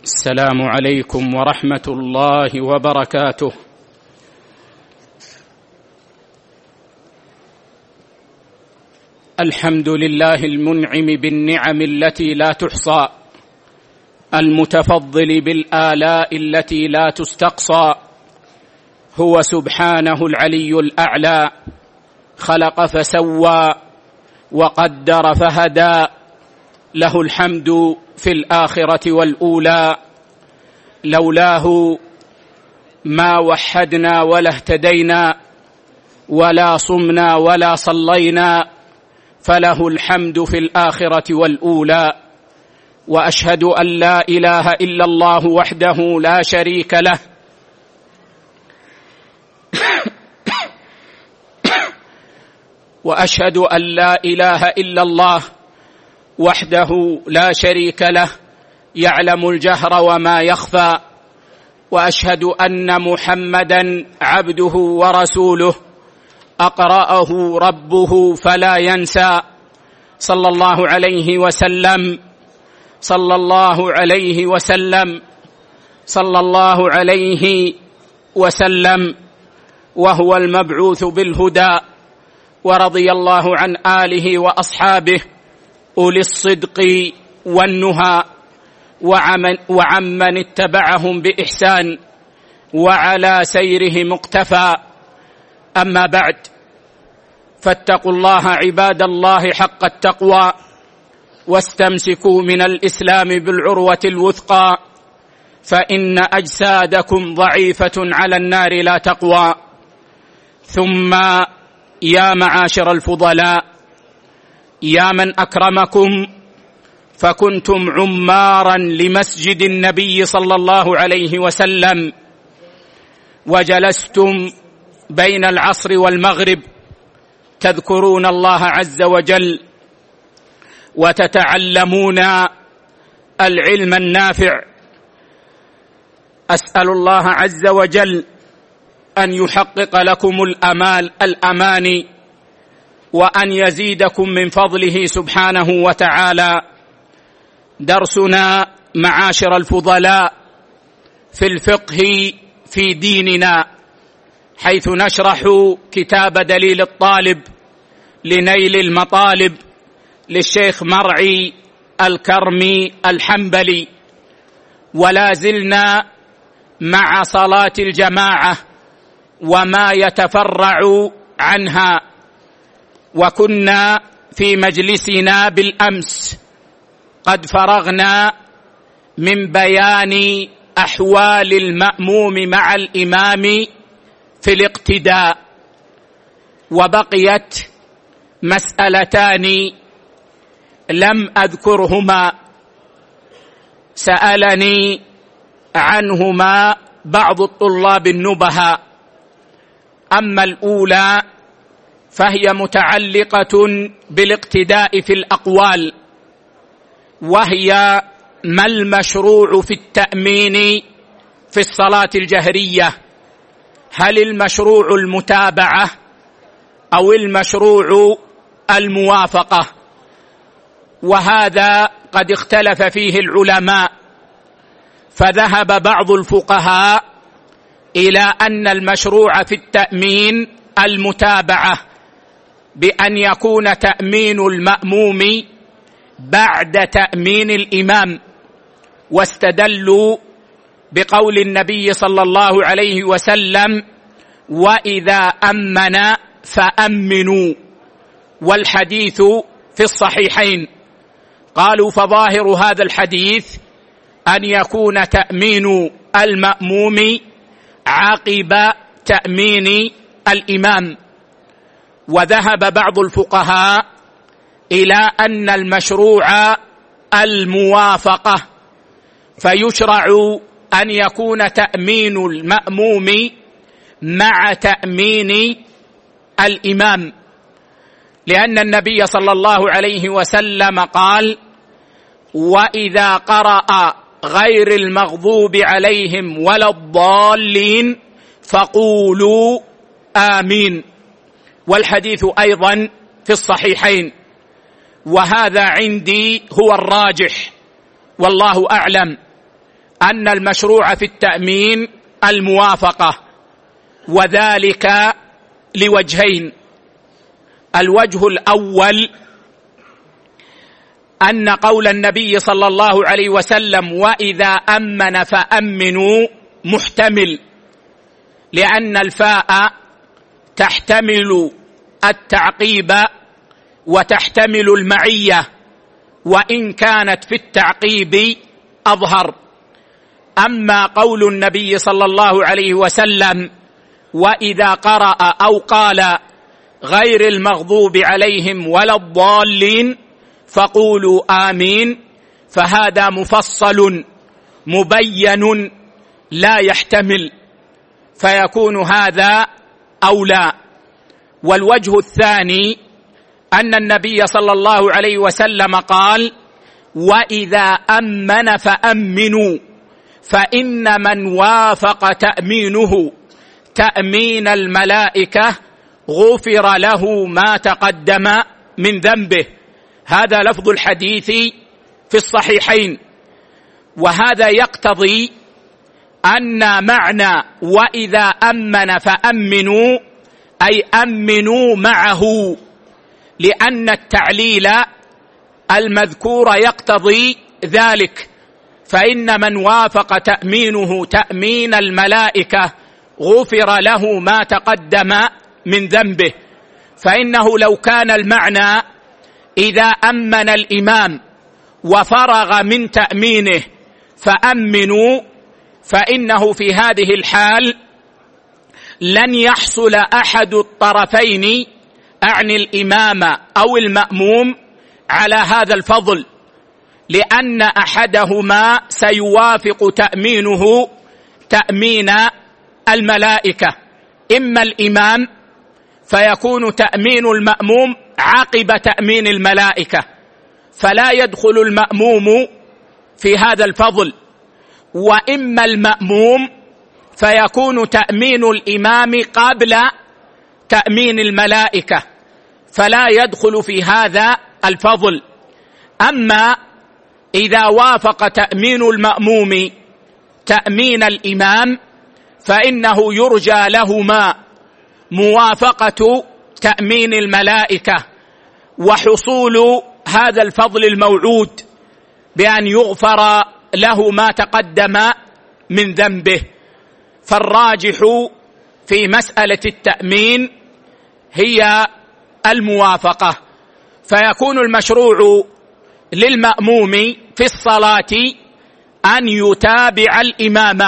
السلام عليكم ورحمة الله وبركاته. الحمد لله المنعم بالنعم التي لا تحصى، المتفضل بالآلاء التي لا تستقصى. هو سبحانه العلي الأعلى، خلق فسوى وقدر فهدى، له الحمد في الآخرة والأولى. لولاه ما وحدنا ولا اهتدينا ولا صمنا ولا صلينا، فله الحمد في الآخرة والأولى. وأشهد أن لا إله إلا الله وحده لا شريك له وأشهد أن لا إله إلا الله وحده لا شريك له، يعلم الجهر وما يخفى. وأشهد أن محمدًا عبده ورسوله، أقرأه ربه فلا ينسى، صلى الله عليه وسلم، صلى الله عليه وسلم، صلى الله عليه وسلم، وهو المبعوث بالهدى. ورضي الله عن آله وأصحابه أولي الصدق والنهى، وعمن اتبعهم بإحسان وعلى سيره مقتفى. أما بعد، فاتقوا الله عباد الله حق التقوى، واستمسكوا من الإسلام بالعروة الوثقى، فإن أجسادكم ضعيفة على النار لا تقوى. ثم يا معاشر الفضلاء، يا من أكرمكم فكنتم عمارا لمسجد النبي صلى الله عليه وسلم، وجلستم بين العصر والمغرب تذكرون الله عز وجل وتتعلمون العلم النافع. أسأل الله عز وجل أن يحقق لكم الأماني، وأن يزيدكم من فضله سبحانه وتعالى. درسنا معاشر الفضلاء في الفقه في ديننا، حيث نشرح كتاب دليل الطالب لنيل المطالب للشيخ مرعي الكرمي الحنبلي، ولا زلنا مع صلاة الجماعة وما يتفرع عنها. وكنا في مجلسنا بالأمس قد فرغنا من بيان أحوال المأموم مع الإمام في الاقتداء، وبقيت مسألتان لم أذكرهما، سألني عنهما بعض الطلاب النبهاء. أما الأولى فهي متعلقة بالاقتداء في الأقوال، وهي ما المشروع في التأمين في الصلاة الجهرية؟ هل المشروع المتابعة أو المشروع الموافقة؟ وهذا قد اختلف فيه العلماء، فذهب بعض الفقهاء إلى أن المشروع في التأمين المتابعة، بأن يكون تأمين المأموم بعد تأمين الإمام، واستدلوا بقول النبي صلى الله عليه وسلم: وإذا أمن فأمنوا، والحديث في الصحيحين. قالوا فظاهر هذا الحديث أن يكون تأمين المأموم عقب تأمين الإمام. وذهب بعض الفقهاء إلى أن المشروع الموافقة، فيشرع أن يكون تأمين المأموم مع تأمين الإمام، لأن النبي صلى الله عليه وسلم قال: وإذا قرأ غير المغضوب عليهم ولا الضالين فقولوا آمين. والحديث أيضا في الصحيحين. وهذا عندي هو الراجح والله أعلم، أن المشروع في التأمين الموافقة، وذلك لوجهين. الوجه الأول أن قول النبي صلى الله عليه وسلم وإذا أمن فأمنوا محتمل، لأن الفاء تحتمل التعقيب وتحتمل المعية، وإن كانت في التعقيب أظهر. أما قول النبي صلى الله عليه وسلم وإذا قرأ أو قال غير المغضوب عليهم ولا الضالين فقولوا آمين، فهذا مفصل مبين لا يحتمل، فيكون هذا أولى. والوجه الثاني أن النبي صلى الله عليه وسلم قال وإذا أمن فأمنوا، فإن من وافق تأمينه تأمين الملائكة غفر له ما تقدم من ذنبه. هذا لفظ الحديث في الصحيحين. وهذا يقتضي أن معنى وإذا أمن فأمنوا أي أمنوا معه، لأن التعليل المذكور يقتضي ذلك. فإن من وافق تأمينه تأمين الملائكة غفر له ما تقدم من ذنبه. فإنه لو كان المعنى إذا أمن الإمام وفرغ من تأمينه فأمنوا، فإنه في هذه الحال لن يحصل أحد الطرفين أعني الإمام أو المأموم على هذا الفضل، لأن أحدهما سيوافق تأمينه تأمين الملائكة، إما الإمام فيكون تأمين المأموم عقب تأمين الملائكة، فلا يدخل المأموم في هذا الفضل، وإما المأموم فيكون تأمين الإمام قبل تأمين الملائكة، فلا يدخل في هذا الفضل. أما إذا وافق تأمين المأموم تأمين الإمام فإنه يرجى لهما موافقة تأمين الملائكة وحصول هذا الفضل الموعود بأن يغفر له ما تقدم من ذنبه. فالراجح في مسألة التأمين هي الموافقة، فيكون المشروع للمأموم في الصلاة أن يتابع الإمام،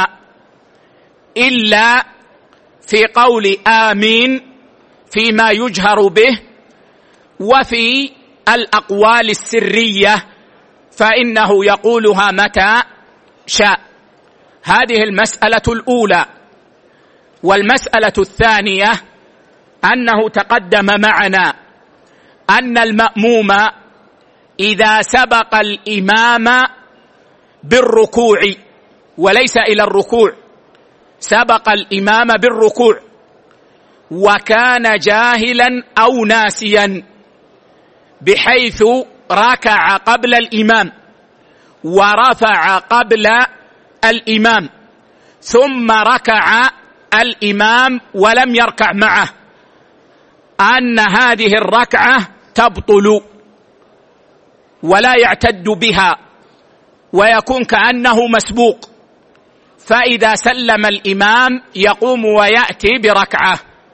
إلا في قول آمين فيما يجهر به، وفي الأقوال السرية فإنه يقولها متى شاء. هذه المسألة الأولى. والمسألة الثانية أنه تقدم معنا أن المأموم إذا سبق الإمام بالركوع وليس إلى الركوع، سبق الإمام بالركوع وكان جاهلا أو ناسيا، بحيث ركع قبل الإمام ورفع قبل الإمام ثم ركع الإمام ولم يركع معه، أن هذه الركعة تبطل ولا يعتد بها ويكون كأنه مسبوق، فإذا سلم الإمام يقوم ويأتي بركعة.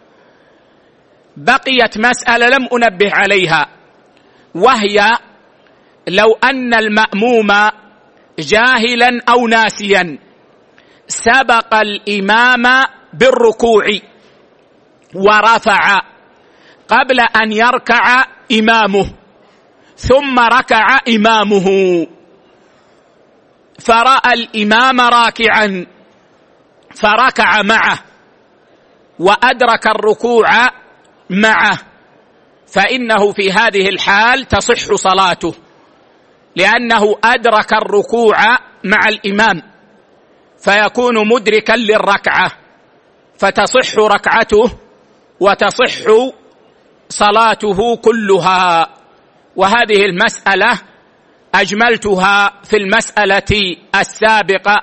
بقيت مسألة لم أنبه عليها، وهي لو أن المأموم جاهلا أو ناسيا سبق الإمام بالركوع ورفع قبل أن يركع إمامه، ثم ركع إمامه فرأى الإمام راكعا فركع معه وأدرك الركوع معه، فإنه في هذه الحال تصح صلاته، لأنه أدرك الركوع مع الإمام فيكون مدركا للركعة، فتصح ركعته وتصح صلاته كلها. وهذه المسألة أجملتها في المسألة السابقة،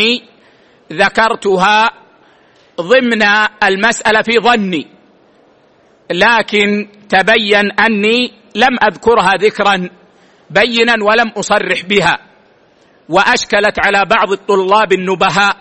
ذكرتها ضمن المسألة في ظني، لكن تبين أني لم أذكرها ذكرا بينا ولم أصرح بها، وأشكلت على بعض الطلاب النبهاء،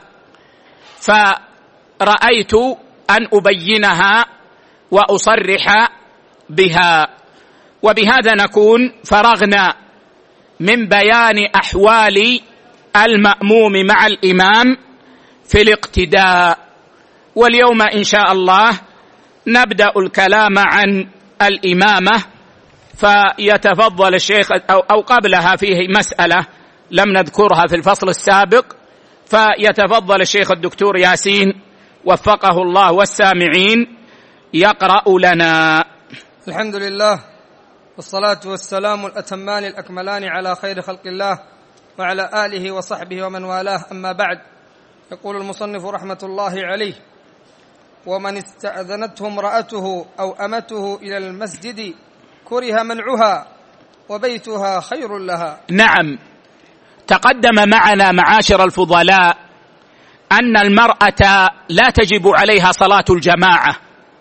فرأيت أن أبينها وأصرح بها. وبهذا نكون فرغنا من بيان أحوال المأموم مع الإمام في الاقتداء. واليوم إن شاء الله نبدأ الكلام عن الإمامة، فيتفضل الشيخ، أو قبلها فيه مسألة لم نذكرها في الفصل السابق، فيتفضل الشيخ الدكتور ياسين وفقه الله والسامعين يقرأ لنا. الحمد لله، والصلاة والسلام الأتمان الأكملان على خير خلق الله وعلى آله وصحبه ومن والاه، أما بعد. يقول المصنف رحمة الله عليه: ومن استأذنته امرأته أو أمته إلى المسجد كره منعها وبيتها خير لها. نعم، تقدم معنا معاشر الفضلاء أن المرأة لا تجب عليها صلاة الجماعة،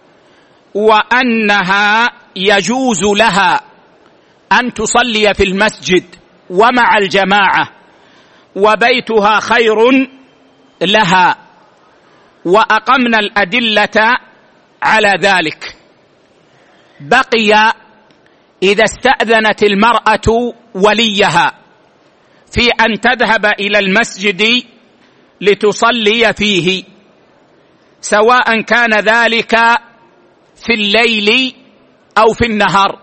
وأنها يجوز لها أن تصلي في المسجد ومع الجماعة، وبيتها خير لها، وأقمنا الأدلة على ذلك. بقي إذا استأذنت المرأة وليها في أن تذهب إلى المسجد لتصلي فيه، سواء كان ذلك في الليل أو في النهار،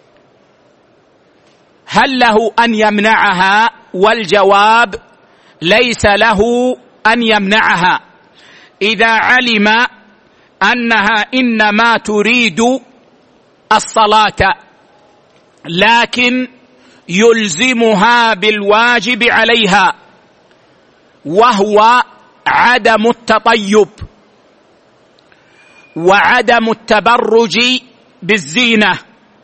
هل له أن يمنعها؟ والجواب: ليس له أن يمنعها إذا علم أنها إنما تريد الصلاة، لكن يلزمها بالواجب عليها، وهو عدم التطيب وعدم التبرج بالزينة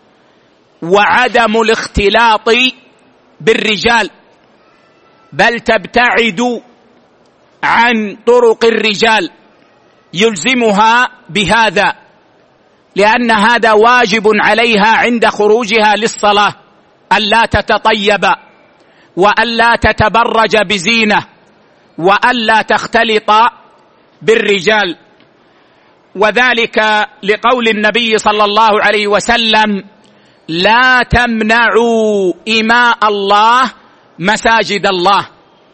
وعدم الاختلاط بالرجال، بل تبتعد عن طرق الرجال، يلزمها بهذا، لأن هذا واجب عليها عند خروجها للصلاة، ألا تتطيب وألا تتبرج بزينة وألا تختلط بالرجال. وذلك لقول النبي صلى الله عليه وسلم: لا تمنعوا إماء الله مساجد الله،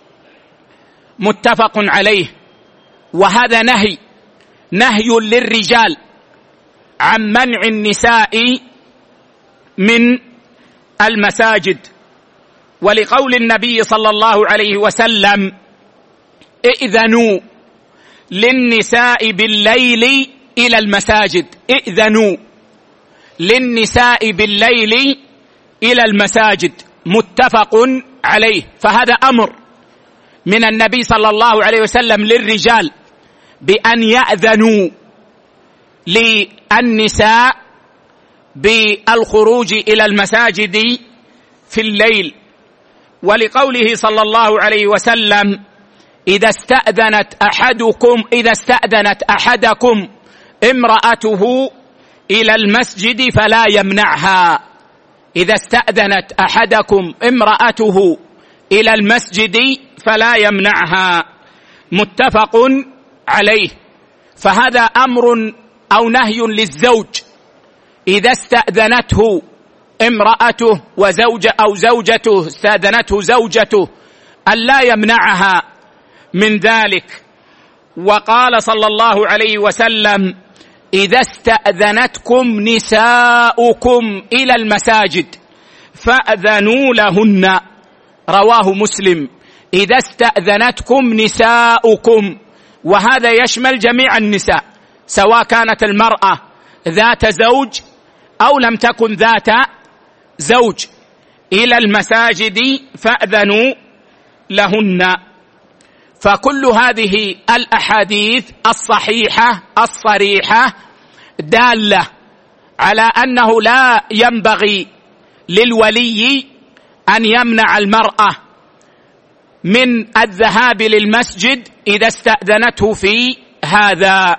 متفق عليه. وهذا نهي للرجال عن منع النساء من المساجد، ولقول النبي صلى الله عليه وسلم: ائذنوا للنساء بالليل إلى المساجد، ائذنوا للنساء بالليل إلى المساجد، متفق عليه. فهذا أمر من النبي صلى الله عليه وسلم للرجال بأن يأذنوا للنساء بالخروج إلى المساجد في الليل. ولقوله صلى الله عليه وسلم: إذا استأذنت أحدكم امرأته إلى المسجد فلا يمنعها. إذا استأذنت أحدكم امرأته إلى المسجد فلا يمنعها، متفق عليه. فهذا أمر أو نهي للزوج إذا استأذنته امرأته أو زوجته استأذنته زوجته ألا يمنعها من ذلك. وقال صلى الله عليه وسلم: إذا استأذنتكم نساؤكم إلى المساجد فأذنوا لهن، رواه مسلم. إذا استأذنتكم نساؤكم، وهذا يشمل جميع النساء، سواء كانت المرأة ذات زوج أو لم تكن ذات زوج، إلى المساجد فأذنوا لهن. فكل هذه الأحاديث الصحيحة الصريحة دالة على أنه لا ينبغي للولي أن يمنع المرأة من الذهاب للمسجد إذا استأذنته في هذا،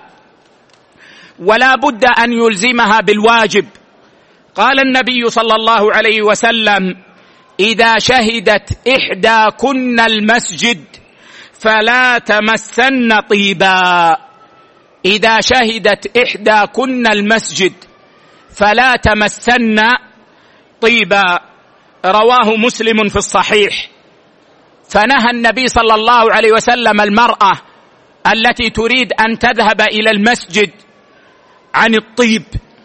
ولا بد أن يلزمها بالواجب. قال النبي صلى الله عليه وسلم: إذا شهدت إحداكن المسجد فلا تمسن طيبا. إذا شهدت إحداكن المسجد فلا تمسن طيبا. رواه مسلم في الصحيح. فنهى النبي صلى الله عليه وسلم المرأة التي تريد أن تذهب إلى المسجد عن الطيب،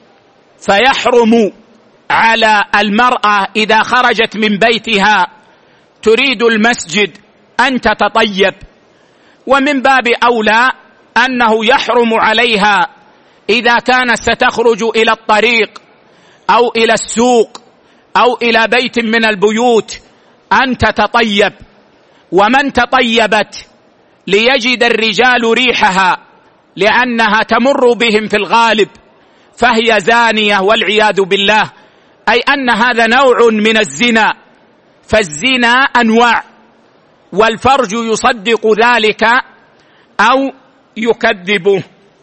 فيحرم على المرأة إذا خرجت من بيتها تريد المسجد أن تتطيب، ومن باب أولى أنه يحرم عليها إذا كانت ستخرج إلى الطريق أو إلى السوق أو إلى بيت من البيوت أن تتطيب. ومن تطيبت ليجد الرجال ريحها لأنها تمر بهم في الغالب فهي زانية والعياذ بالله، أي أن هذا نوع من الزنا، فالزنا أنواع، والفرج يصدق ذلك أو يكذبه.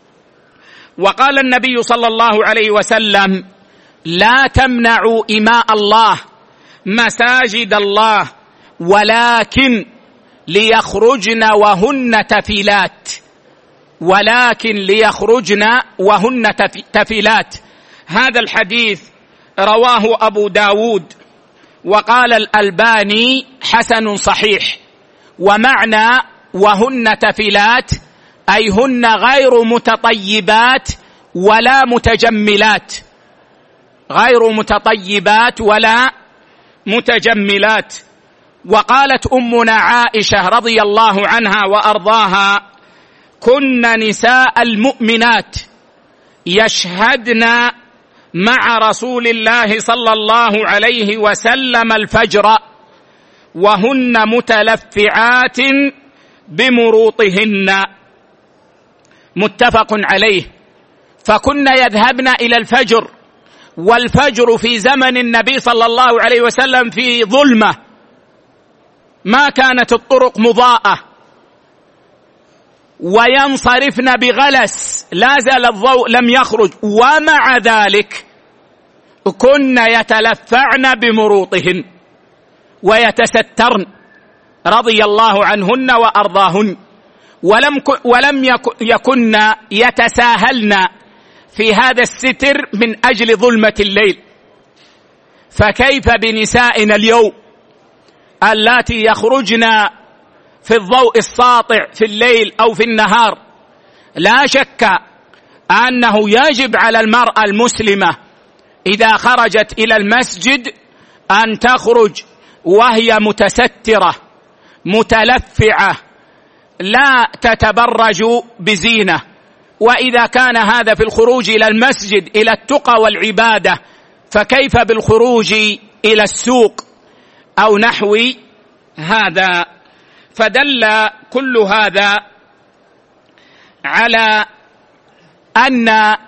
وقال النبي صلى الله عليه وسلم: لا تمنعوا إماء الله مساجد الله ولكن ليخرجن وهن تفلات، ولكن ليخرجن وهن تفلات. هذا الحديث رواه أبو داود، وقال الألباني حسن صحيح. ومعنى وهن تفلات أي هن غير متطيبات ولا متجملات، غير متطيبات ولا متجملات. وقالت أمنا عائشة رضي الله عنها وأرضاها: كن نساء المؤمنات يشهدن مع رسول الله صلى الله عليه وسلم الفجر وهن متلفعات بمروطهن. متفق عليه. فكن يذهبن إلى الفجر، والفجر في زمن النبي صلى الله عليه وسلم في ظلمة، ما كانت الطرق مضاءة، وينصرفن بغلس، لا زال الضوء لم يخرج، ومع ذلك كن يتلفعن بمروطهن ويتسترن رضي الله عنهن وأرضاهن، ولم يكن يتساهلن في هذا الستر من أجل ظلمة الليل. فكيف بنسائنا اليوم اللاتي يخرجن في الضوء الساطع في الليل أو في النهار؟ لا شك أنه يجب على المرأة المسلمة إذا خرجت إلى المسجد أن تخرج وهي متسترة متلفعة، لا تتبرج بزينة. وإذا كان هذا في الخروج إلى المسجد إلى التقى والعبادة، فكيف بالخروج إلى السوق أو نحو هذا؟ فدل كل هذا على أن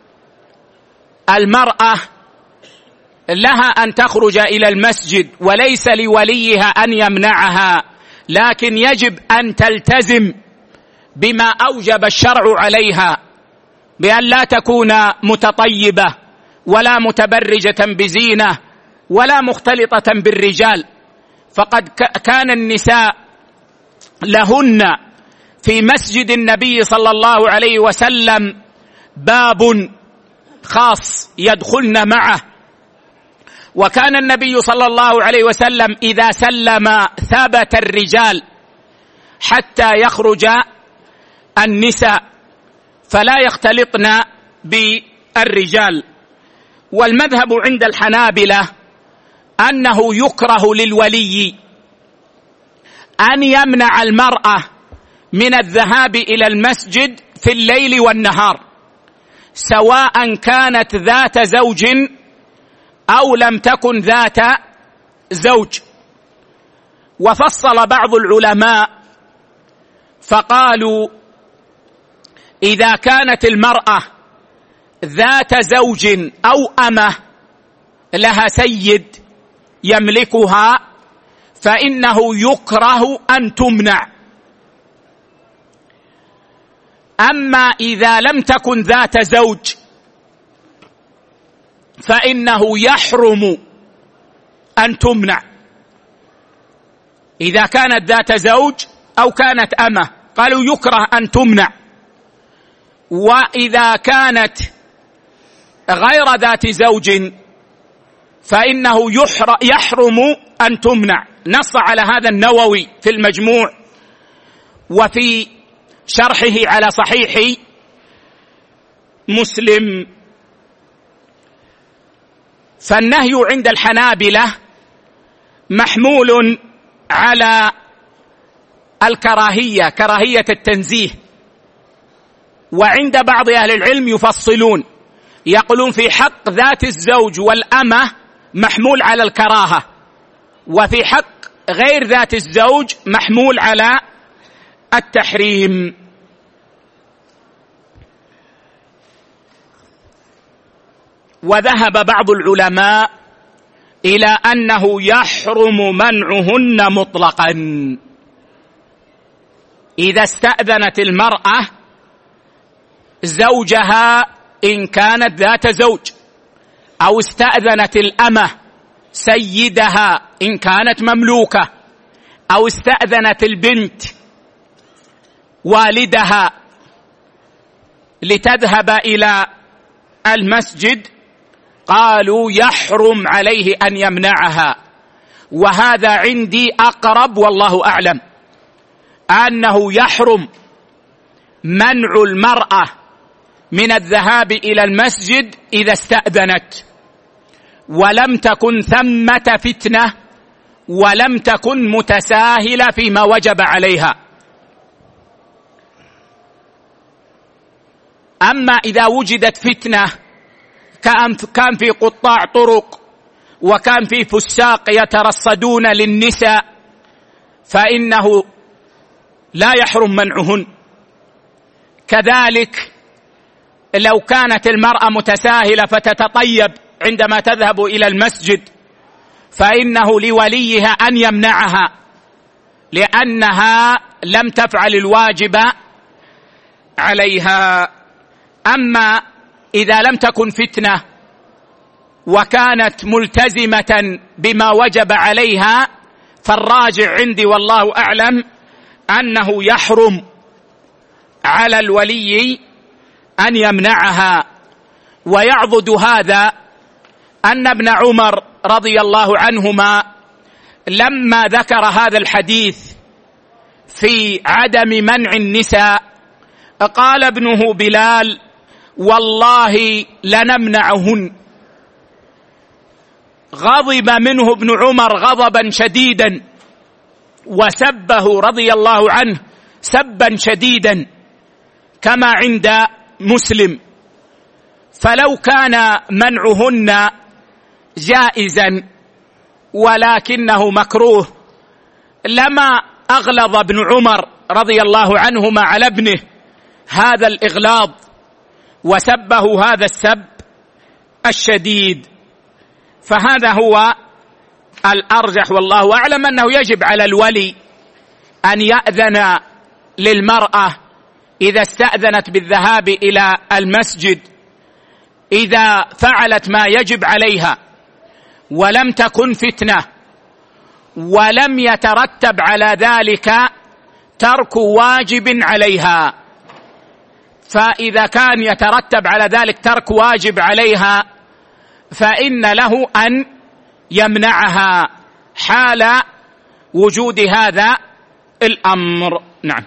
المرأة لها أن تخرج إلى المسجد، وليس لوليها أن يمنعها، لكن يجب أن تلتزم بما أوجب الشرع عليها، بأن لا تكون متطيبة ولا متبرجة بزينة ولا مختلطة بالرجال. فقد كان النساء لهن في مسجد النبي صلى الله عليه وسلم باب خاص يدخلن معه، وكان النبي صلى الله عليه وسلم إذا سلم ثبت الرجال حتى يخرج النساء فلا يختلطن بالرجال. والمذهب عند الحنابلة أنه يكره للولي أن يمنع المرأة من الذهاب إلى المسجد في الليل والنهار، سواء كانت ذات زوج أو لم تكن ذات زوج. وفصل بعض العلماء فقالوا: إذا كانت المرأة ذات زوج أو أمة لها سيد يملكها فإنه يكره أن تمنع. أما إذا لم تكن ذات زوج فإنه يحرم أن تمنع. إذا كانت ذات زوج أو كانت أمة قالوا يكره أن تمنع، وإذا كانت غير ذات زوج فإنه يحرم أن تمنع. نص على هذا النووي في المجموع وفي شرحه على صحيح مسلم. فالنهي عند الحنابلة محمول على الكراهية، كراهية التنزيه، وعند بعض أهل العلم يفصلون يقولون في حق ذات الزوج والأمة محمول على الكراهة، وفي حق غير ذات الزوج محمول على التحريم. وذهب بعض العلماء إلى أنه يحرم منعهن مطلقا. إذا استأذنت المرأة زوجها إن كانت ذات زوج، أو استأذنت الأمة سيدها إن كانت مملوكة، أو استأذنت البنت والدها لتذهب إلى المسجد، قالوا يحرم عليه أن يمنعها. وهذا عندي أقرب والله أعلم، أنه يحرم منع المرأة من الذهاب إلى المسجد إذا استأذنت ولم تكن ثمة فتنة ولم تكن متساهلة فيما وجب عليها. أما إذا وجدت فتنة كان في قطاع طرق وكان في فساق يترصدون للنساء فإنه لا يحرم منعهن. كذلك لو كانت المرأة متساهلة فتتطيب عندما تذهب إلى المسجد فإنه لوليها أن يمنعها، لأنها لم تفعل الواجب عليها. أما إذا لم تكن فتنة وكانت ملتزمة بما وجب عليها فالراجع عندي والله أعلم أنه يحرم على الولي أن يمنعها. ويعضد هذا أن ابن عمر رضي الله عنهما لما ذكر هذا الحديث في عدم منع النساء قال ابنه بلال والله لنمنعهن. غضب منه ابن عمر غضبا شديدا وسبه رضي الله عنه سبا شديدا كما عند مسلم. فلو كان منعهن جائزا ولكنه مكروه لما أغلظ ابن عمر رضي الله عنهما على ابنه هذا الإغلاظ وسبه هذا السب الشديد. فهذا هو الأرجح والله أعلم، أنه يجب على الولي أن يأذن للمرأة إذا استأذنت بالذهاب إلى المسجد إذا فعلت ما يجب عليها ولم تكن فتنة ولم يترتب على ذلك ترك واجب عليها. فإذا كان يترتب على ذلك ترك واجب عليها فإن له أن يمنعها حال وجود هذا الأمر. نعم.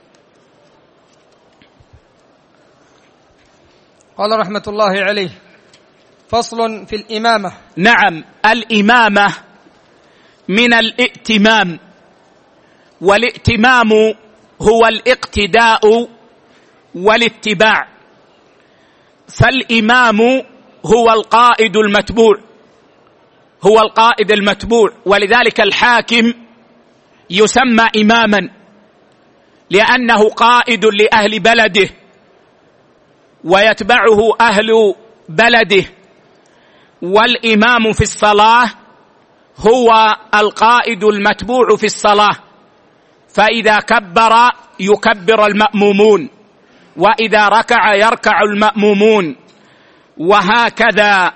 قال رحمة الله عليه: فصل في الإمامة. نعم، الإمامة من الائتمام، والائتمام هو الاقتداء والاتباع. فالإمام هو القائد المتبوع، هو القائد المتبوع، ولذلك الحاكم يسمى إماما لأنه قائد لأهل بلده ويتبعه أهل بلده. والإمام في الصلاة هو القائد المتبوع في الصلاة، فإذا كبر يكبر المأمومون، وإذا ركع يركع المأمومون، وهكذا.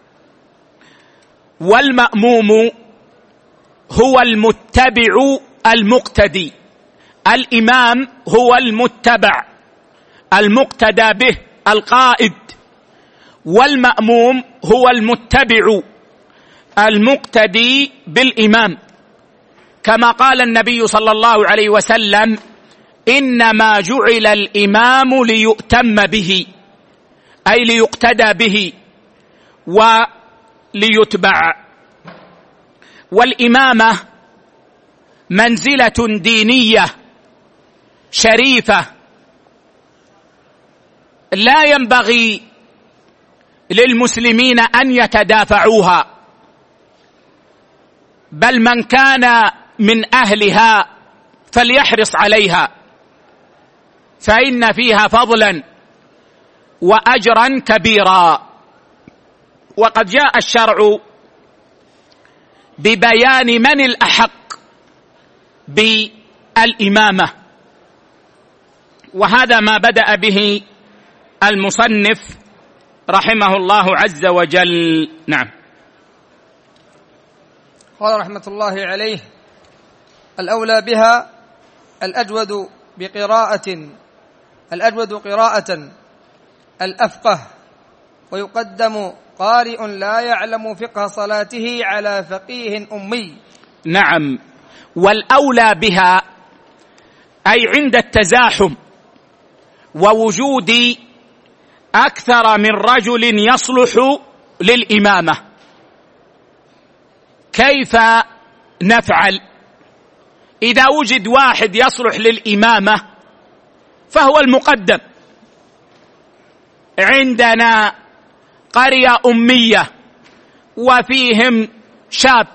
والمأموم هو المتبع المقتدي، الإمام هو المتبع المقتدى به القائد، والمأموم هو المتبع المقتدي بالإمام، كما قال النبي صلى الله عليه وسلم: إنما جعل الإمام ليؤتم به، أي ليقتدى به وليتبع. والإمامة منزلة دينية شريفة لا ينبغي للمسلمين أن يتدافعوها، بل من كان من أهلها فليحرص عليها، فإن فيها فضلا وأجرا كبيرا. وقد جاء الشرع ببيان من الأحق بالإمامة، وهذا ما بدأ به المصنف رحمه الله عز وجل. نعم. قال رحمة الله عليه: الأولى بها الأجود قراءة الأفقه، ويقدم قارئ لا يعلم فقه صلاته على فقيه أمي. نعم. والأولى بها أي عند التزاحم ووجود أكثر من رجل يصلح للإمامة، كيف نفعل؟ إذا وجد واحد يصلح للإمامة فهو المقدم. عندنا قرية أمية وفيهم شاب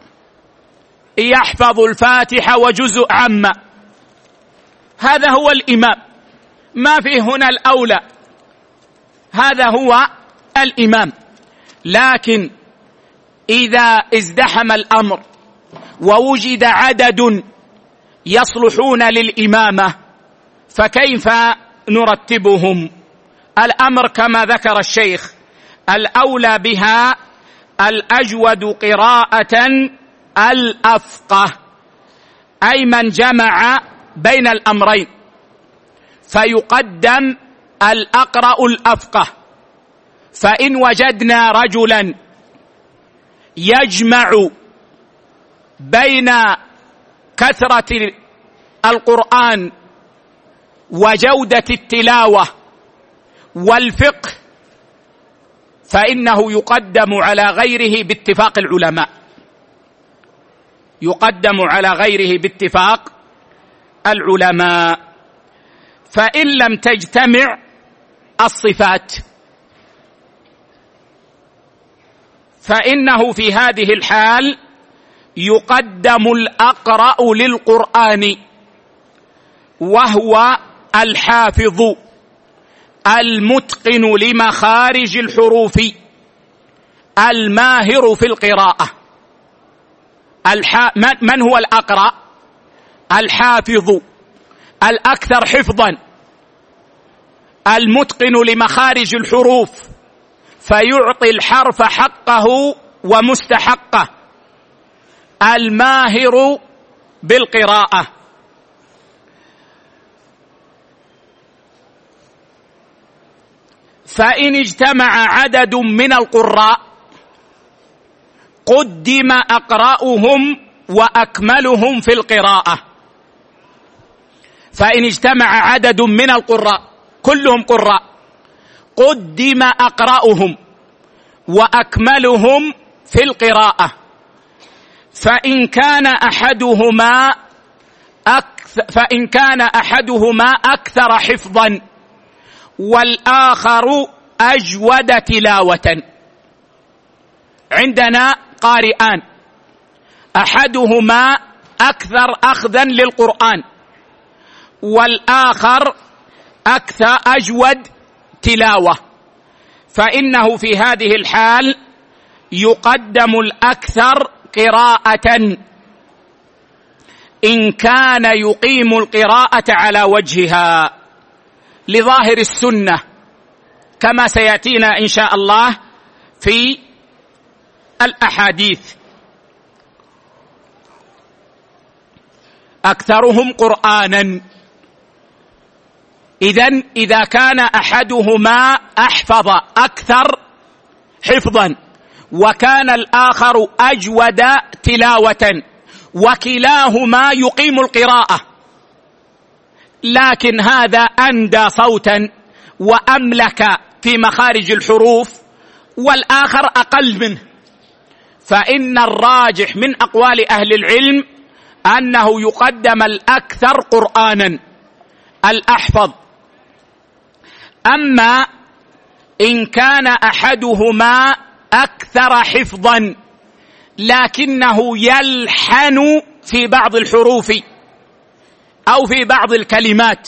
يحفظ الفاتحة وجزء عامة، هذا هو الإمام، ما فيه هنا الأولى، هذا هو الإمام. لكن إذا ازدحم الأمر ووجد عدد يصلحون للإمامة فكيف نرتبهم؟ الأمر كما ذكر الشيخ: الأولى بها الأجود قراءة الأفقه، أي من جمع بين الأمرين، فيقدم الأقرأ الأفقه. فإن وجدنا رجلا يجمع بين كثرة القرآن وجودة التلاوة والفقه فإنه يقدم على غيره باتفاق العلماء، يقدم على غيره باتفاق العلماء. فإن لم تجتمع الصفات فإنه في هذه الحال يقدم الأقرأ للقرآن، وهو الحافظ المتقن لمخارج الحروف الماهر في القراءة. من هو الأقرأ؟ الحافظ الأكثر حفظا، المتقن لمخارج الحروف، فيعطي الحرف حقه ومستحقه، الماهر بالقراءة. فإن اجتمع عدد من القراء قدم أقرأهم وأكملهم في القراءة. فإن اجتمع عدد من القراء كلهم قراء قدم أقرأهم وأكملهم في القراءة. فإن كان أحدهما أكثر حفظا والآخر أجود تلاوة. عندنا قارئان، أحدهما أكثر أخذا للقرآن والآخر أكثر أجود تلاوة، فإنه في هذه الحال يقدم الأكثر قراءة إن كان يقيم القراءة على وجهها لظاهر السنة كما سيأتينا إن شاء الله في الأحاديث. أكثرهم قرآنا. إذا كان أحدهما أحفظ أكثر حفظا وكان الآخر أجود تلاوة وكلاهما يقيم القراءة، لكن هذا أندى صوتا وأملك في مخارج الحروف والآخر أقل منه، فإن الراجح من أقوال أهل العلم أنه يقدم الأكثر قرآنا الأحفظ. أما إن كان أحدهما أكثر حفظا لكنه يلحن في بعض الحروف أو في بعض الكلمات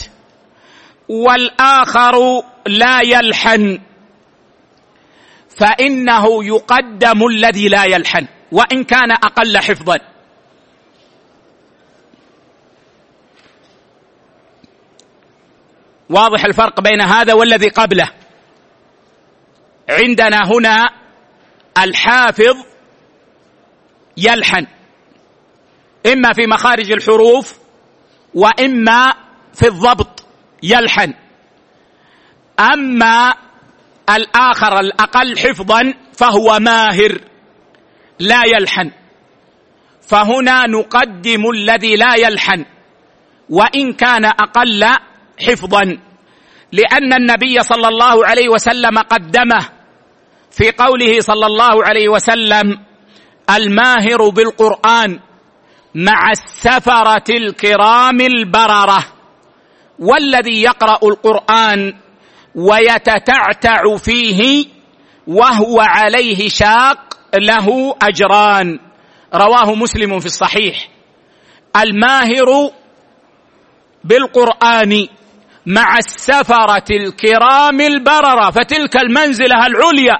والآخر لا يلحن، فإنه يقدم الذي لا يلحن وإن كان أقل حفظا. واضح الفرق بين هذا والذي قبله؟ عندنا هنا الحافظ يلحن إما في مخارج الحروف وإما في الضبط يلحن، أما الآخر الأقل حفظا فهو ماهر لا يلحن، فهنا نقدم الذي لا يلحن وإن كان أقل حفظا، لأن النبي صلى الله عليه وسلم قدمه في قوله صلى الله عليه وسلم: الماهر بالقرآن مع السفرة الكرام البررة، والذي يقرأ القرآن ويتتعتع فيه وهو عليه شاق له أجران. رواه مسلم في الصحيح. الماهر بالقرآن مع السفرة الكرام البررة، فتلك المنزلة العليا،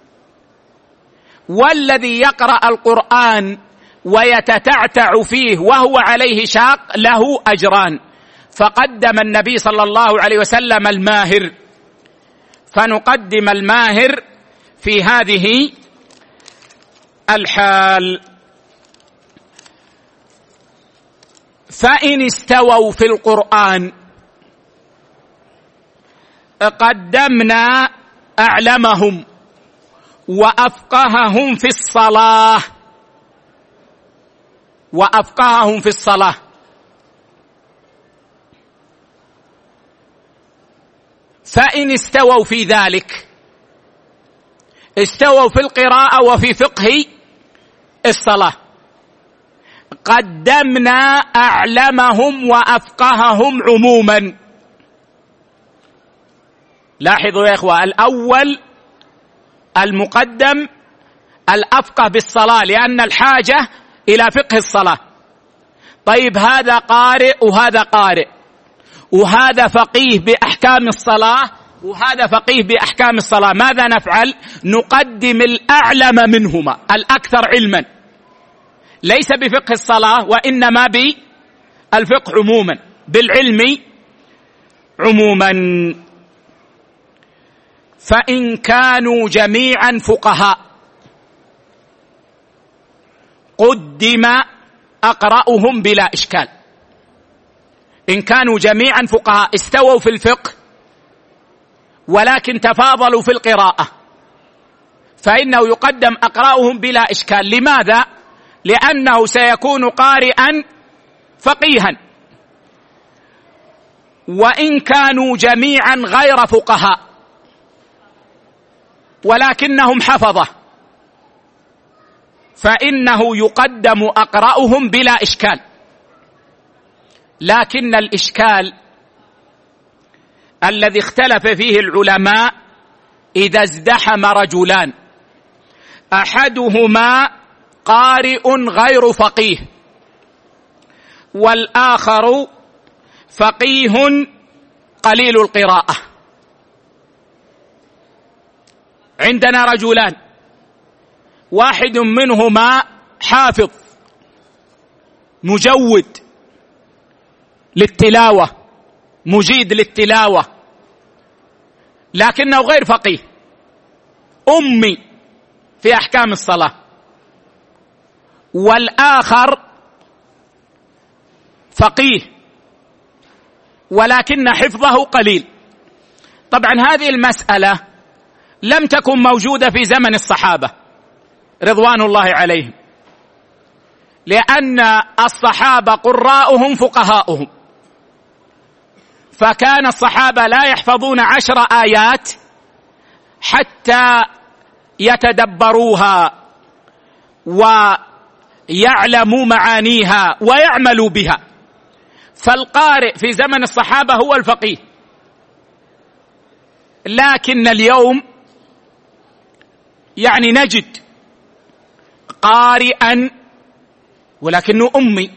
والذي يقرأ القرآن ويتتعتع فيه وهو عليه شاق له أجران، فقدم النبي صلى الله عليه وسلم الماهر، فنقدم الماهر في هذه الحال. فإن استووا في القرآن قدمنا أعلمهم وأفقههم في الصلاة، وأفقههم في الصلاة. فإن استووا في ذلك، استووا في القراءة وفي فقه الصلاة، قدمنا أعلمهم وأفقههم عموما. لاحظوا يا إخوة، الأول المقدم الأفقه بالصلاة لأن الحاجة إلى فقه الصلاة. طيب هذا قارئ وهذا قارئ، وهذا فقيه بأحكام الصلاة وهذا فقيه بأحكام الصلاة، ماذا نفعل؟ نقدم الأعلم منهما الأكثر علما، ليس بفقه الصلاة وإنما بالفقه عموما، بالعلم عموما. فإن كانوا جميعا فقهاء قدم أقرأهم بلا إشكال. إن كانوا جميعا فقهاء استووا في الفقه ولكن تفاضلوا في القراءة فإنه يقدم أقرأهم بلا إشكال. لماذا؟ لأنه سيكون قارئا فقيها. وإن كانوا جميعا غير فقهاء ولكنهم حفظة فإنه يقدم أقرأهم بلا إشكال. لكن الإشكال الذي اختلف فيه العلماء إذا ازدحم رجلان، أحدهما قارئ غير فقيه والآخر فقيه قليل القراءة. عندنا رجلان، واحد منهما حافظ مجود للتلاوة مجيد للتلاوة لكنه غير فقيه، أمي في أحكام الصلاة، والآخر فقيه ولكن حفظه قليل. طبعا هذه المسألة لم تكن موجودة في زمن الصحابة رضوان الله عليهم، لأن الصحابة قراءهم فقهاؤهم، فكان الصحابة لا يحفظون 10 آيات حتى يتدبروها ويعلموا معانيها ويعملوا بها. فالقارئ في زمن الصحابة هو الفقيه. لكن اليوم يعني نجد قارئا ولكنه أمي.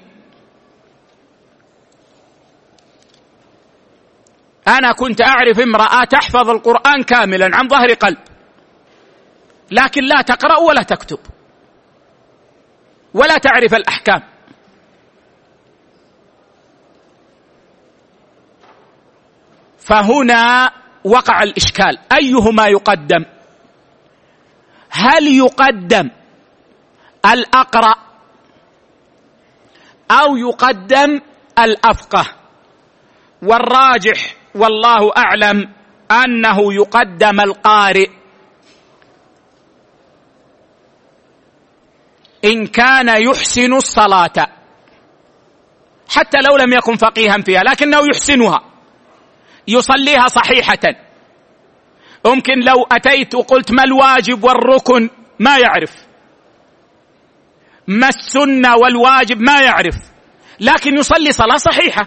أنا كنت أعرف امرأة تحفظ القرآن كاملا عن ظهر قلب، لكن لا تقرأ ولا تكتب ولا تعرف الأحكام. فهنا وقع الإشكال، أيهما يقدم؟ هل يقدم الأقرأ أو يقدم الأفقه؟ والراجح والله أعلم أنه يقدم القارئ إن كان يحسن الصلاة، حتى لو لم يكن فقيها فيها لكنه يحسنها، يصليها صحيحة. ممكن لو أتيت وقلت ما الواجب والركن ما يعرف، ما السنة والواجب ما يعرف، لكن يصلي صلاة صحيحة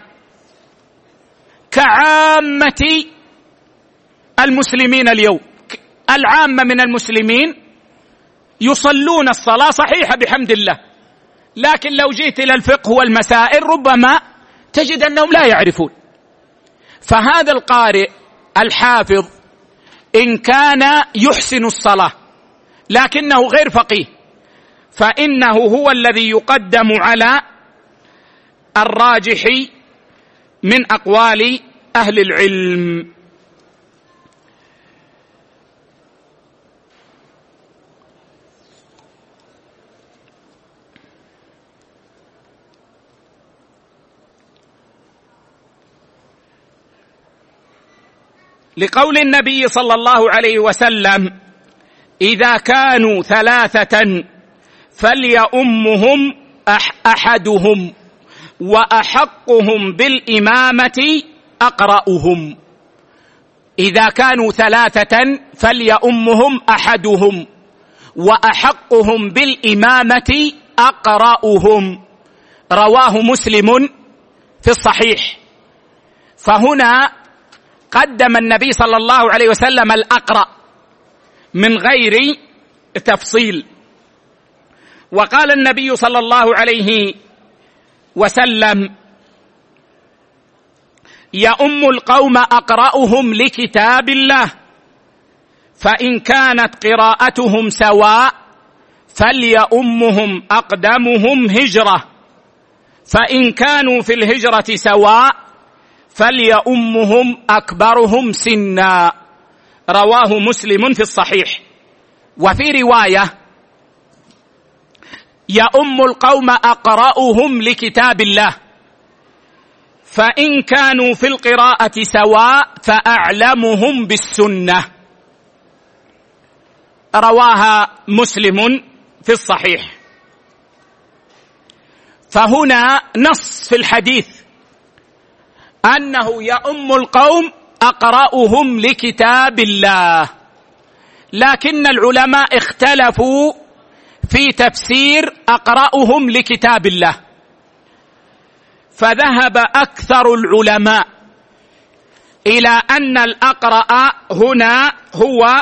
كعامة المسلمين اليوم. العامة من المسلمين يصلون الصلاة صحيحة بحمد الله، لكن لو جئت إلى الفقه والمسائل ربما تجد أنهم لا يعرفون. فهذا القارئ الحافظ إن كان يحسن الصلاة لكنه غير فقيه فإنه هو الذي يقدم على الراجح من أقوال أهل العلم. لقول النبي صلى الله عليه وسلم: إذا كانوا 3 فليؤمهم أحدهم وأحقهم بالإمامة أقرأهم. إذا كانوا 3 فليؤمهم أحدهم وأحقهم بالإمامة أقرأهم. رواه مسلم في الصحيح. فهنا قدم النبي صلى الله عليه وسلم الأقرأ من غير تفصيل. وقال النبي صلى الله عليه وسلم: يؤم القوم أقرأهم لكتاب الله، فإن كانت قراءتهم سواء فليؤمهم أقدمهم هجرة، فإن كانوا في الهجرة سواء فليؤمهم أكبرهم سنا. رواه مسلم في الصحيح. وفي رواية: يؤم القوم أقرأهم لكتاب الله، فإن كانوا في القراءة سواء فأعلمهم بالسنة. رواها مسلم في الصحيح. فهنا نص في الحديث أنه يؤم القوم أقرأهم لكتاب الله، لكن العلماء اختلفوا في تفسير أقرأهم لكتاب الله، فذهب أكثر العلماء إلى أن الأقرأ هنا هو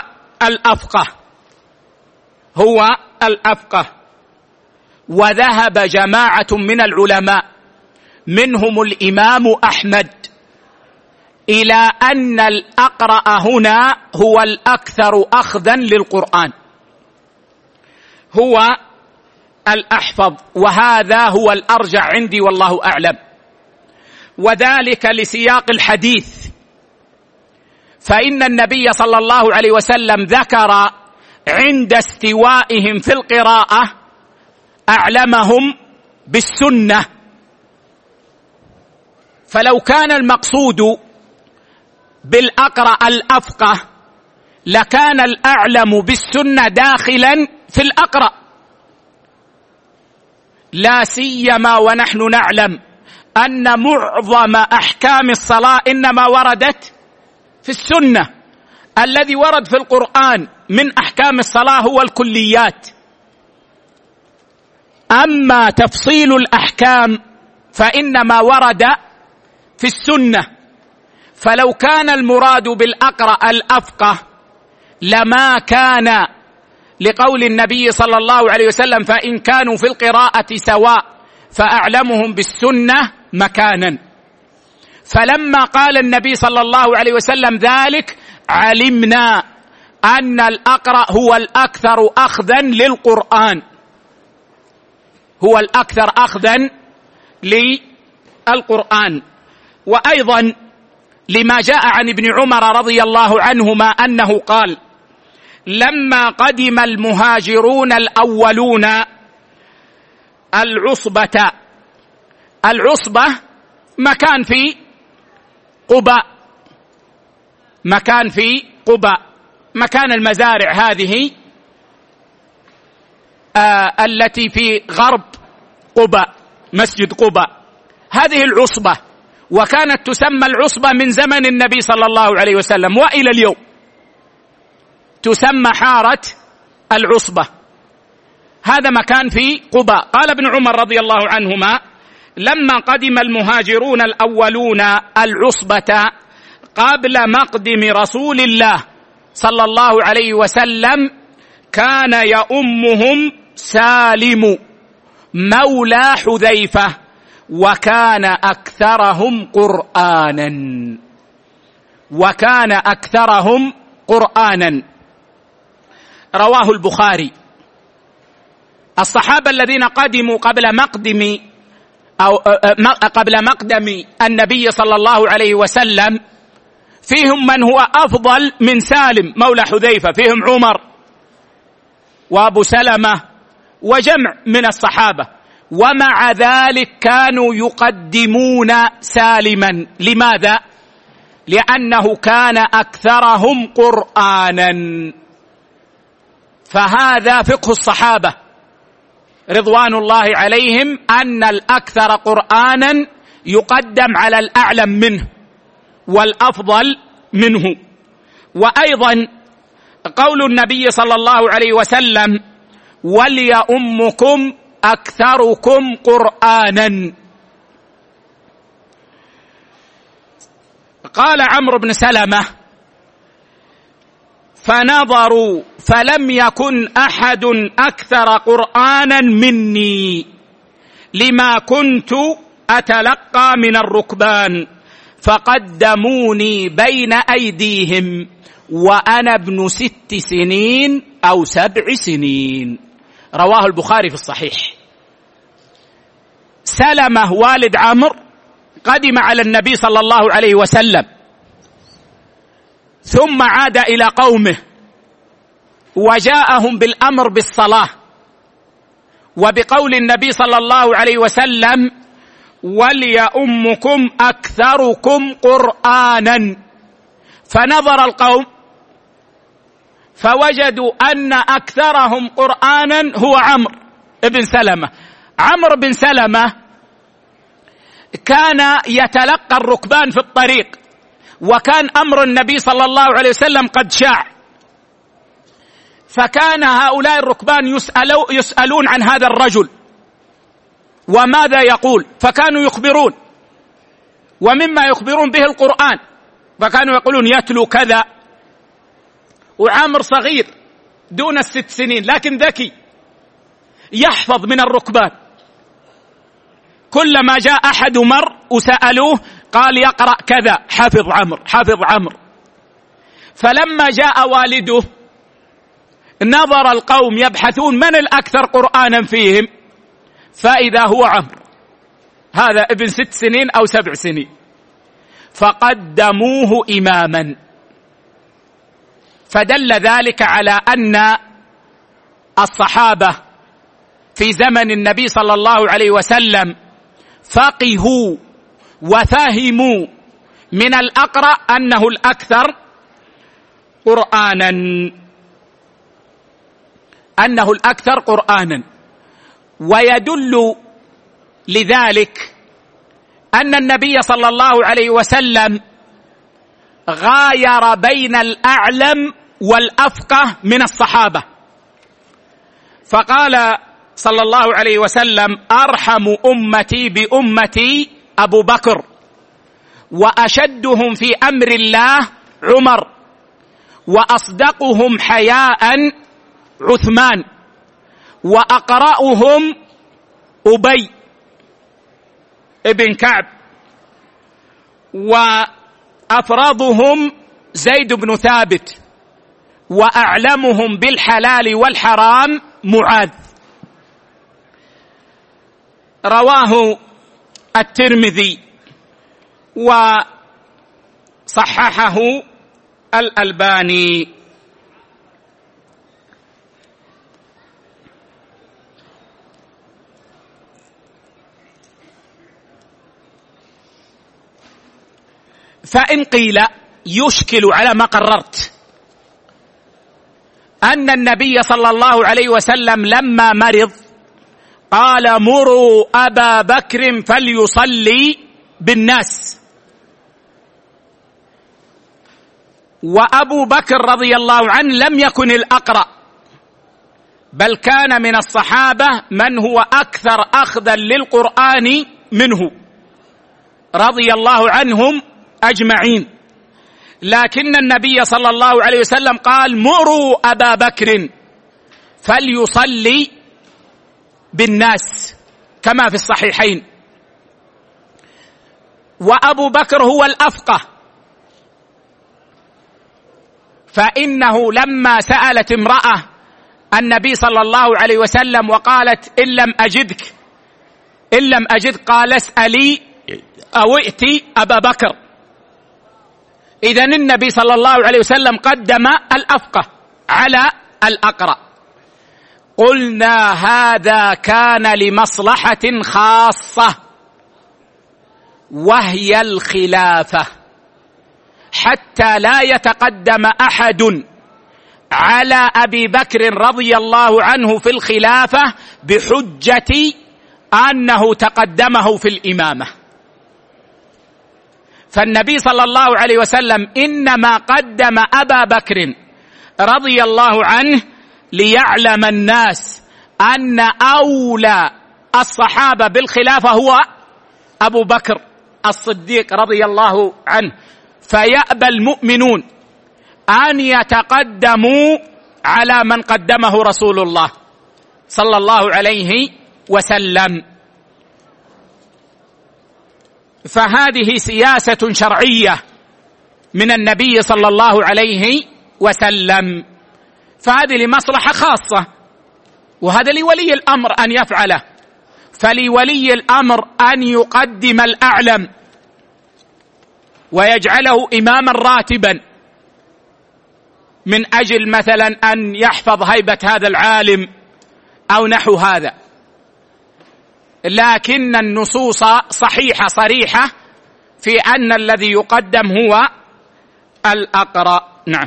الأفقه، وذهب جماعة من العلماء منهم الإمام أحمد إلى أن الأقرأ هنا هو الأكثر أخذا للقرآن، هو الأحفظ، وهذا هو الأرجح عندي والله أعلم، وذلك لسياق الحديث، فإن النبي صلى الله عليه وسلم ذكر عند استوائهم في القراءة أعلمهم بالسنة، فلو كان المقصود بالأقرأ الأفقه لكان الأعلم بالسنة داخلا في الأقرأ، لا سيما ونحن نعلم أن معظم أحكام الصلاة إنما وردت في السنة. الذي ورد في القرآن من أحكام الصلاة هو الكليات، أما تفصيل الأحكام فإنما ورد في السنة. فلو كان المراد بالأقرأ الأفقه لما كان لقول النبي صلى الله عليه وسلم فإن كانوا في القراءة سواء فأعلمهم بالسنة مكانا. فلما قال النبي صلى الله عليه وسلم ذلك علمنا أن الأقرأ هو الأكثر أخذا للقرآن، هو الأكثر أخذا للقرآن. وأيضا لما جاء عن ابن عمر رضي الله عنهما أنه قال لما قدم المهاجرون الأولون العصبة مكان في قباء، مكان المزارع هذه التي في غرب قباء، مسجد قباء، هذه العصبة، وكانت تسمى العصبة من زمن النبي صلى الله عليه وسلم وإلى اليوم تسمى حارة العصبة، هذا مكان في قباء. قال ابن عمر رضي الله عنهما لما قدم المهاجرون الأولون العصبة قبل مقدم رسول الله صلى الله عليه وسلم كان يؤمهم سالم مولى حذيفة وكان أكثرهم قرآنا. رواه البخاري. الصحابة الذين قدموا قبل مقدم النبي صلى الله عليه وسلم فيهم من هو أفضل من سالم مولى حذيفة، فيهم عمر وأبو سلمة وجمع من الصحابة، ومع ذلك كانوا يقدمون سالما. لماذا؟ لأنه كان أكثرهم قرآنا. فهذا فقه الصحابة رضوان الله عليهم أن الأكثر قرآنا يقدم على الأعلم منه والأفضل منه. وأيضا قول النبي صلى الله عليه وسلم وليؤمكم أكثركم قرآنا. قال عمرو بن سلمة فنظروا فلم يكن أحد أكثر قرآنا مني لما كنت أتلقى من الركبان فقدموني بين أيديهم وأنا ابن 6 سنين أو 7 سنين. رواه البخاري في الصحيح. سلمة والد عمرو قدم على النبي صلى الله عليه وسلم ثم عاد إلى قومه وجاءهم بالأمر بالصلاة وبقول النبي صلى الله عليه وسلم وليؤمكم أكثركم قرآنا. فنظر القوم فوجدوا أن أكثرهم قرآنا هو عمرو بن سلمة. عمرو بن سلمة كان يتلقى الركبان في الطريق، وكان أمر النبي صلى الله عليه وسلم قد شاع، فكان هؤلاء الركبان يسألون عن هذا الرجل وماذا يقول، فكانوا يخبرون، ومما يخبرون به القرآن، فكانوا يقولون يتلو كذا. وعمر صغير دون 6 سنين لكن ذكي يحفظ من الركبان، كلما جاء أحد مر وسألوه قال يقرأ كذا، حفظ عمرو. فلما جاء والده نظر القوم يبحثون من الأكثر قرآنا فيهم، فإذا هو عمرو، هذا ابن 6 سنين أو 7 سنين، فقدموه إماما. فدل ذلك على أن الصحابة في زمن النبي صلى الله عليه وسلم فقهوا وفهموا من الأقرأ أنه الأكثر قرآنا، ويدل لذلك أن النبي صلى الله عليه وسلم غاير بين الأعلم والأفقه من الصحابة، فقال صلى الله عليه وسلم: أرحم أمتي بأمتي أبو بكر، وأشدهم في أمر الله عمر، وأصدقهم حياء عثمان، وأقرأهم أبي ابن كعب، وأفرضهم زيد بن ثابت، وأعلمهم بالحلال والحرام معاذ. رواه الترمذي وصححه الألباني. فإن قيل يشكل على ما قررت أن النبي صلى الله عليه وسلم لما مرض قال: مروا أبا بكر فليصلي بالناس، وأبو بكر رضي الله عنه لم يكن الأقرأ، بل كان من الصحابة من هو أكثر أخذا للقرآن منه رضي الله عنهم أجمعين، لكن النبي صلى الله عليه وسلم قال: مروا أبا بكر فليصلي بالناس، كما في الصحيحين. وأبو بكر هو الأفقه، فإنه لما سألت امرأة النبي صلى الله عليه وسلم وقالت: إن لم أجد قال: اسألي أو ائتي أبا بكر. إذن النبي صلى الله عليه وسلم قدم الأفقه على الأقرأ. قلنا: هذا كان لمصلحة خاصة، وهي الخلافة، حتى لا يتقدم أحد على أبي بكر رضي الله عنه في الخلافة بحجة أنه تقدمه في الإمامة. فالنبي صلى الله عليه وسلم إنما قدم أبا بكر رضي الله عنه ليعلم الناس أن أولى الصحابة بالخلافة هو أبو بكر الصديق رضي الله عنه، فيأبى المؤمنون أن يتقدموا على من قدمه رسول الله صلى الله عليه وسلم. فهذه سياسة شرعية من النبي صلى الله عليه وسلم، فهذه لمصلحة خاصة، وهذا لولي الأمر أن يفعله. فلولي الأمر أن يقدم الأعلم ويجعله إماما راتبا من أجل مثلا أن يحفظ هيبة هذا العالم أو نحو هذا، لكن النصوص صحيحة صريحة في أن الذي يقدم هو الأقرأ. نعم.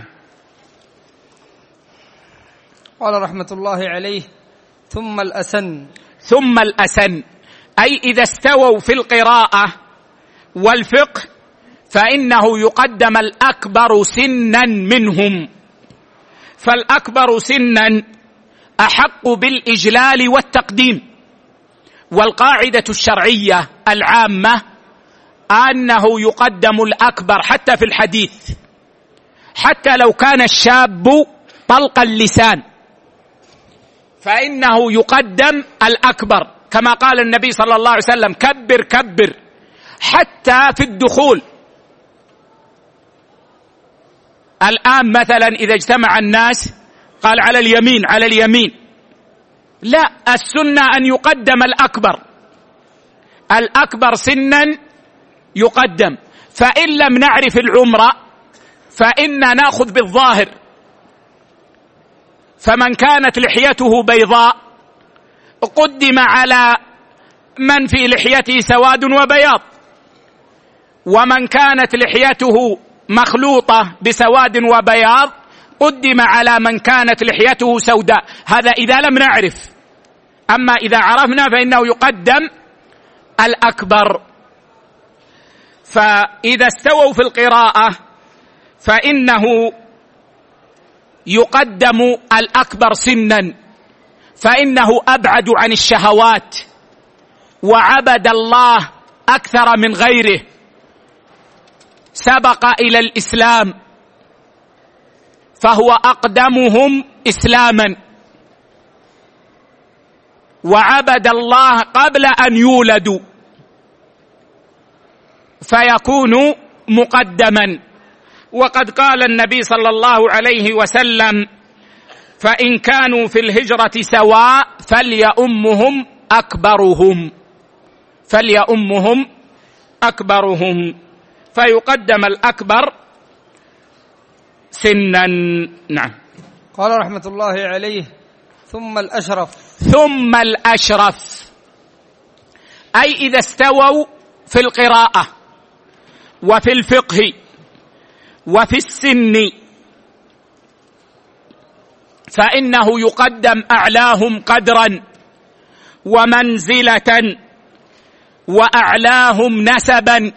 قال رحمة الله عليه: ثم الأسن، أي إذا استووا في القراءة والفقه فإنه يقدم الأكبر سنا منهم، فالأكبر سنا أحق بالإجلال والتقديم. والقاعدة الشرعية العامة أنه يقدم الأكبر حتى في الحديث، حتى لو كان الشاب طلق اللسان فإنه يقدم الأكبر، كما قال النبي صلى الله عليه وسلم: كبر كبر. حتى في الدخول الآن مثلا إذا اجتمع الناس قال: على اليمين على اليمين، لا، السنة أن يقدم الأكبر سنا يقدم. فإن لم نعرف العمر فإنا نأخذ بالظاهر، فمن كانت لحيته بيضاء قدم على من في لحيته سواد وبياض، ومن كانت لحيته مخلوطة بسواد وبياض قدم على من كانت لحيته سوداء. هذا إذا لم نعرف. أما إذا عرفنا فإنه يقدم الأكبر. فإذا استووا في القراءة فإنه يقدم الأكبر سنا، فإنه أبعد عن الشهوات وعبد الله أكثر من غيره، سبق إلى الإسلام فهو أقدمهم إسلاما، وعبد الله قبل أن يولدوا فيكون مقدما. وقد قال النبي صلى الله عليه وسلم: فإن كانوا في الهجرة سواء فليؤمهم أكبرهم، فيقدم الأكبر سنا. نعم. قال رحمة الله عليه: ثم الأشرف، أي إذا استووا في القراءة وفي الفقه وفي السن فإنه يقدم أعلاهم قدرا ومنزلة وأعلاهم نسبا،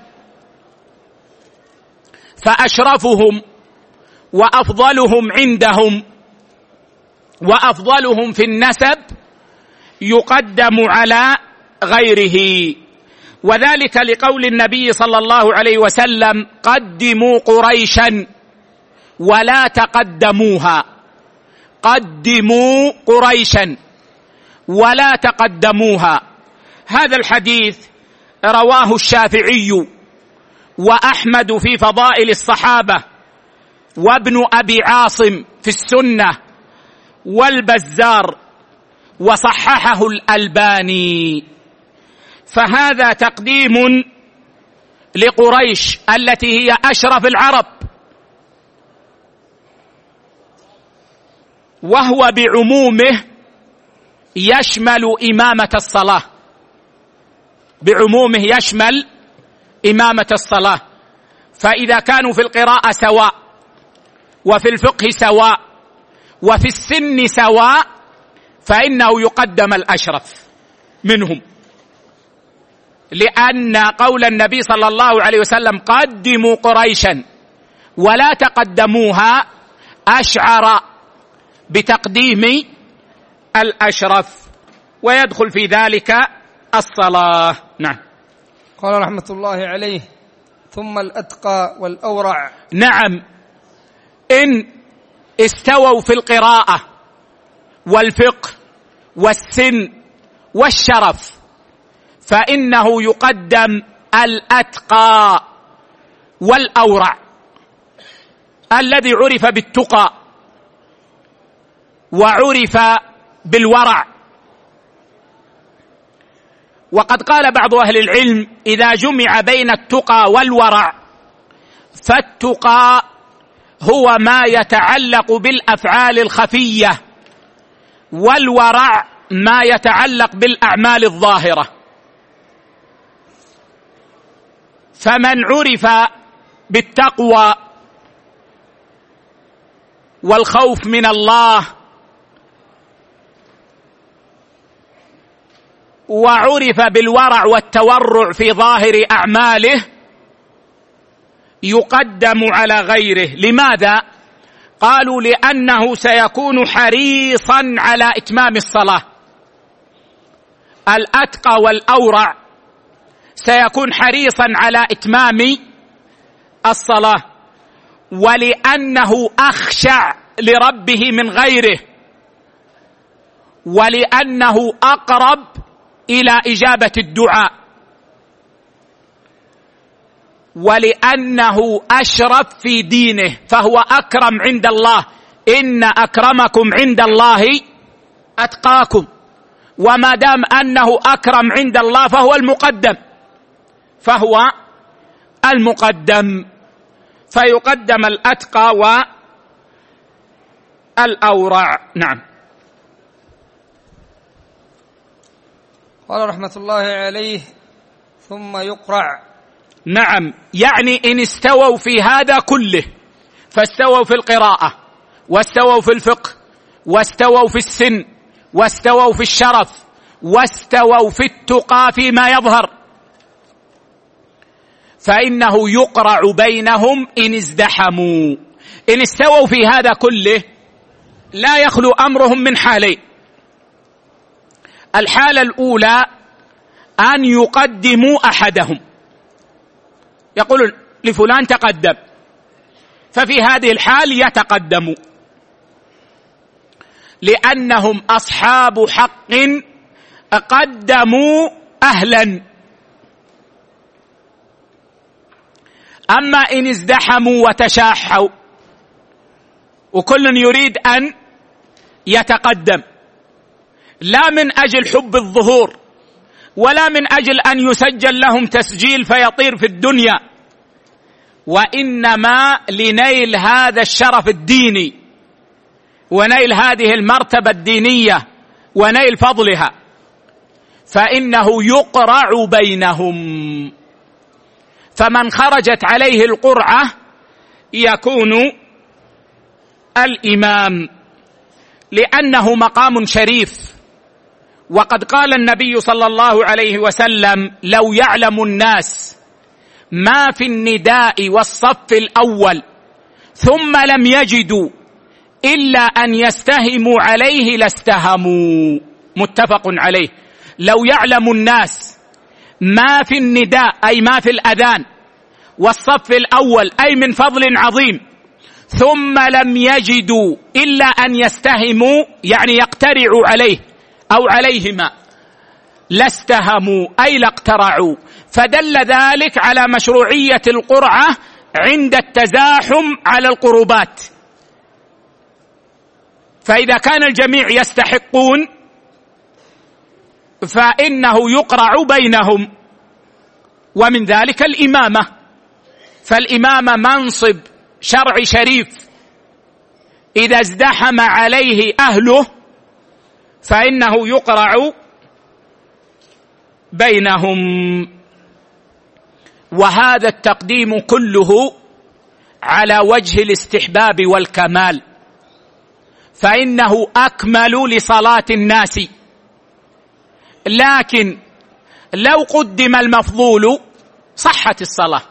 فأشرفهم وأفضلهم عندهم وأفضلهم في النسب يقدم على غيره. وذلك لقول النبي صلى الله عليه وسلم: قدموا قريشا ولا تقدموها. قدموا قريشا ولا تقدموها. هذا الحديث رواه الشافعي وأحمد في فضائل الصحابة، وابن أبي عاصم في السنة، والبزار، وصححه الألباني. فهذا تقديم لقريش التي هي أشرف العرب، وهو بعمومه يشمل إمامة الصلاة، بعمومه يشمل إمامة الصلاة. فإذا كانوا في القراءة سواء وفي الفقه سواء وفي السن سواء فإنه يقدم الأشرف منهم، لأن قول النبي صلى الله عليه وسلم: قدموا قريشا ولا تقدموها، أشعر بتقديم الأشرف، ويدخل في ذلك الصلاة. نعم. قال رحمة الله عليه: ثم الأتقى والأورع. نعم، إن استووا في القراءة والفقه والسن والشرف فإنه يقدم الأتقى والأورع، الذي عرف بالتقى وعرف بالورع. وقد قال بعض أهل العلم: إذا جمع بين التقى والورع فالتقى هو ما يتعلق بالأفعال الخفية، والورع ما يتعلق بالأعمال الظاهرة. فمن عرف بالتقوى والخوف من الله وعرف بالورع والتورع في ظاهر أعماله يقدم على غيره. لماذا؟ قالوا: لأنه سيكون حريصا على إتمام الصلاة. الأتقى والأورع سيكون حريصا على إتمام الصلاة، ولأنه أخشع لربه من غيره، ولأنه أقرب إلى إجابة الدعاء، ولأنه أشرف في دينه، فهو أكرم عند الله. إن أكرمكم عند الله أتقاكم. وما دام أنه أكرم عند الله فهو المقدم، فيقدم الأتقى والأورع. نعم. قال رحمة الله عليه: ثم يقرع. نعم، يعني إن استووا في هذا كله، فاستووا في القراءة، واستووا في الفقه، واستووا في السن، واستووا في الشرف، واستووا في التقى فيما يظهر، فإنه يقرع بينهم إن ازدحموا. إن استووا في هذا كله لا يخلو أمرهم من حالين: الحالة الأولى أن يقدموا أحدهم، يقولون لفلان تقدم، ففي هذه الحال يتقدموا لأنهم أصحاب حق قدموا أهلا. أما إن ازدحموا وتشاحوا وكل يريد أن يتقدم، لا من أجل حب الظهور ولا من أجل أن يسجل لهم تسجيل فيطير في الدنيا، وإنما لنيل هذا الشرف الديني ونيل هذه المرتبة الدينية ونيل فضلها، فإنه يقرع بينهم. فمن خرجت عليه القرعة يكون الإمام، لأنه مقام شريف. وقد قال النبي صلى الله عليه وسلم: لو يعلم الناس ما في النداء والصف الأول ثم لم يجدوا إلا أن يستهموا عليه لاستهموا. متفق عليه. لو يعلم الناس ما في النداء أي ما في الأذان، والصف الأول أي من فضل عظيم، ثم لم يجدوا إلا أن يستهموا يعني يقترعوا عليه أو عليهما، لاستهموا أي لاقترعوا. فدل ذلك على مشروعية القرعة عند التزاحم على القربات، فإذا كان الجميع يستحقون فإنه يقرع بينهم. ومن ذلك الإمامة، فالإمامة منصب شرعي شريف، إذا ازدحم عليه أهله فإنه يقرع بينهم. وهذا التقديم كله على وجه الاستحباب والكمال، فإنه أكمل لصلاة الناس. لكن لو قدم المفضول صحت الصلاة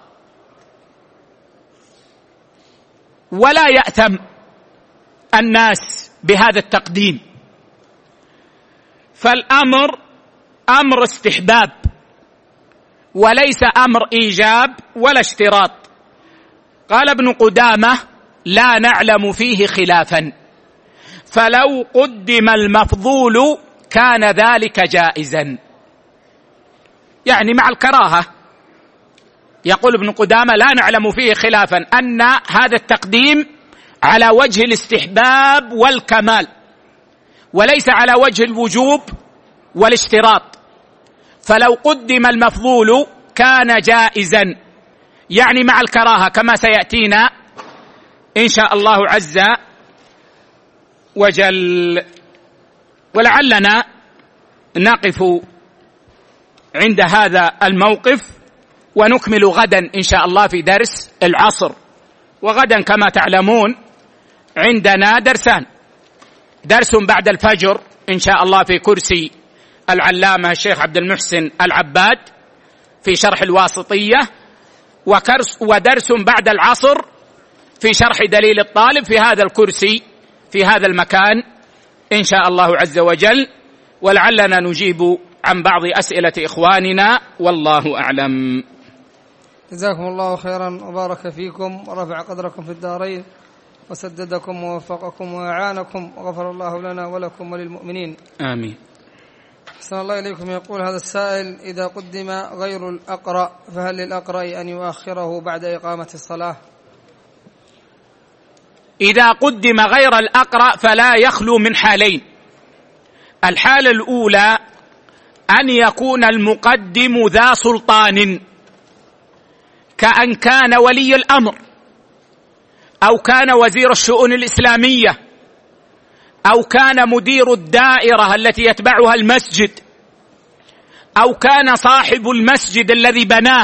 ولا يأثم الناس بهذا التقديم، فالأمر أمر استحباب وليس أمر إيجاب ولا اشتراط. قال ابن قدامة: لا نعلم فيه خلافا، فلو قدم المفضول كان ذلك جائزا، يعني مع الكراهة. يقول ابن قدامة: لا نعلم فيه خلافا، أن هذا التقديم على وجه الاستحباب والكمال وليس على وجه الوجوب والاشتراط. فلو قدم المفضول كان جائزا، يعني مع الكراهة كما سيأتينا إن شاء الله عز وجل. ولعلنا نقف عند هذا الموقف ونكمل غدا إن شاء الله في درس العصر. وغدا كما تعلمون عندنا درسان: درس بعد الفجر إن شاء الله في كرسي العلامة الشيخ عبد المحسن العباد في شرح الواسطية، ودرس بعد العصر في شرح دليل الطالب في هذا الكرسي في هذا المكان إن شاء الله عز وجل. ولعلنا نجيب عن بعض أسئلة إخواننا، والله أعلم. جزاكم الله خيرا وبارك فيكم ورفع قدركم في الدارين وسددكم ووفقكم وأعانكم وغفر الله لنا ولكم وللمؤمنين، آمين. أحسن الله إليكم. يقول هذا السائل: إذا قدم غير الأقرأ فهل للأقرأ أن يؤخره بعد إقامة الصلاة؟ إذا قدم غير الأقرأ فلا يخلو من حالين: الحالة الأولى أن يكون المقدم ذا سلطان، كأن كان ولي الأمر، أو كان وزير الشؤون الإسلامية، أو كان مدير الدائرة التي يتبعها المسجد، أو كان صاحب المسجد الذي بناه،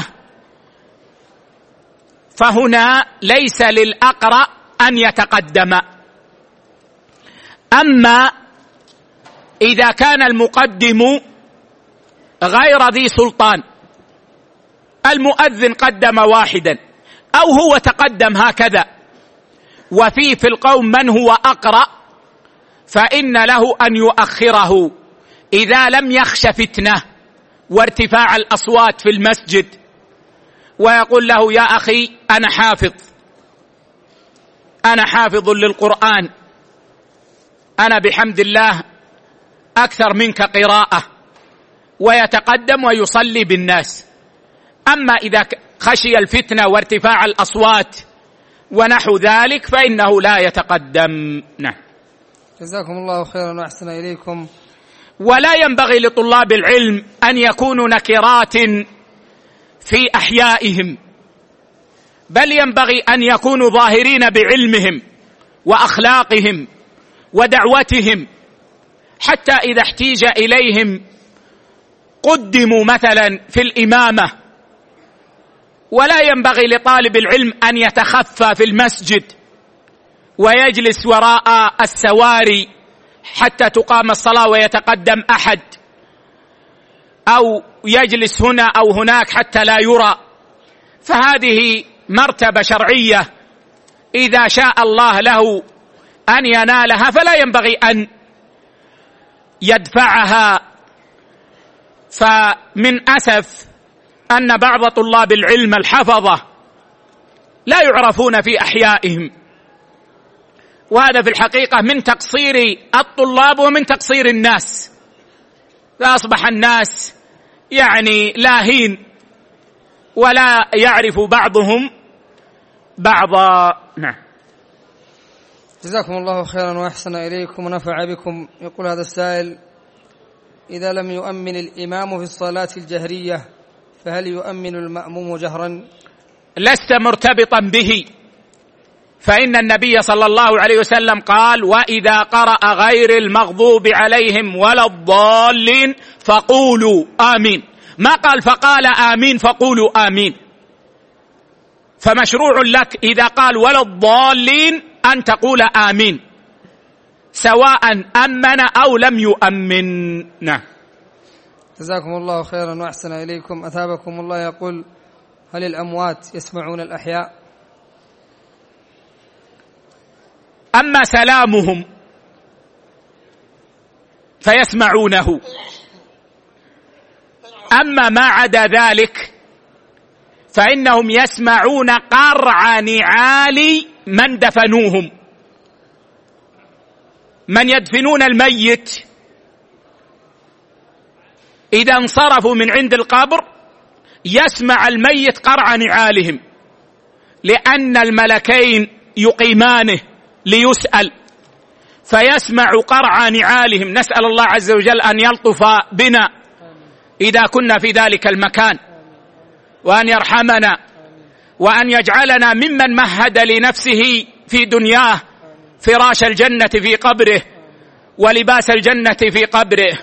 فهنا ليس للأقرأ أن يتقدم. أما إذا كان المقدم غير ذي سلطان، المؤذن قدم واحدا أو هو تقدم هكذا، وفي القوم من هو أقرأ، فإن له أن يؤخره إذا لم يخش فتنة وارتفاع الأصوات في المسجد، ويقول له: يا أخي أنا حافظ للقرآن، أنا بحمد الله أكثر منك قراءة، ويتقدم ويصلي بالناس. أما إذا خشي الفتنة وارتفاع الأصوات ونحو ذلك فإنه لا يتقدم. نعم. جزاكم الله خيرا وأحسن إليكم. ولا ينبغي لطلاب العلم أن يكونوا نكرات في أحيائهم، بل ينبغي أن يكونوا ظاهرين بعلمهم وأخلاقهم ودعوتهم، حتى إذا احتيج إليهم قدموا مثلا في الإمامة. ولا ينبغي لطالب العلم أن يتخفى في المسجد ويجلس وراء السواري حتى تقام الصلاة ويتقدم أحد، أو يجلس هنا أو هناك حتى لا يرى. فهذه مرتبة شرعية إذا شاء الله له أن ينالها فلا ينبغي أن يدفعها. فمن أسف أن بعض طلاب العلم الحفظة لا يعرفون في أحيائهم، وهذا في الحقيقة من تقصير الطلاب ومن تقصير الناس، فأصبح الناس لاهين ولا يعرف بعضهم بعضا. نعم. جزاكم الله خيرا وأحسن إليكم ونفع بكم. يقول هذا السائل: إذا لم يؤمن الإمام في الصلاة الجهرية فهل يؤمن المأموم جهرا؟ لست مرتبطا به، فإن النبي صلى الله عليه وسلم قال: وإذا قرأ غير المغضوب عليهم ولا الضالين فقولوا آمين. ما قال فقال آمين فقولوا آمين. فمشروع لك إذا قال ولا الضالين أن تقول آمين، سواء أمن أو لم يؤمن. نعم. جزاكم الله خيرا وأحسن إليكم. أثابكم الله. يقول: هل الأموات يسمعون الأحياء؟ أما سلامهم فيسمعونه، أما ما عدا ذلك فإنهم يسمعون قرع نعال من دفنوهم. من يدفنون الميت إذا انصرفوا من عند القبر يسمع الميت قرع نعالهم، لأن الملكين يقيمانه ليسأل، فيسمع قرع نعالهم. نسأل الله عز وجل أن يلطف بنا إذا كنا في ذلك المكان، وأن يرحمنا، وأن يجعلنا ممن مهد لنفسه في دنياه فراش الجنة في قبره ولباس الجنة في قبره.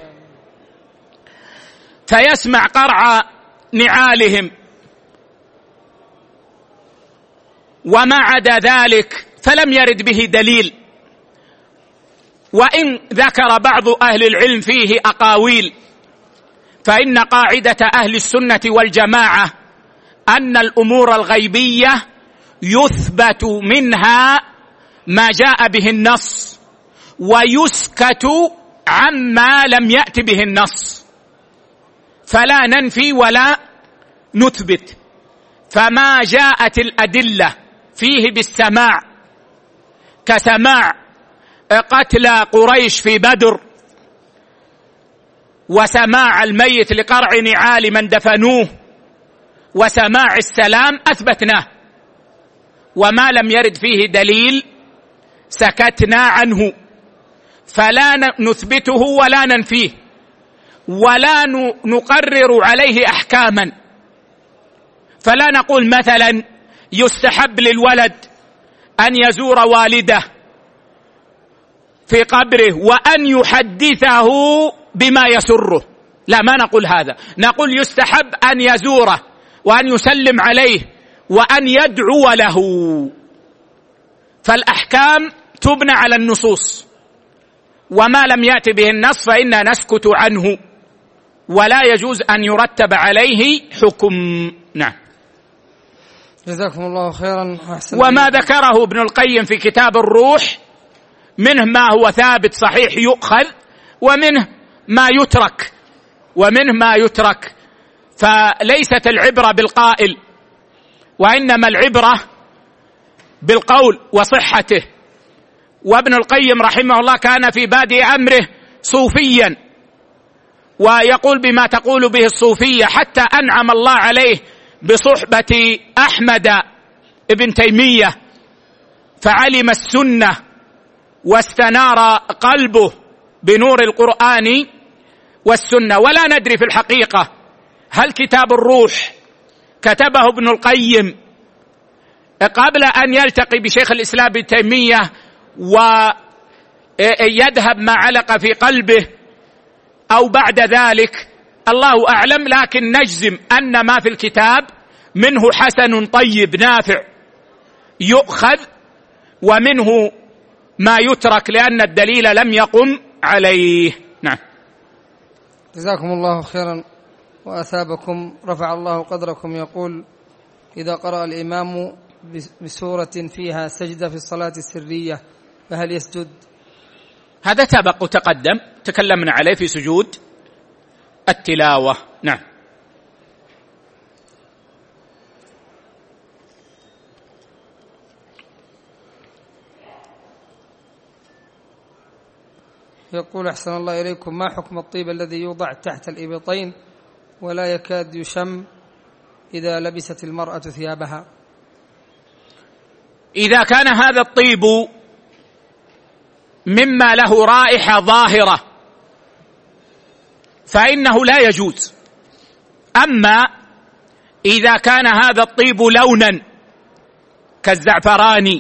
فيسمع قرع نعالهم، وما عدا ذلك فلم يرد به دليل. وإن ذكر بعض أهل العلم فيه أقاويل، فإن قاعدة أهل السنة والجماعة أن الأمور الغيبية يثبت منها ما جاء به النص، ويسكت عما لم يأت به النص، فلا ننفي ولا نثبت. فما جاءت الأدلة فيه بالسماع كسماع قتلى قريش في بدر، وسماع الميت لقرع نعال من دفنوه، وسماع السلام أثبتناه. وما لم يرد فيه دليل سكتنا عنه. فلا نثبته ولا ننفيه ولا نقرر عليه أحكاما. فلا نقول مثلا يستحب للولد أن يزور والده في قبره وأن يحدثه بما يسره، لا، ما نقول هذا. نقول يستحب أن يزوره وأن يسلم عليه وأن يدعو له. فالأحكام تبنى على النصوص، وما لم يأتي به النص فإنا نسكت عنه ولا يجوز أن يرتب عليه حكم. نعم. جزاكم الله خيرا. وما ذكره ابن القيم في كتاب الروح منه ما هو ثابت صحيح يؤخذ، ومنه ما يترك، فليست العبرة بالقائل، وإنما العبرة بالقول وصحته. وابن القيم رحمه الله كان في بادئ أمره صوفيا، ويقول بما تقول به الصوفية، حتى أنعم الله عليه بصحبة أحمد ابن تيمية فعلم السنة واستنار قلبه بنور القرآن والسنة. ولا ندري في الحقيقة هل كتاب الروح كتبه ابن القيم قبل أن يلتقي بشيخ الإسلام ابن تيمية ويذهب ما علق في قلبه أو بعد ذلك، الله أعلم. لكن نجزم أن ما في الكتاب منه حسن طيب نافع يؤخذ، ومنه ما يترك لأن الدليل لم يقم عليه. نعم. جزاكم الله خيرا وأثابكم، رفع الله قدركم. يقول: إذا قرأ الإمام بسورة فيها سجدة في الصلاة السرية فهل يسجد؟ هذا سبق وتقدم، تكلمنا عليه في سجود التلاوة. نعم. يقول: أحسن الله إليكم، ما حكم الطيب الذي يوضع تحت الإبطين ولا يكاد يشم إذا لبست المرأة ثيابها؟ إذا كان هذا الطيب مما له رائحة ظاهرة فإنه لا يجوز. أما إذا كان هذا الطيب لونا كالزعفران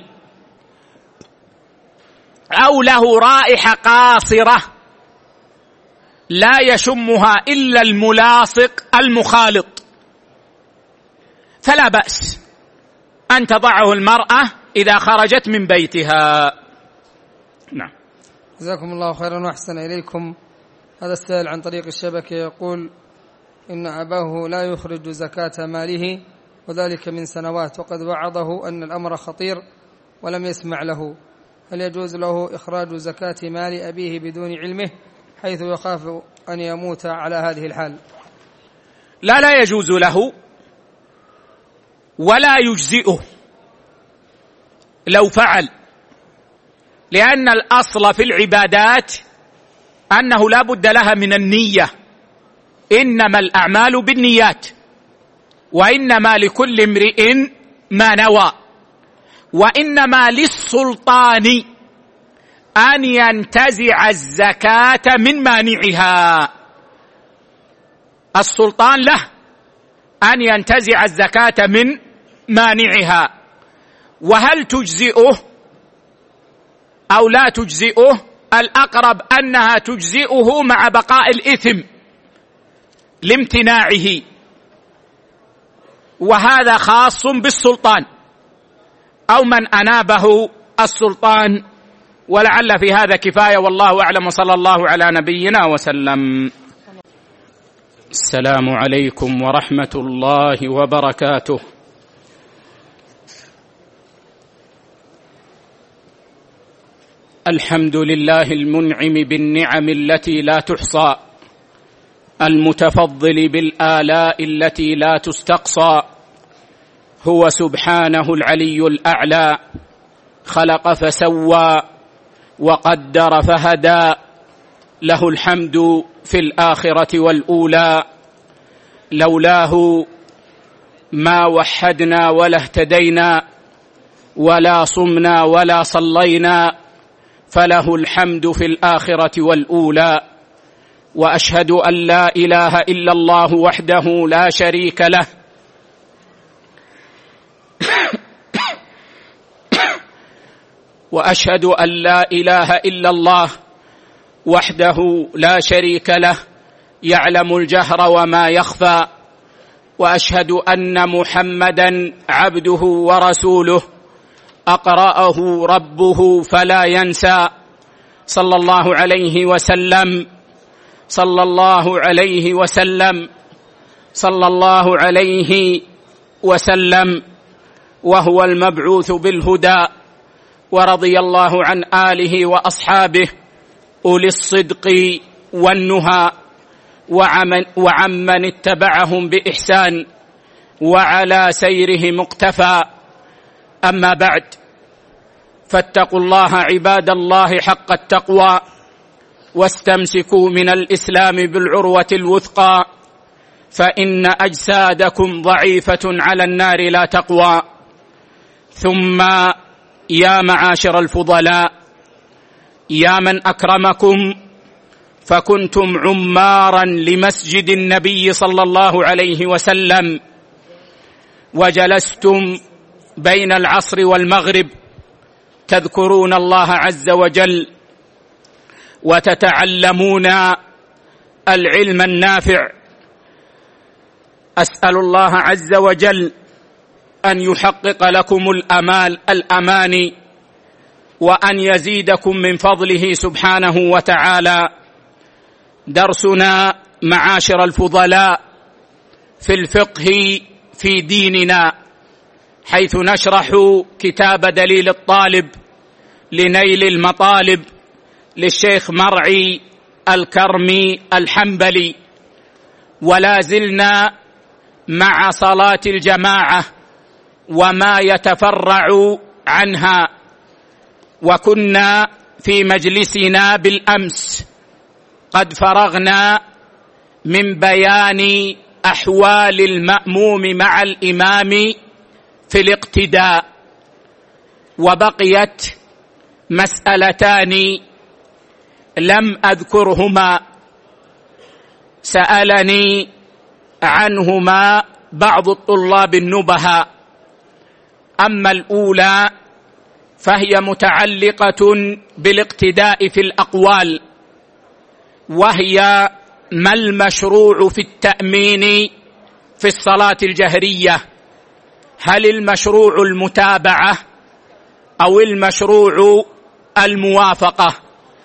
أو له رائحة قاصرة لا يشمها إلا الملاصق المخالط فلا بأس أن تضعه المرأة إذا خرجت من بيتها. نعم. جزاكم الله خيرا وأحسن إليكم. هذا السائل عن طريق الشبكة يقول إن أباه لا يخرج زكاة ماله وذلك من سنوات، وقد وعظه أن الأمر خطير ولم يسمع له، هل يجوز له إخراج زكاة مال أبيه بدون علمه حيث يخاف أن يموت على هذه الحال؟ لا يجوز له ولا يجزئه لو فعل، لأن الأصل في العبادات أنه لا بد لها من النية، إنما الأعمال بالنيات وإنما لكل امرئ ما نوى، وإنما للسلطان أن ينتزع الزكاة من مانعها. السلطان له أن ينتزع الزكاة من مانعها. وهل تجزئه أو لا تجزئه؟ الأقرب أنها تجزئه مع بقاء الإثم لامتناعه، وهذا خاص بالسلطان أو من أنابه السلطان. ولعل في هذا كفاية، والله أعلم، وصلى الله على نبينا وسلم. السلام عليكم ورحمة الله وبركاته. الحمد لله المنعم بالنعم التي لا تحصى، المتفضل بالآلاء التي لا تستقصى. هو سبحانه العلي الأعلى، خلق فسوى وقدر فهدى، له الحمد في الآخرة والأولى. لولاه ما وحدنا ولا اهتدينا ولا صمنا ولا صلينا، فله الحمد في الآخرة والأولى. وأشهد أن لا إله إلا الله وحده لا شريك له وأشهد أن لا إله إلا الله وحده لا شريك له يعلم الجهر وما يخفى. وأشهد أن محمدًا عبده ورسوله أقرأه ربه فلا ينسى، صلى الله عليه وسلم صلى الله عليه وسلم صلى الله عليه وسلم، وهو المبعوث بالهدى. ورضي الله عن آله وأصحابه أولي الصدق والنهى وعمن اتبعهم بإحسان وعلى سيره مقتفى. أما بعد، فاتقوا الله عباد الله حق التقوى، واستمسكوا من الإسلام بالعروة الوثقى، فإن أجسادكم ضعيفة على النار لا تقوى. ثم يا معاشر الفضلاء، يا من أكرمكم فكنتم عمارا لمسجد النبي صلى الله عليه وسلم، وجلستم بين العصر والمغرب تذكرون الله عز وجل وتتعلمون العلم النافع. أسأل الله عز وجل أن يحقق لكم الأماني، وأن يزيدكم من فضله سبحانه وتعالى. درسنا معاشر الفضلاء في الفقه في ديننا، حيث نشرح كتاب دليل الطالب لنيل المطالب للشيخ مرعي الكرمي الحنبلي، ولا زلنا مع صلاة الجماعة وما يتفرع عنها. وكنا في مجلسنا بالأمس قد فرغنا من بيان أحوال المأموم مع الإمام في الاقتداء، وبقيت مسألتان لم أذكرهما سألني عنهما بعض الطلاب النبهاء. أما الأولى فهي متعلقة بالاقتداء في الأقوال، وهي ما المشروع في التأمين في الصلاة الجهرية؟ هل المشروع المتابعة أو المشروع الموافقة؟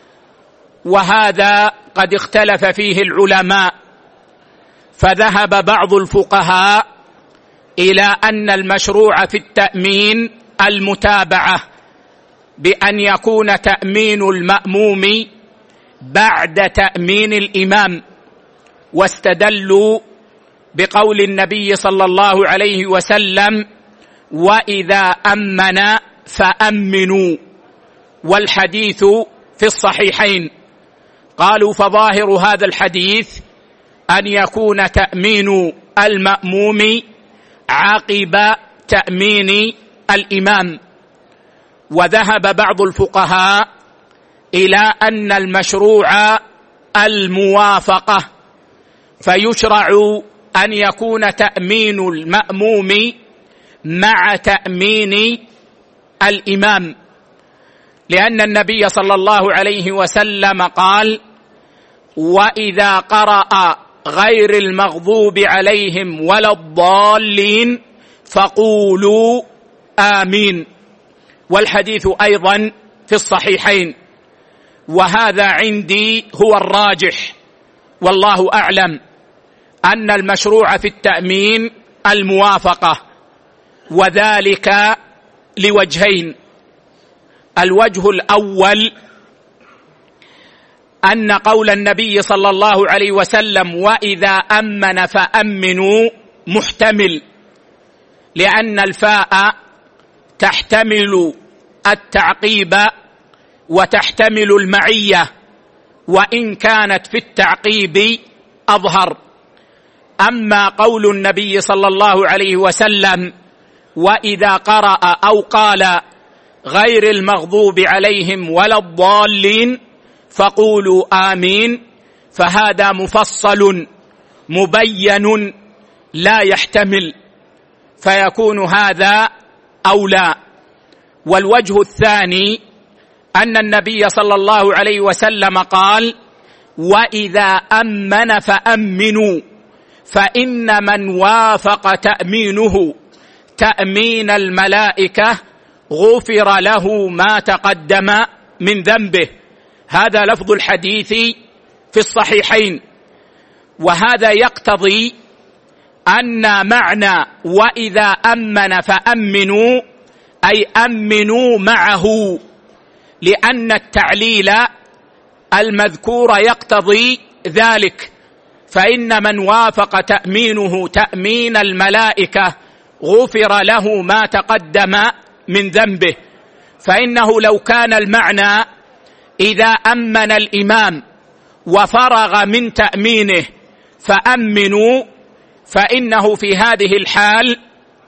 وهذا قد اختلف فيه العلماء، فذهب بعض الفقهاء إلى أن المشروع في التأمين المتابعة، بأن يكون تأمين المأموم بعد تأمين الإمام، واستدلوا بقول النبي صلى الله عليه وسلم: وإذا أمن فأمنوا، والحديث في الصحيحين. قالوا: فظاهر هذا الحديث أن يكون تأمين المأموم عقب تأمين الإمام. وذهب بعض الفقهاء إلى أن المشروع الموافقة، فيشرع أن يكون تأمين المأموم مع تأمين الإمام، لأن النبي صلى الله عليه وسلم قال: وإذا قرأ غير المغضوب عليهم ولا الضالين فقولوا آمين، والحديث أيضا في الصحيحين. وهذا عندي هو الراجح، والله أعلم، أن المشروع في التأمين الموافقة، وذلك لوجهين. الوجه الأول أن قول النبي صلى الله عليه وسلم: وإذا أمن فأمنوا، محتمل، لأن الفاء تحتمل التعقيب وتحتمل المعية، وإن كانت في التعقيب أظهر. أما قول النبي صلى الله عليه وسلم: وإذا قرأ أو قال غير المغضوب عليهم ولا الضالين فقولوا آمين، فهذا مفصل مبين لا يحتمل، فيكون هذا أولى. والوجه الثاني أن النبي صلى الله عليه وسلم قال: وإذا أمن فأمنوا، فإن من وافق تأمينه تأمين الملائكة غفر له ما تقدم من ذنبه. هذا لفظ الحديث في الصحيحين. وهذا يقتضي أن معنى وإذا أمن فأمنوا أي أمنوا معه، لأن التعليل المذكور يقتضي ذلك. فإن من وافق تأمينه تأمين الملائكة غفر له ما تقدم من ذنبه. فإنه لو كان المعنى إذا أمن الإمام وفرغ من تأمينه فأمنوا، فإنه في هذه الحال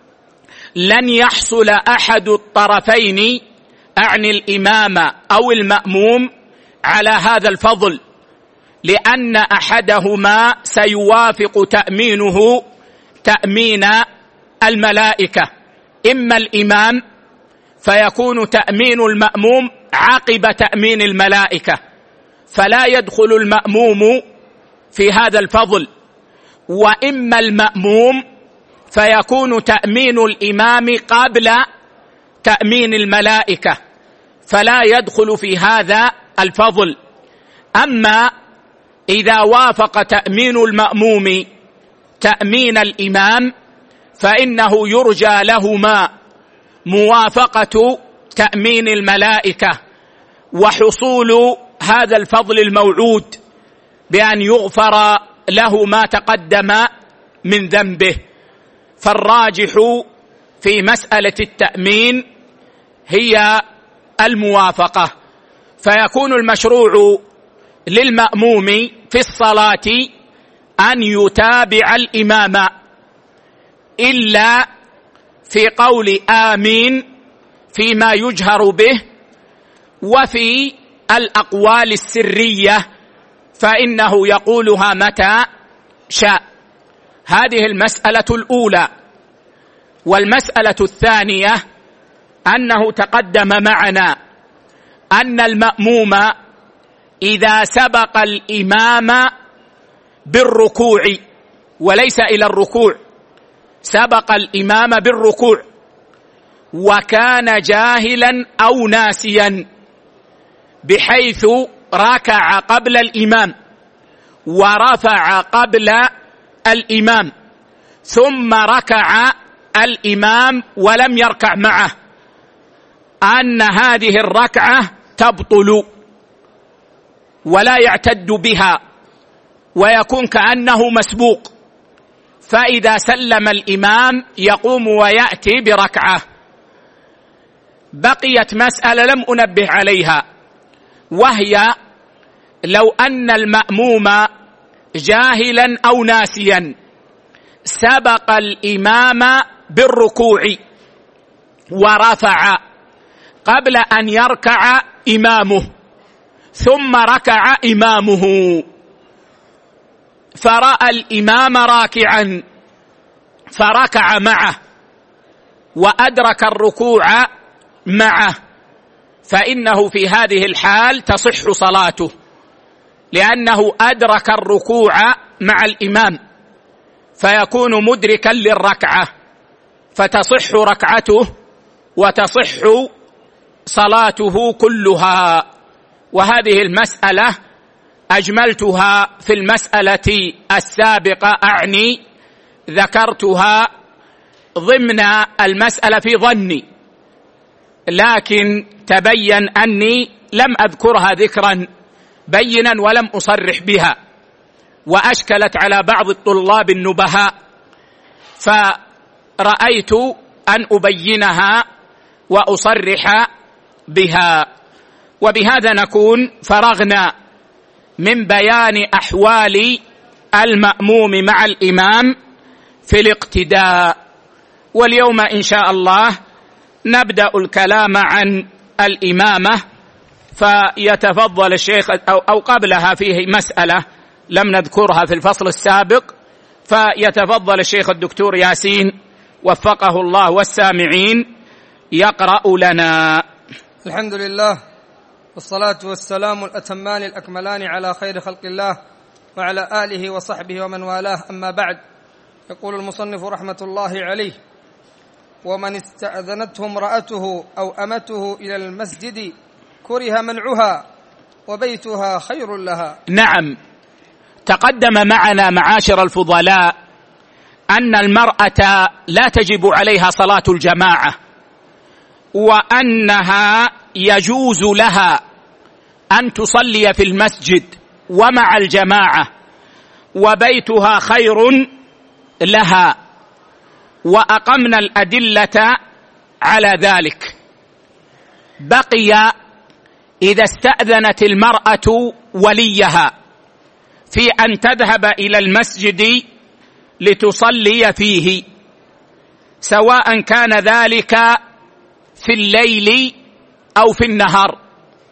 لن يحصل أحد الطرفين، أعني الإمام أو المأموم، على هذا الفضل، لأن أحدهما سيوافق تأمينه تأمين الملائكة، إما الإمام فيكون تأمين المأموم عقب تأمين الملائكة، فلا يدخل المأموم في هذا الفضل، وإما المأموم فيكون تأمين الإمام قبل تأمين الملائكة، فلا يدخل في هذا الفضل. أما إذا وافق تأمين المأموم تأمين الإمام فإنه يرجى لهما موافقة تأمين الملائكة وحصول هذا الفضل الموعود بأن يغفر له ما تقدم من ذنبه. فالراجح في مسألة التأمين هي الموافقة، فيكون المشروع للمأموم في الصلاة أن يتابع الإمام، إلا في قول آمين فيما يجهر به، وفي الأقوال السرية فإنه يقولها متى شاء. هذه المسألة الأولى. والمسألة الثانية أنه تقدم معنا أن المأموم إذا سبق الإمام بالركوع، وليس إلى الركوع، سبق الإمام بالركوع وكان جاهلا أو ناسيا، بحيث ركع قبل الإمام ورفع قبل الإمام، ثم ركع الإمام ولم يركع معه، أن هذه الركعة تبطل ولا يعتد بها ويكون كأنه مسبوق، فإذا سلم الإمام يقوم ويأتي بركعة. بقيت مسألة لم أنبه عليها، وهي لو أن المأموم جاهلا أو ناسيا سبق الإمام بالركوع ورفع قبل أن يركع إمامه، ثم ركع إمامه، فرأى الإمام راكعا فركع معه وأدرك الركوع معه، فإنه في هذه الحال تصح صلاته، لأنه أدرك الركوع مع الإمام، فيكون مدركا للركعة، فتصح ركعته وتصح صلاته كلها. وهذه المسألة أجملتها في المسألة السابقة، أعني ذكرتها ضمن المسألة في ظني، لكن تبين أني لم أذكرها ذكرا بينا ولم أصرح بها، وأشكلت على بعض الطلاب النبهاء، فرأيت أن أبينها وأصرح بها. وبهذا نكون فرغنا من بيان أحوال المأموم مع الإمام في الاقتداء. واليوم إن شاء الله نبدأ الكلام عن الإمامة، فيتفضل الشيخ أو قبلها فيه مسألة لم نذكرها في الفصل السابق، فيتفضل الشيخ الدكتور ياسين وفقه الله والسامعين يقرأ لنا. الحمد لله، والصلاة والسلام الأتمان الأكملان على خير خلق الله وعلى آله وصحبه ومن والاه، أما بعد. يقول المصنف رحمة الله عليه: ومن استأذنته امرأته أو أمته إلى المسجد كره منعها وبيتها خير لها. نعم، تقدم معنا معاشر الفضلاء أن المرأة لا تجب عليها صلاة الجماعة، وأنها يجوز لها أن تصلي في المسجد ومع الجماعة، وبيتها خير لها، وأقمنا الأدلة على ذلك. بقي إذا استأذنت المرأة وليها في أن تذهب إلى المسجد لتصلي فيه، سواء كان ذلك في الليل أو في النهار،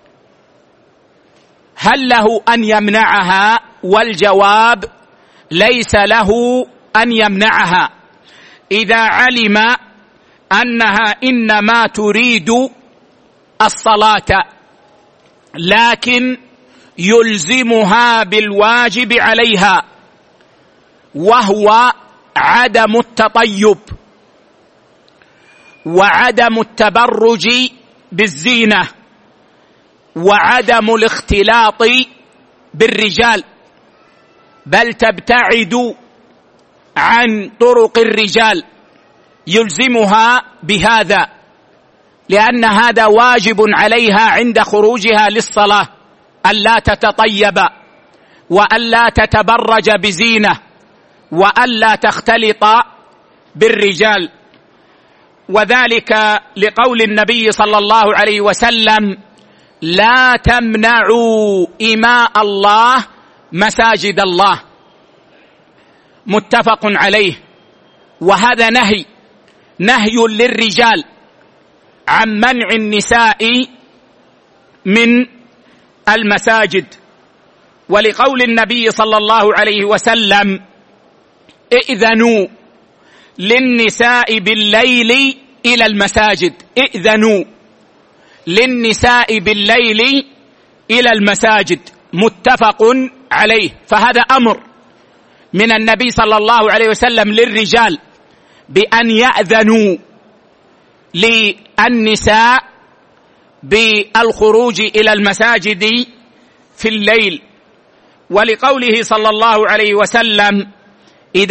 هل له أن يمنعها؟ والجواب: ليس له أن يمنعها إذا علم أنها إنما تريد الصلاة، لكن يلزمها بالواجب عليها، وهو عدم التطيب وعدم التبرج بالزينة وعدم الاختلاط بالرجال، بل تبتعد عن طرق الرجال، يلزمها بهذا، لأن هذا واجب عليها عند خروجها للصلاة، ألا تتطيب وألا تتبرج بزينة وألا تختلط بالرجال. وذلك لقول النبي صلى الله عليه وسلم: لا تمنعوا إماء الله مساجد الله، متفق عليه. وهذا نهي للرجال عن منع النساء من المساجد، ولقول النبي صلى الله عليه وسلم: ائذنوا للنساء بالليل إلى المساجد، ائذنوا للنساء بالليل إلى المساجد، متفق عليه. فهذا أمر من النبي صلى الله عليه وسلم للرجال بأن يأذنوا للنساء بالخروج إلى المساجد في الليل، ولقوله صلى الله عليه وسلم: إذا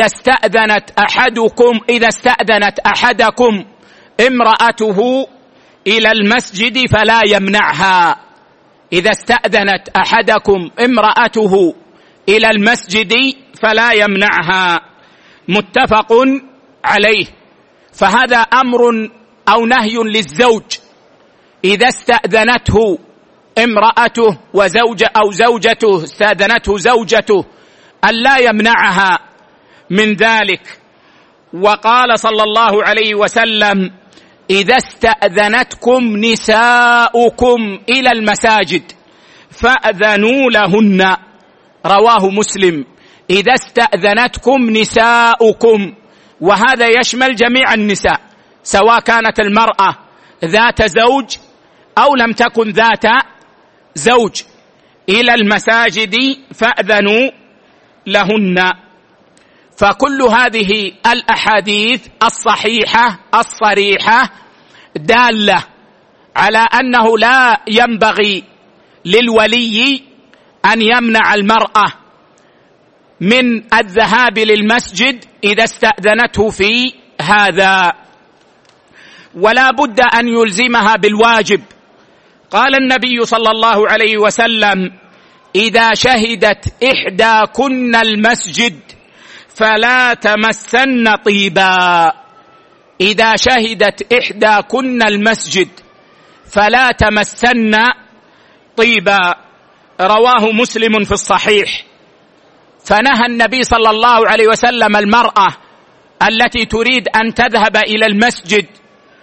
استأذنت أحدكم امرأته إلى المسجد فلا يمنعها. إذا استأذنت أحدكم امرأته إلى المسجد فلا يمنعها، متفق عليه. فهذا أمر أو نهي للزوج إذا استأذنته امرأته أو زوجته استأذنته زوجته ألا يمنعها من ذلك. وقال صلى الله عليه وسلم: إذا استأذنتكم نساؤكم إلى المساجد فأذنوا لهن، رواه مسلم. إذا استأذنتكم نساؤكم، وهذا يشمل جميع النساء، سواء كانت المرأة ذات زوج أو لم تكن ذات زوج، إلى المساجد فأذنوا لهن. فكل هذه الأحاديث الصحيحة الصريحة دالة على أنه لا ينبغي للولي أن يمنع المرأة من الذهاب للمسجد إذا استأذنته في هذا، ولا بد أن يلزمها بالواجب. قال النبي صلى الله عليه وسلم: إذا شهدت إحداكن المسجد فلا تمسن طيبا. إذا شهدت إحداكن المسجد فلا تمسن طيبا، رواه مسلم في الصحيح. فنهى النبي صلى الله عليه وسلم المرأة التي تريد أن تذهب إلى المسجد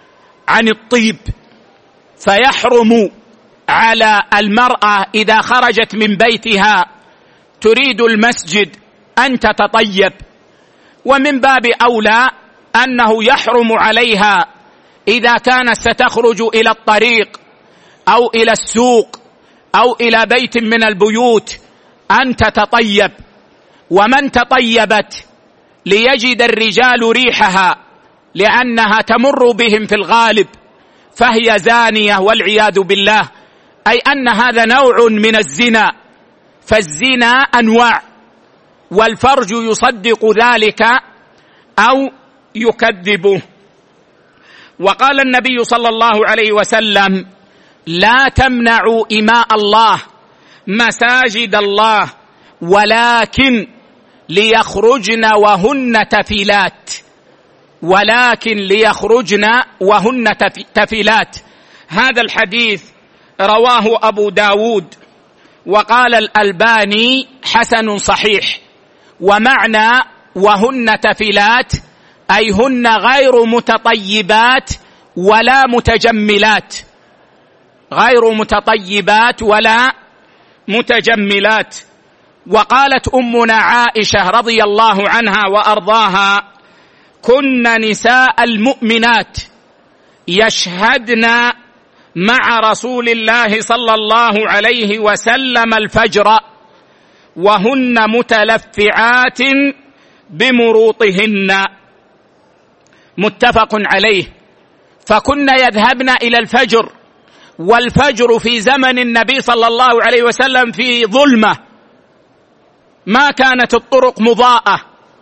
عن الطيب، فيحرم على المرأة إذا خرجت من بيتها تريد المسجد أن تتطيب، ومن باب أولى أنه يحرم عليها إذا كانت ستخرج إلى الطريق أو إلى السوق أو إلى بيت من البيوت أن تتطيب. ومن تطيبت ليجد الرجال ريحها لأنها تمر بهم في الغالب فهي زانية والعياذ بالله، أي أن هذا نوع من الزنا، فالزنا أنواع، والفرج يصدق ذلك أو يكذبه. وقال النبي صلى الله عليه وسلم: لا تمنعوا إماء الله مساجد الله ولكن ليخرجن وهن تفلات، ولكن ليخرجن وهن تفلات. هذا الحديث رواه أبو داود، وقال الألباني حسن صحيح. ومعنى وهن تفلات أي هن غير متطيبات ولا متجملات، غير متطيبات ولا متجملات. وقالت أمنا عائشة رضي الله عنها وأرضاها: كن نساء المؤمنات يشهدن مع رسول الله صلى الله عليه وسلم الفجر وهن متلفعات بمروطهن، متفق عليه. فكن يذهبن إلى الفجر، والفجر في زمن النبي صلى الله عليه وسلم في ظلمة، ما كانت الطرق مضاءة،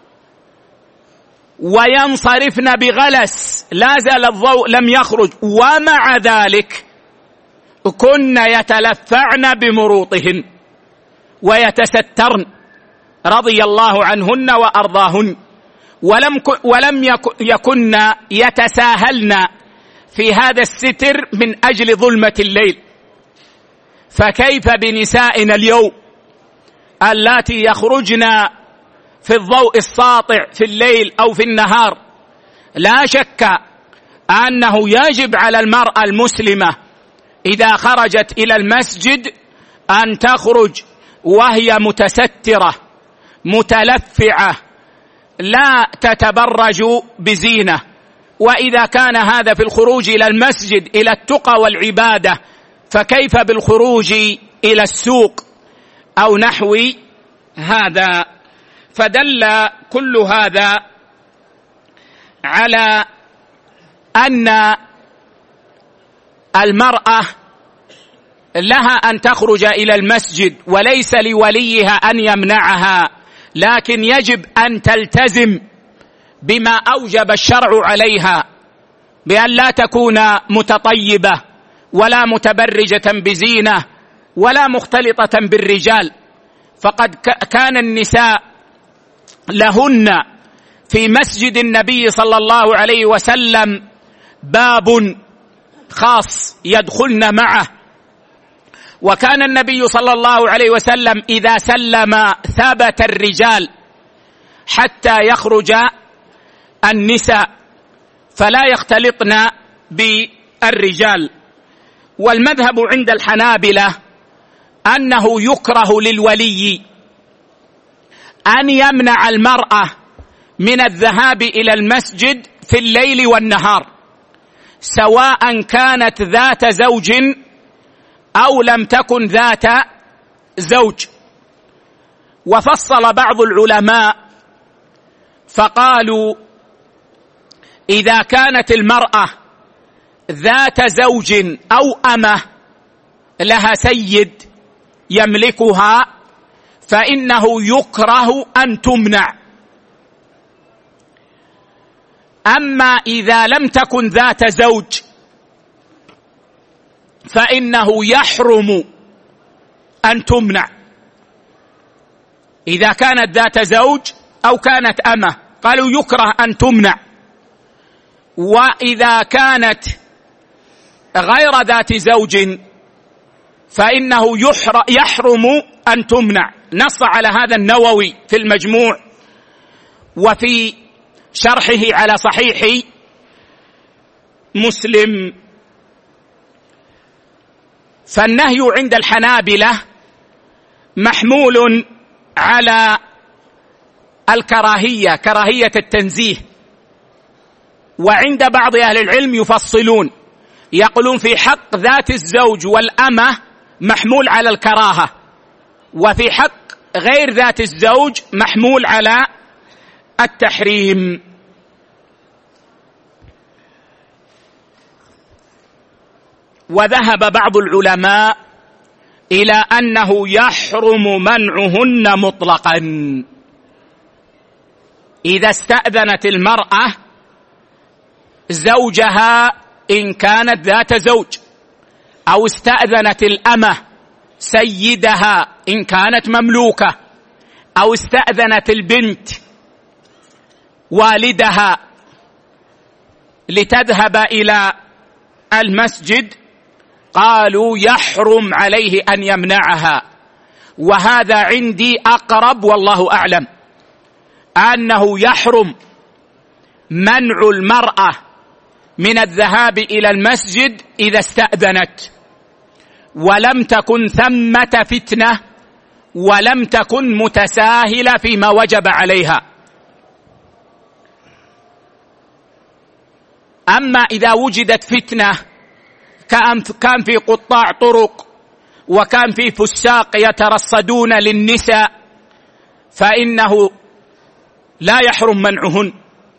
وينصرفن بغلس، لا زال الضوء لم يخرج، ومع ذلك كن يتلفعن بمروطهن ويتسترن رضي الله عنهن وأرضاهن، ولم يكن يتساهلن في هذا الستر من أجل ظلمة الليل. فكيف بنسائنا اليوم اللاتي يخرجن في الضوء الساطع في الليل أو في النهار؟ لا شك أنه يجب على المرأة المسلمة إذا خرجت إلى المسجد أن تخرج وهي متسترة متلفعة، لا تتبرج بزينة. وإذا كان هذا في الخروج إلى المسجد إلى التقى والعبادة، فكيف بالخروج إلى السوق أو نحو هذا؟ فدل كل هذا على أن المرأة لها أن تخرج إلى المسجد، وليس لوليها أن يمنعها، لكن يجب أن تلتزم بما أوجب الشرع عليها، بأن لا تكون متطيبة ولا متبرجة بزينة ولا مختلطة بالرجال. فقد كان النساء لهن في مسجد النبي صلى الله عليه وسلم باب خاص يدخلن معه، وكان النبي صلى الله عليه وسلم إذا سلم ثبت الرجال حتى يخرج النساء فلا يختلطن بالرجال. والمذهب عند الحنابلة أنه يكره للولي أن يمنع المرأة من الذهاب إلى المسجد في الليل والنهار، سواء كانت ذات زوج أو لم تكن ذات زوج. وفصل بعض العلماء فقالوا: إذا كانت المرأة ذات زوج أو أمة لها سيد يملكها فإنه يكره أن تمنع. أما إذا لم تكن ذات زوج فإنه يحرم أن تمنع، إذا كانت ذات زوج أو كانت أمة قالوا يكره أن تمنع. وإذا كانت غير ذات زوج فإنه يحرم أن تمنع. نص على هذا النووي في المجموع، وفي شرحه على صحيح مسلم. فالنهي عند الحنابلة محمول على الكراهية، كراهية التنزيه، وعند بعض أهل العلم يفصلون يقولون في حق ذات الزوج والأمة محمول على الكراهة، وفي حق غير ذات الزوج محمول على التحريم. وذهب بعض العلماء إلى أنه يحرم منعهن مطلقا. إذا استأذنت المرأة زوجها إن كانت ذات زوج، أو استأذنت الأمة سيدها إن كانت مملوكة، أو استأذنت البنت والدها لتذهب إلى المسجد، قالوا يحرم عليه أن يمنعها. وهذا عندي أقرب والله أعلم، أنه يحرم منع المرأة من الذهاب إلى المسجد إذا استأذنت ولم تكن ثمة فتنة ولم تكن متساهلة فيما وجب عليها. أما إذا وجدت فتنة كان في قطاع طرق وكان في فساق يترصدون للنساء فإنه لا يحرم منعهن.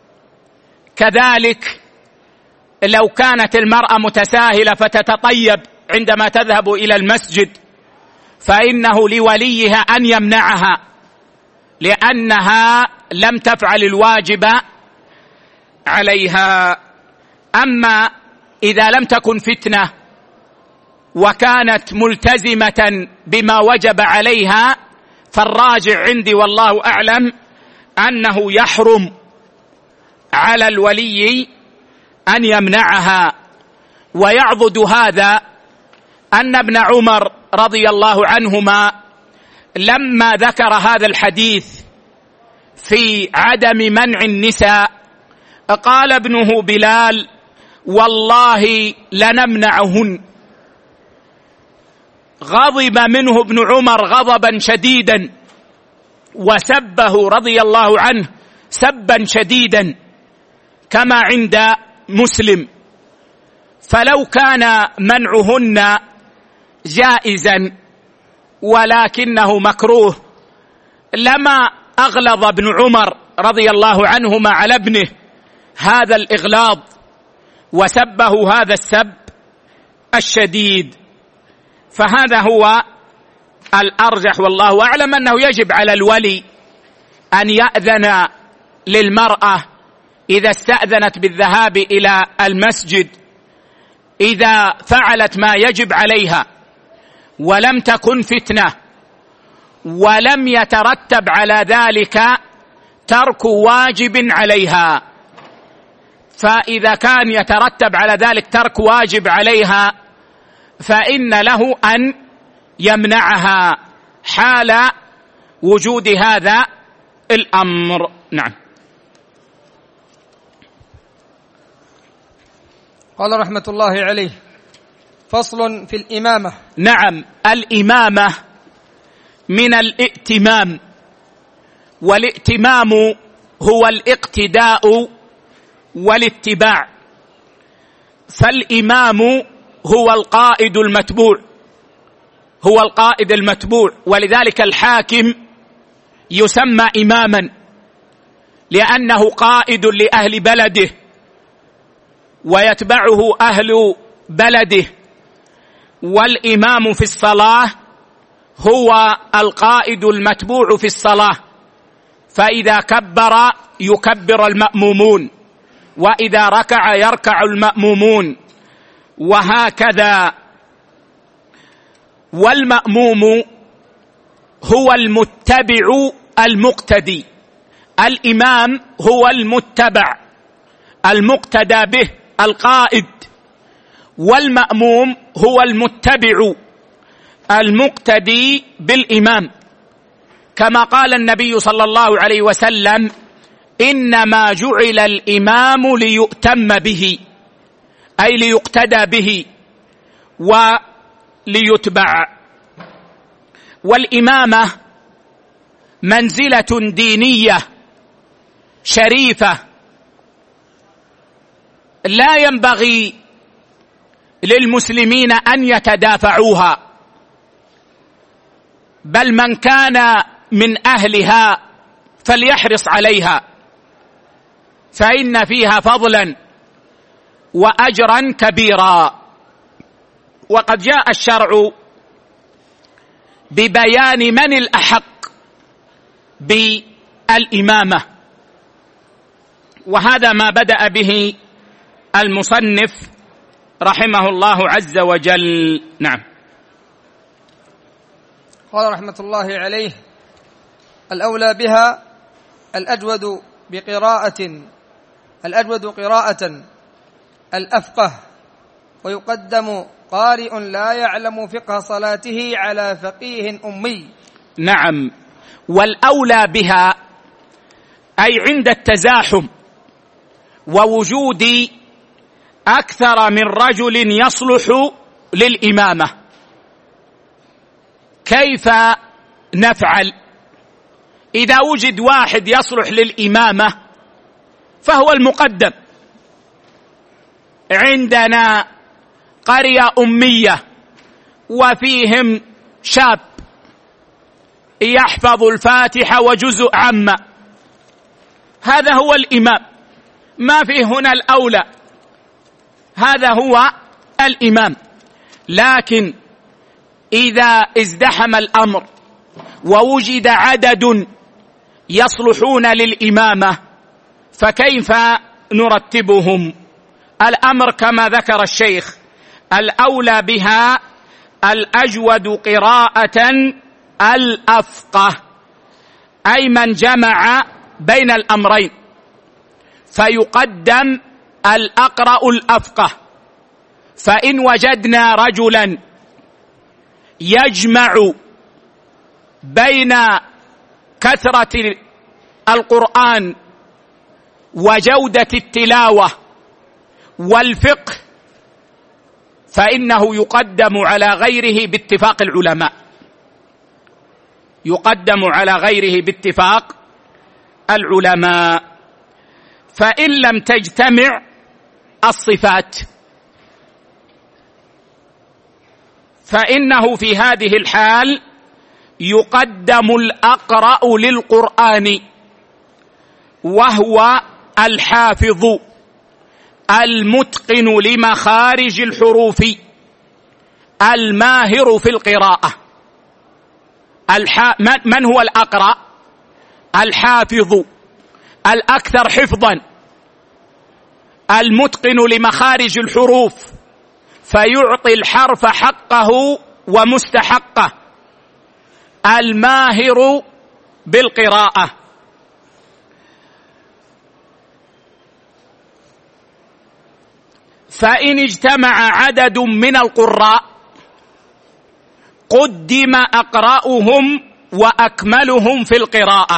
كذلك لو كانت المرأة متساهلة فتتطيب عندما تذهب إلى المسجد فإنه لوليها أن يمنعها، لأنها لم تفعل الواجب عليها. أما إذا لم تكن فتنة وكانت ملتزمة بما وجب عليها فالراجع عندي والله أعلم أنه يحرم على الولي أن يمنعها. ويعضد هذا أن ابن عمر رضي الله عنهما لما ذكر هذا الحديث في عدم منع النساء قال ابنه بلال والله لنمنعهن. غضب منه ابن عمر غضبا شديدا وسبه رضي الله عنه سبا شديدا كما عند مسلم. فلو كان منعهن جائزا ولكنه مكروه لما أغلظ ابن عمر رضي الله عنهما على ابنه هذا الإغلاظ وسبه هذا السب الشديد. فهذا هو الأرجح والله أعلم، أنه يجب على الولي أن يأذن للمرأة إذا استأذنت بالذهاب إلى المسجد إذا فعلت ما يجب عليها ولم تكن فتنة ولم يترتب على ذلك ترك واجب عليها. فإذا كان يترتب على ذلك ترك واجب عليها فإن له أن يمنعها حال وجود هذا الأمر. نعم. قال رحمة الله عليه: فصل في الإمامة. نعم، الإمامة من الائتمام، والائتمام هو الاقتداء والاتباع. فالإمام هو القائد المتبوع، هو القائد المتبوع، ولذلك الحاكم يسمى إماما لأنه قائد لأهل بلده ويتبعه أهل بلده. والإمام في الصلاة هو القائد المتبوع في الصلاة، فإذا كبر يكبر المأمومون، وإذا ركع يركع المأمومون، وهكذا. والمأموم هو المتبع المقتدي. الإمام هو المتبع المقتدى به القائد، والمأموم هو المتبع المقتدي بالإمام، كما قال النبي صلى الله عليه وسلم: إنما جعل الإمام ليؤتم به، أي ليقتدى به وليتبع. والإمامة منزلة دينية شريفة لا ينبغي للمسلمين أن يتدافعوها، بل من كان من أهلها فليحرص عليها، فإن فيها فضلا وأجرا كبيرا. وقد جاء الشرع ببيان من الأحق بالإمامة، وهذا ما بدأ به المصنف رحمه الله عز وجل. نعم. قال رحمة الله عليه: الأولى بها الأجود قراءة الأفقه، ويقدم قارئ لا يعلم فقه صلاته على فقيه أمي. نعم. والأولى بها أي عند التزاحم ووجود أكثر من رجل يصلح للإمامة، كيف نفعل؟ إذا وجد واحد يصلح للإمامة فهو المقدم. عندنا قرية أمية وفيهم شاب يحفظ الفاتحة وجزء عامة، هذا هو الإمام، ما فيه هنا الأولى، هذا هو الإمام. لكن إذا ازدحم الأمر ووجد عدد يصلحون للإمامة فكيف نرتبهم؟ الأمر كما ذكر الشيخ: الأولى بها الأجود قراءة الأفقه، أي من جمع بين الأمرين، فيقدم الأقرأ الأفقه. فإن وجدنا رجلا يجمع بين كثرة القرآن وجودة التلاوة والفقه فإنه يقدم على غيره باتفاق العلماء، يقدم على غيره باتفاق العلماء. فإن لم تجتمع الصفات فإنه في هذه الحال يقدم الأقرأ للقرآن، وهو الحافظ المتقن لمخارج الحروف الماهر في القراءة. من هو الأقرأ؟ الحافظ الأكثر حفظا، المتقن لمخارج الحروف، فيعطي الحرف حقه ومستحقه، الماهر بالقراءة. فإن اجتمع عدد من القراء قدم أقرأهم وأكملهم في القراءة.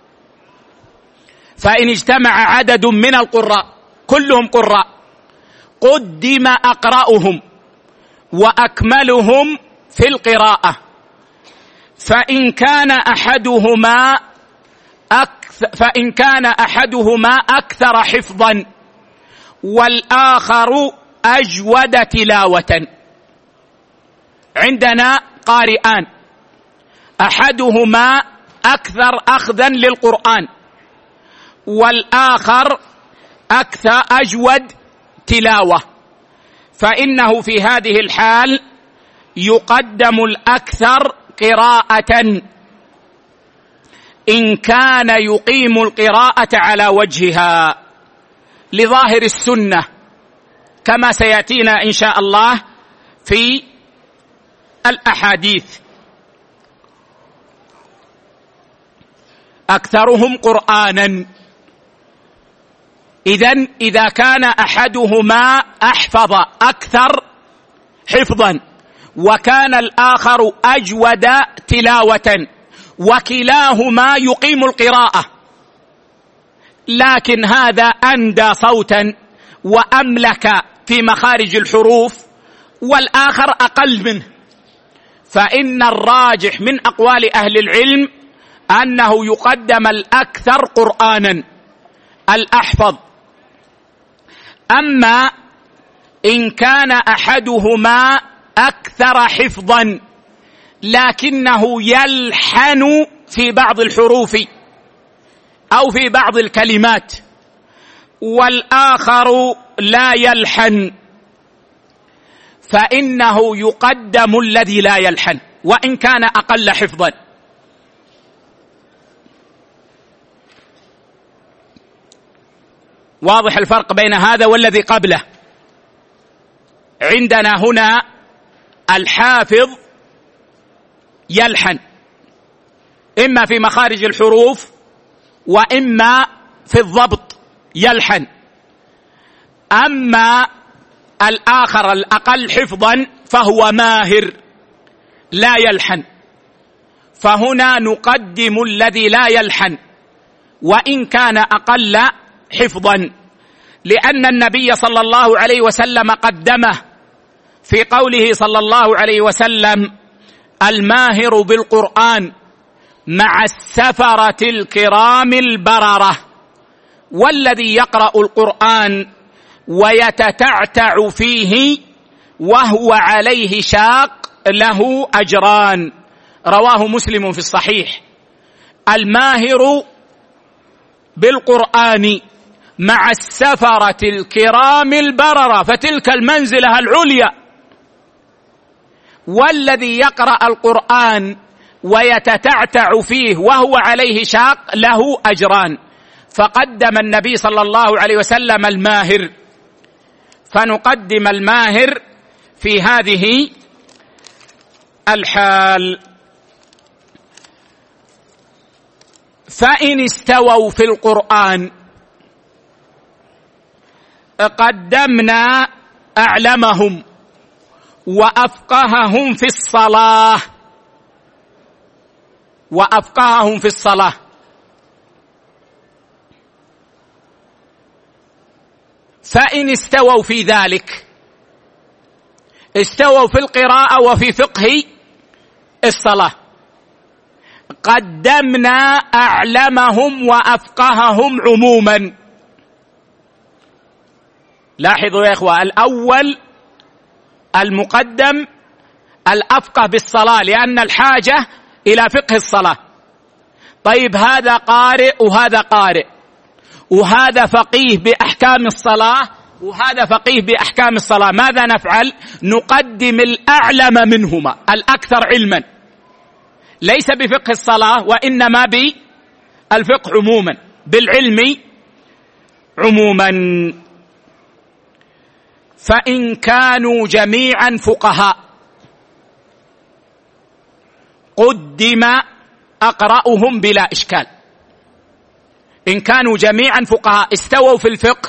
فإن اجتمع عدد من القراء كلهم قراء قدم أقرأهم وأكملهم في القراءة. فإن كان أحدهما أكثر حفظا والآخر أجود تلاوة. عندنا قارئان، أحدهما أكثر أخذا للقرآن والآخر أكثر أجود تلاوة، فإنه في هذه الحال يقدم الأكثر قراءة إن كان يقيم القراءة على وجهها لظاهر السنة، كما سيأتينا إن شاء الله في الأحاديث. أكثرهم قرآنا. إذا كان أحدهما أحفظ أكثر حفظا وكان الآخر أجود تلاوة وكلاهما يقيم القراءة، لكن هذا أندى صوتا وأملك في مخارج الحروف والآخر أقل منه، فإن الراجح من أقوال أهل العلم أنه يقدم الأكثر قرآنا الأحفظ. أما إن كان أحدهما أكثر حفظا لكنه يلحن في بعض الحروف أو في بعض الكلمات والآخر لا يلحن، فإنه يقدم الذي لا يلحن وإن كان أقل حفظا. واضح الفرق بين هذا والذي قبله؟ عندنا هنا الحافظ يلحن إما في مخارج الحروف وإما في الضبط يلحن، أما الآخر الأقل حفظا فهو ماهر لا يلحن، فهنا نقدم الذي لا يلحن وإن كان أقل حفظا، لأن النبي صلى الله عليه وسلم قدمه في قوله صلى الله عليه وسلم: الماهر بالقرآن مع السفرة الكرام البررة، والذي يقرأ القرآن ويتتعتع فيه وهو عليه شاق له أجران. رواه مسلم في الصحيح. الماهر بالقرآن مع السفرة الكرام البررة، فتلك المنزلة العليا، والذي يقرأ القرآن ويتتعتع فيه وهو عليه شاق له أجران، فقدم النبي صلى الله عليه وسلم الماهر، فنقدم الماهر في هذه الحال. فإن استووا في القرآن قدمنا أعلمهم وأفقههم في الصلاة، وأفقههم في الصلاة. فإن استووا في ذلك، استووا في القراءة وفي فقه الصلاة، قدمنا أعلمهم وأفقههم عموما. لاحظوا يا إخوة، الأول المقدم الأفقه بالصلاة لأن الحاجة إلى فقه الصلاة. طيب هذا قارئ وهذا قارئ، وهذا فقيه بأحكام الصلاة وهذا فقيه بأحكام الصلاة، ماذا نفعل؟ نقدم الأعلم منهما الأكثر علما، ليس بفقه الصلاة وإنما بالفقه عموما، بالعلم عموما. فإن كانوا جميعا فقهاء قدم أقرأهم بلا إشكال. إن كانوا جميعا فقهاء استووا في الفقه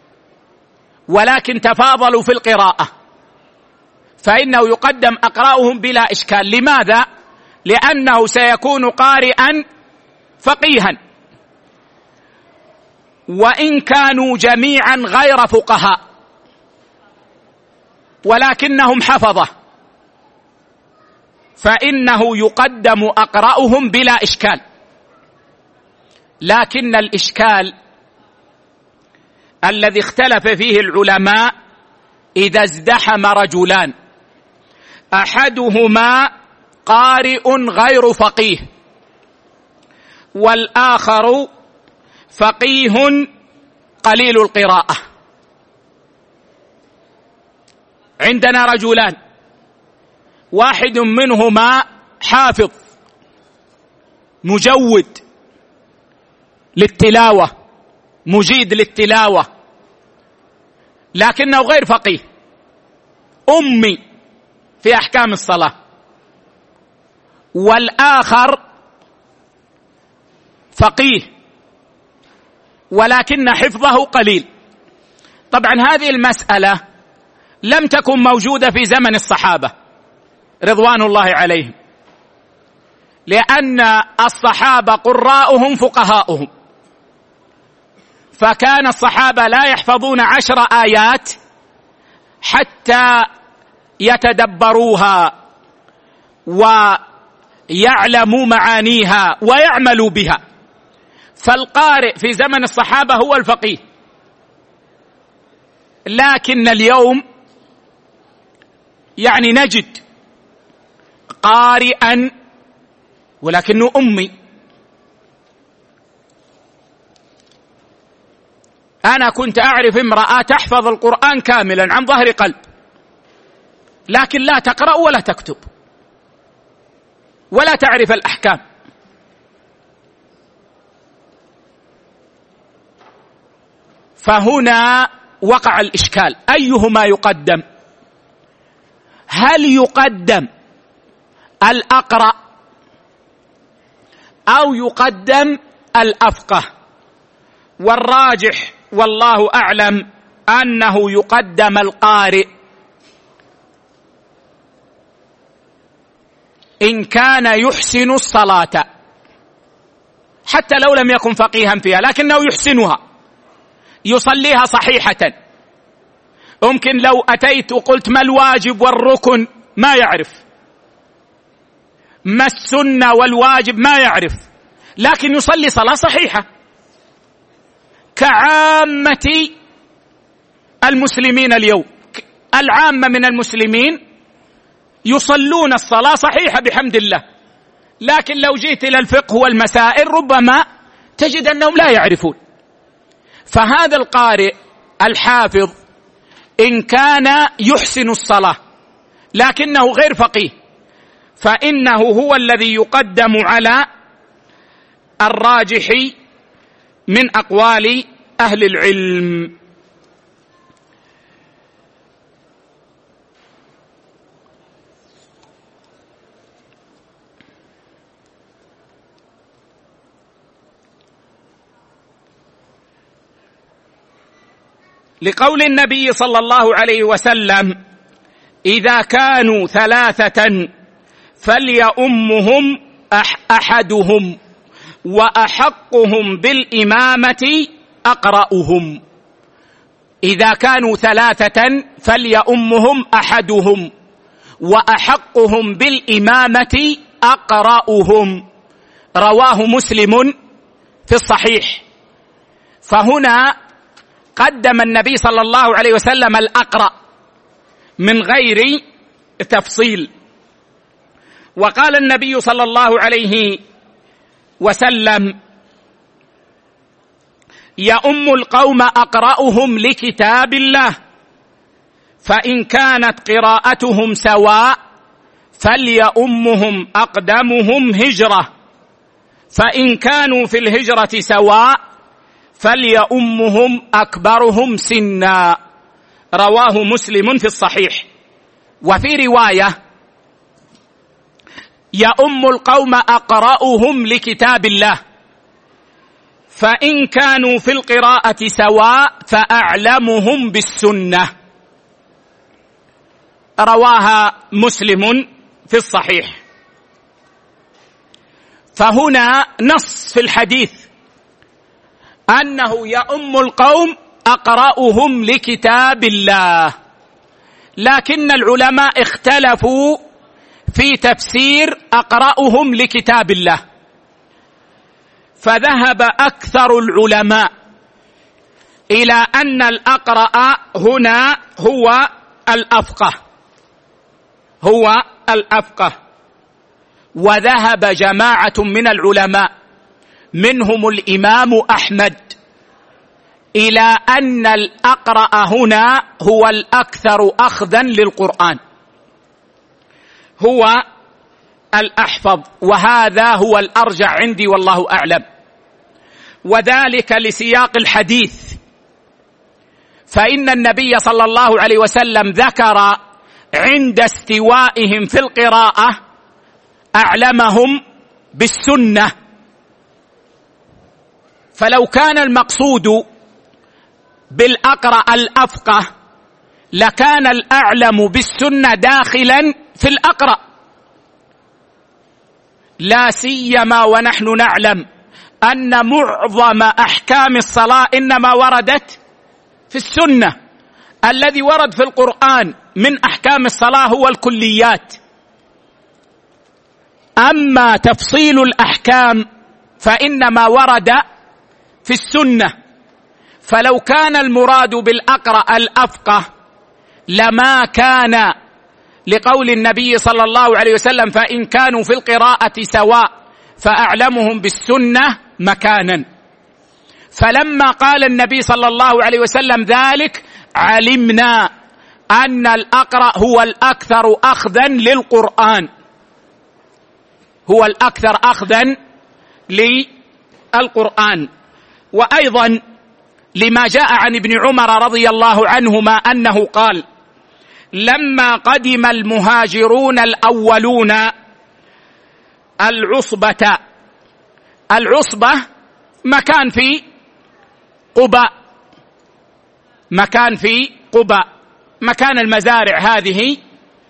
ولكن تفاضلوا في القراءة فإنه يقدم أقرأهم بلا إشكال. لماذا؟ لأنه سيكون قارئا فقيها. وإن كانوا جميعا غير فقهاء ولكنهم حفظة فإنه يقدم أقرأهم بلا إشكال. لكن الإشكال الذي اختلف فيه العلماء إذا ازدحم رجلان، أحدهما قارئ غير فقيه والآخر فقيه قليل القراءة. عندنا رجلان، واحد منهما حافظ مجود للتلاوة مجيد للتلاوة لكنه غير فقيه، أمي في أحكام الصلاة، والآخر فقيه ولكن حفظه قليل. طبعا هذه المسألة لم تكن موجودة في زمن الصحابة رضوان الله عليهم، لأن الصحابة قراءهم فقهاؤهم، فكان الصحابة لا يحفظون 10 آيات حتى يتدبروها ويعلموا معانيها ويعملوا بها. فالقارئ في زمن الصحابة هو الفقيه، لكن اليوم يعني نجد قارئا ولكنه أمي. أنا كنت أعرف امرأة تحفظ القرآن كاملا عن ظهر قلب، لكن لا تقرأ ولا تكتب ولا تعرف الأحكام. فهنا وقع الإشكال، أيهما يقدم؟ هل يقدم الأقرأ أو يقدم الأفقه؟ والراجح والله أعلم أنه يقدم القارئ إن كان يحسن الصلاة، حتى لو لم يكن فقيها فيها لكنه يحسنها، يصليها صحيحة. ممكن لو أتيت وقلت ما الواجب والركن ما يعرف، ما السنة والواجب ما يعرف، لكن يصلي صلاة صحيحة كعامة المسلمين اليوم. العامة من المسلمين يصلون الصلاة صحيحة بحمد الله، لكن لو جئت إلى الفقه والمسائل ربما تجد أنهم لا يعرفون. فهذا القارئ الحافظ إن كان يحسن الصلاة لكنه غير فقيه فإنه هو الذي يقدم على الراجح من أقوال أهل العلم. لقول النبي صلى الله عليه وسلم: إذا كانوا 3 فليؤمهم أحدهم وأحقهم بالإمامة أقرأهم. إذا كانوا 3 فليؤمهم أحدهم وأحقهم بالإمامة أقرأهم. رواه مسلم في الصحيح. فهنا قدم النبي صلى الله عليه وسلم الأقرأ من غير تفصيل. وقال النبي صلى الله عليه وسلم: يؤم القوم أقرأهم لكتاب الله، فإن كانت قراءتهم سواء فليؤمهم أقدمهم هجرة، فإن كانوا في الهجرة سواء فليؤمهم أكبرهم سنا. رواه مسلم في الصحيح. وفي رواية: يؤم القوم أقرأهم لكتاب الله، فإن كانوا في القراءة سواء فأعلمهم بالسنة. رواها مسلم في الصحيح. فهنا نص في الحديث أنه يؤم القوم أقرأهم لكتاب الله، لكن العلماء اختلفوا في تفسير أقرأهم لكتاب الله، فذهب أكثر العلماء إلى أن الأقرأ هنا هو الأفقه، وذهب جماعة من العلماء منهم الإمام أحمد إلى أن الأقرأ هنا هو الأكثر أخذا للقرآن، هو الأحفظ، وهذا هو الأرجح عندي والله أعلم، وذلك لسياق الحديث. فإن النبي صلى الله عليه وسلم ذكر عند استوائهم في القراءة أعلمهم بالسنة، فلو كان المقصود بالأقرأ الأفقه لكان الأعلم بالسنة داخلا في الأقرأ، لا سيما ونحن نعلم أن معظم أحكام الصلاة إنما وردت في السنة. الذي ورد في القرآن من أحكام الصلاة هو الكليات، أما تفصيل الأحكام فإنما ورد في السنة. فلو كان المراد بالأقرأ الأفقه لما كان لقول النبي صلى الله عليه وسلم فإن كانوا في القراءة سواء فأعلمهم بالسنة مكانا. فلما قال النبي صلى الله عليه وسلم ذلك علمنا أن الأقرأ هو الأكثر أخذا للقرآن، هو الأكثر أخذا للقرآن. وأيضا لما جاء عن ابن عمر رضي الله عنهما أنه قال لما قدم المهاجرون الأولون العصبة مكان في قباء، مكان المزارع هذه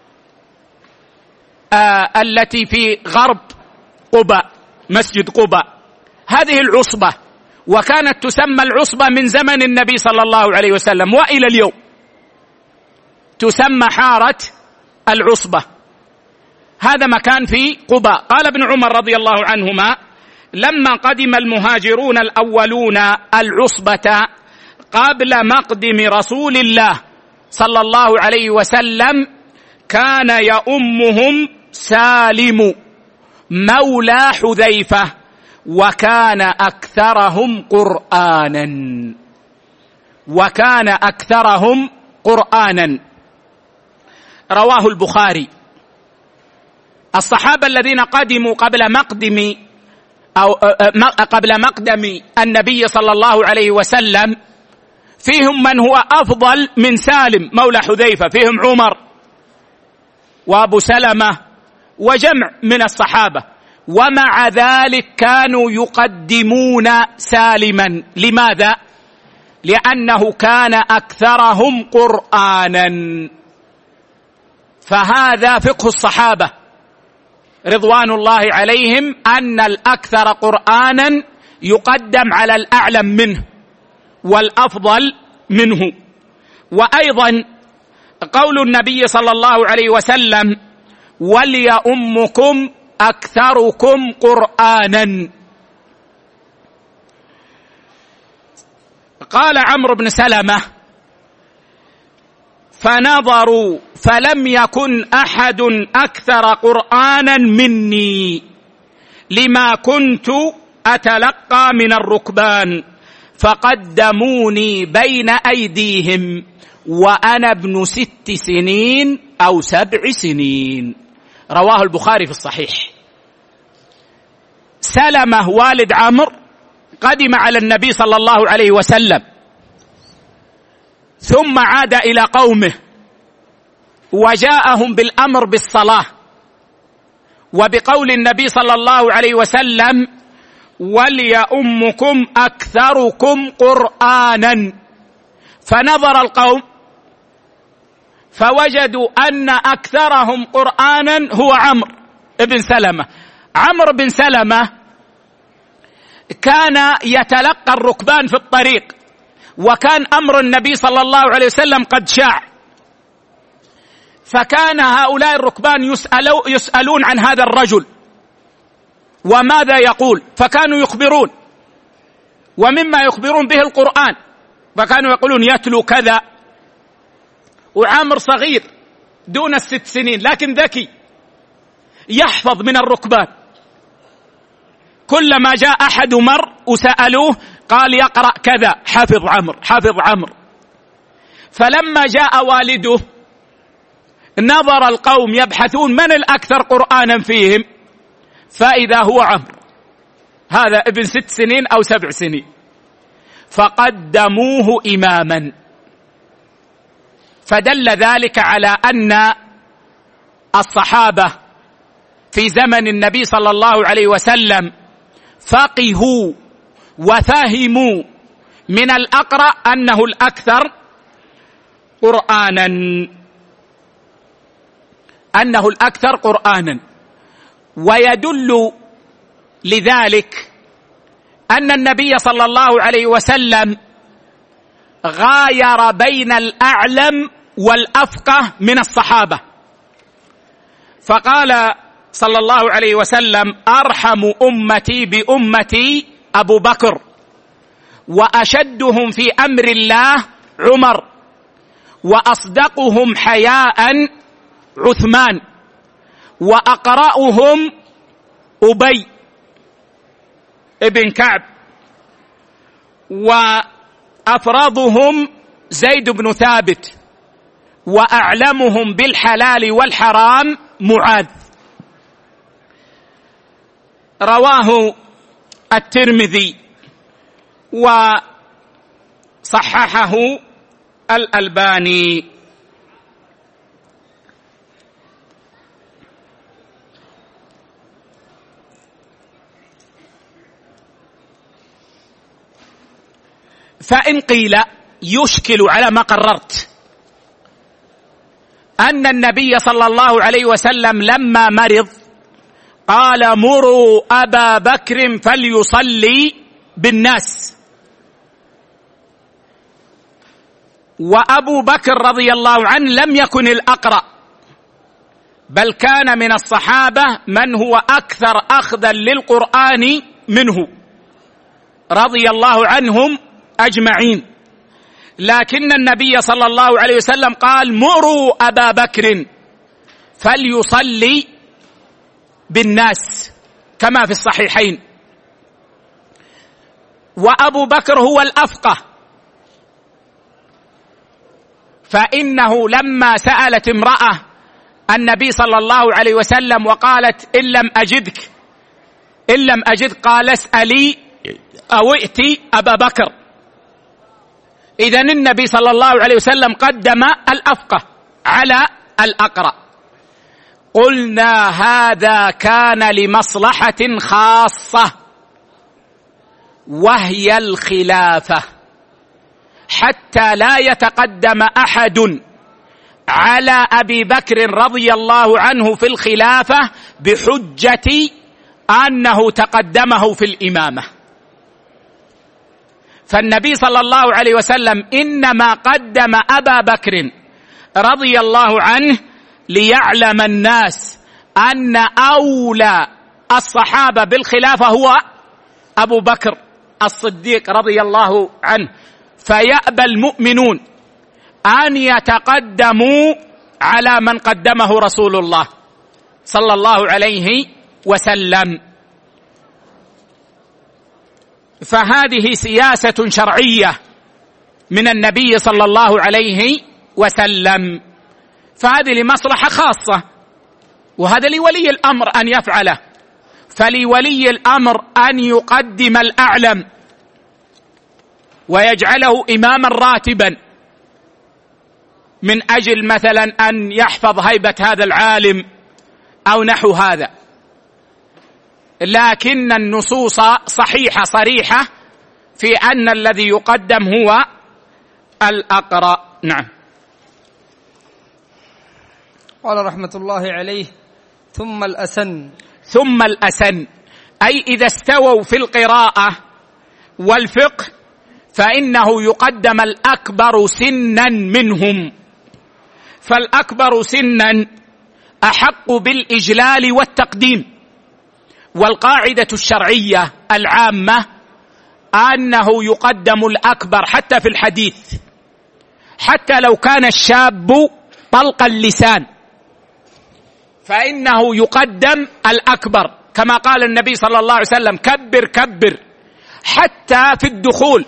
التي في غرب قباء، مسجد قباء، هذه العصبة، وكانت تسمى العصبة من زمن النبي صلى الله عليه وسلم وإلى اليوم تسمى حارة العصبة. هذا مكان في قباء. قال ابن عمر رضي الله عنهما لما قدم المهاجرون الأولون العصبة قبل مقدم رسول الله صلى الله عليه وسلم كان يؤمهم سالم مولى حذيفة وكان أكثرهم قرآنا. رواه البخاري. الصحابة الذين قدموا قبل مقدم النبي صلى الله عليه وسلم فيهم من هو أفضل من سالم مولى حذيفة، فيهم عمر وأبو سلمة وجمع من الصحابة، ومع ذلك كانوا يقدمون سالما. لماذا؟ لأنه كان أكثرهم قرآنا. فهذا فقه الصحابة رضوان الله عليهم، أن الأكثر قرآنا يقدم على الأعلم منه والأفضل منه. وأيضا قول النبي صلى الله عليه وسلم وليؤمكم أكثركم قرآنا. قال عمرو بن سلمة فنظروا فلم يكن أحد أكثر قرآنا مني لما كنت أتلقى من الركبان فقدموني بين أيديهم وأنا ابن 6 سنين أو 7 سنين. رواه البخاري في الصحيح. سلمة والد عمرو قدم على النبي صلى الله عليه وسلم ثم عاد إلى قومه وجاءهم بالأمر بالصلاة وبقول النبي صلى الله عليه وسلم وليؤمكم أكثركم قرآنا. فنظر القوم فوجدوا أن أكثرهم قرآنا هو عمرو بن سلمة. عمرو بن سلمة كان يتلقى الركبان في الطريق، وكان أمر النبي صلى الله عليه وسلم قد شاع، فكان هؤلاء الركبان يسألون عن هذا الرجل وماذا يقول، فكانوا يخبرون، ومما يخبرون به القرآن، فكانوا يقولون يتلو كذا. وعمر صغير دون 6 سنين لكن ذكي يحفظ من الركبان. كلما جاء أحد مر وسألوه قال يقرأ كذا، حفظ عمرو. فلما جاء والده نظر القوم يبحثون من الأكثر قرآنا فيهم، فإذا هو عمرو، هذا ابن 6 سنين أو 7 سنين، فقدموه إماما. فدل ذلك على أن الصحابة في زمن النبي صلى الله عليه وسلم فقهوا وفهموا من الأقرأ أنه الأكثر قرآنا. ويدل لذلك أن النبي صلى الله عليه وسلم غاير بين الأعلم والأفقه من الصحابة، فقال صلى الله عليه وسلم: أرحم أمتي بأمتي أبو بكر، وأشدهم في أمر الله عمر، وأصدقهم حياء عثمان، وأقرأهم أبي ابن كعب، وأفرضهم زيد بن ثابت، وأعلمهم بالحلال والحرام معاذ. رواه الترمذي وصححه الألباني. فإن قيل يشكل على ما قررت أن النبي صلى الله عليه وسلم لما مرض قال: مروا أبا بكر فليصلي بالناس، وأبو بكر رضي الله عنه لم يكن الأقرأ، بل كان من الصحابة من هو أكثر أخذا للقرآن منه رضي الله عنهم أجمعين، لكن النبي صلى الله عليه وسلم قال: مروا أبا بكر فليصلي بالناس، كما في الصحيحين. وأبو بكر هو الأفقه، فإنه لما سألت امرأة النبي صلى الله عليه وسلم وقالت: إن لم أجد قال: اسألي أو ائتي أبا بكر. إذن النبي صلى الله عليه وسلم قدم الأفقه على الأقرأ. قلنا: هذا كان لمصلحة خاصة، وهي الخلافة، حتى لا يتقدم أحد على أبي بكر رضي الله عنه في الخلافة بحجة أنه تقدمه في الإمامة. فالنبي صلى الله عليه وسلم إنما قدم أبا بكر رضي الله عنه ليعلم الناس أن أولى الصحابة بالخلافة هو أبو بكر الصديق رضي الله عنه، فيأبى المؤمنون أن يتقدموا على من قدمه رسول الله صلى الله عليه وسلم. فهذه سياسة شرعية من النبي صلى الله عليه وسلم، فهذه لمصلحة خاصة، وهذا لولي الأمر أن يفعله. فلولي الأمر أن يقدم الأعلم ويجعله إماما راتبا من أجل مثلا أن يحفظ هيبة هذا العالم أو نحو هذا، لكن النصوص صحيحة صريحة في أن الذي يقدم هو الأقرأ. نعم. قال رحمة الله عليه: ثم الأسن، أي إذا استووا في القراءة والفقه فإنه يقدم الأكبر سنا منهم، فالأكبر سنا أحق بالإجلال والتقديم. والقاعدة الشرعية العامة أنه يقدم الأكبر حتى في الحديث، حتى لو كان الشاب طلق اللسان فإنه يقدم الأكبر، كما قال النبي صلى الله عليه وسلم: كبر كبر. حتى في الدخول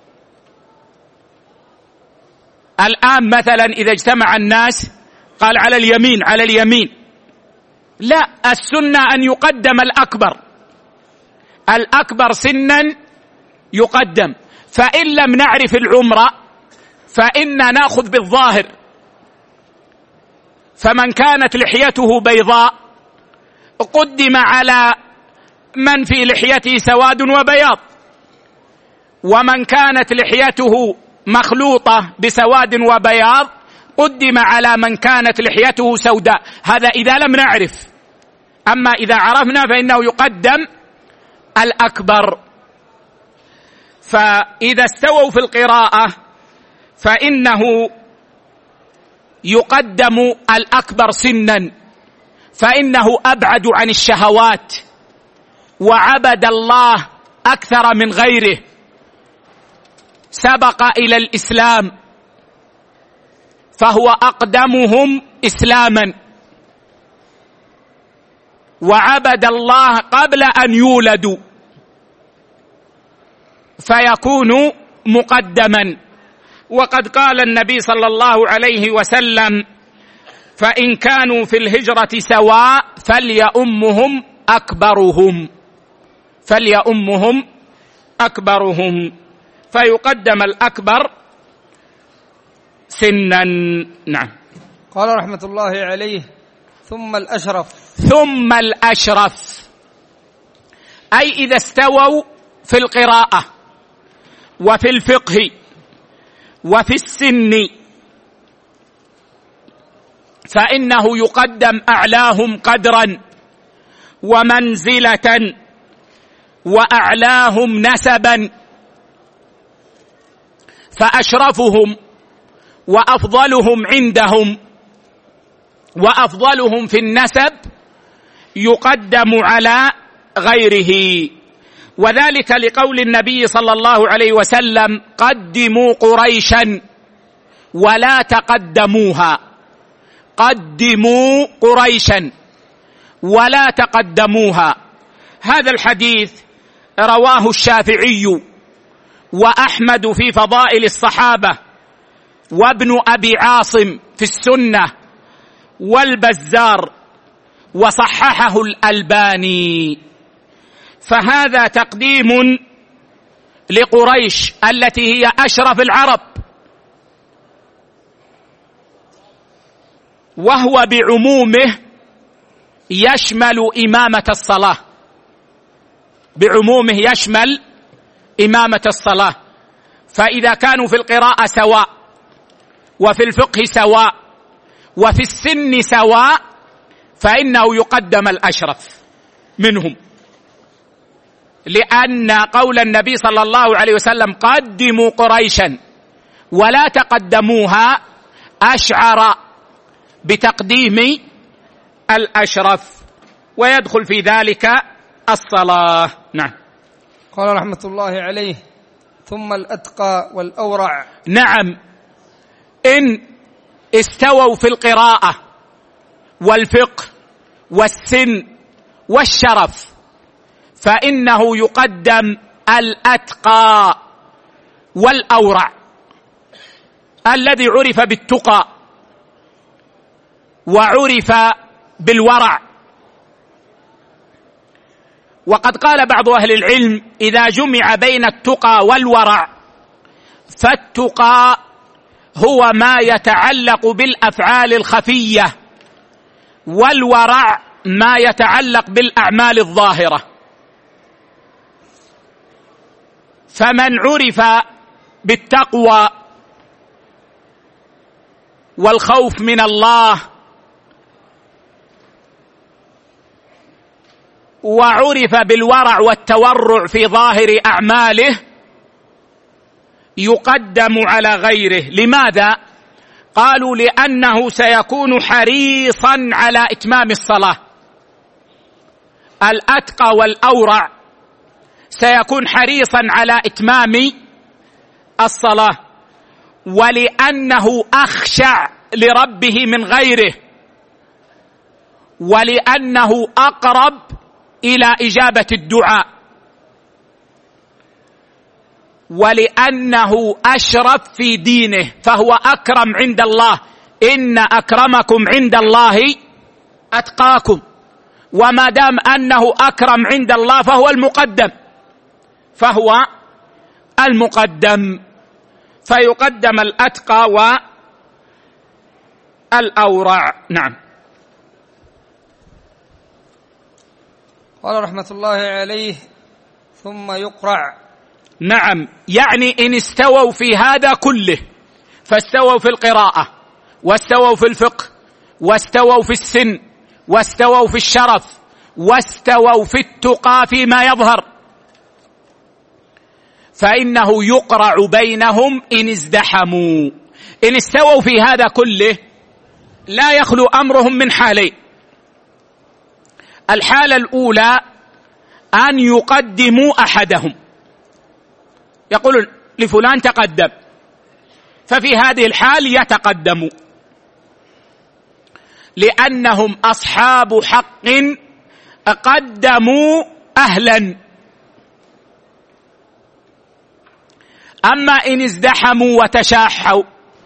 الآن مثلا إذا اجتمع الناس قال على اليمين، لا، السنة أن يقدم الأكبر سنا يقدم. فإن لم نعرف العمرة فإننا نأخذ بالظاهر، فمن كانت لحيته بيضاء قدم على من في لحيته سواد وبياض، ومن كانت لحيته مخلوطة بسواد وبياض قدم على من كانت لحيته سوداء. هذا إذا لم نعرف، أما إذا عرفنا فإنه يقدم الأكبر. فإذا استووا في القراءة فإنه يقدم الأكبر سنا، فإنه أبعد عن الشهوات وعبد الله أكثر من غيره، سبق إلى الإسلام فهو أقدمهم إسلاما، وعبد الله قبل أن يولدوا فيكون مقدما. وقد قال النبي صلى الله عليه وسلم: فإن كانوا في الهجرة سواء فليؤمهم أكبرهم، فيقدم الأكبر سنا. نعم. قال رحمة الله عليه: ثم الأشرف، أي إذا استووا في القراءة وفي الفقه وفي السن فإنه يقدم أعلاهم قدرا ومنزلة وأعلاهم نسبا، فأشرفهم وأفضلهم عندهم وأفضلهم في النسب يقدم على غيره، وذلك لقول النبي صلى الله عليه وسلم: قدموا قريشا ولا تقدموها، قدموا قريشا ولا تقدموها. هذا الحديث رواه الشافعي وأحمد في فضائل الصحابة، وابن أبي عاصم في السنة، والبزار، وصححه الألباني. فهذا تقديم لقريش التي هي أشرف العرب، وهو بعمومه يشمل إمامة الصلاة، بعمومه يشمل إمامة الصلاة. فإذا كانوا في القراءة سواء وفي الفقه سواء وفي السن سواء فإنه يقدم الأشرف منهم، لأن قول النبي صلى الله عليه وسلم: قدموا قريشا ولا تقدموها، أشعر بتقديم الأشرف، ويدخل في ذلك الصلاة. نعم. قال رحمة الله عليه: ثم الأتقى والأورع. نعم، إن استووا في القراءة والفقه والسن والشرف فإنه يقدم الأتقى والأورع، الذي عرف بالتقى وعرف بالورع. وقد قال بعض أهل العلم: إذا جمع بين التقى والورع فالتقى هو ما يتعلق بالأفعال الخفية، والورع ما يتعلق بالأعمال الظاهرة. فمن عرف بالتقوى والخوف من الله وعرف بالورع والتورع في ظاهر أعماله يقدم على غيره. لماذا؟ قالوا: لأنه سيكون حريصا على إتمام الصلاة. الأتقى والأورع سيكون حريصا على إتمام الصلاة، ولأنه أخشع لربه من غيره، ولأنه أقرب إلى إجابة الدعاء، ولأنه أشرف في دينه، فهو أكرم عند الله. إن أكرمكم عند الله أتقاكم، وما دام أنه أكرم عند الله فهو المقدم، فيقدم الأتقى والأورع. نعم. قال رحمة الله عليه: ثم يقرع. نعم، يعني إن استووا في هذا كله، فاستووا في القراءة واستووا في الفقه واستووا في السن واستووا في الشرف واستووا في التقى فيما يظهر، فإنه يقرع بينهم إن ازدحموا. إن استووا في هذا كله لا يخلو أمرهم من حالين. الحالة الأولى أن يقدموا أحدهم، يقولون لفلان تقدم، ففي هذه الحال يتقدموا لأنهم أصحاب حق قدموا أهلا. أما إن ازدحموا وتشاحوا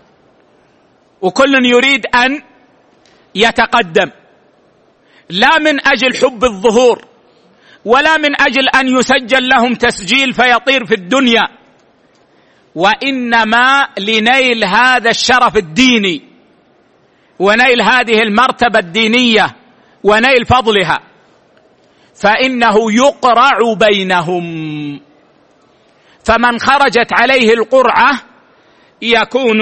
وكل يريد أن يتقدم، لا من أجل حب الظهور ولا من أجل أن يسجل لهم تسجيل فيطير في الدنيا، وإنما لنيل هذا الشرف الديني ونيل هذه المرتبة الدينية ونيل فضلها، فإنه يقرع بينهم. فمن خرجت عليه القرعة يكون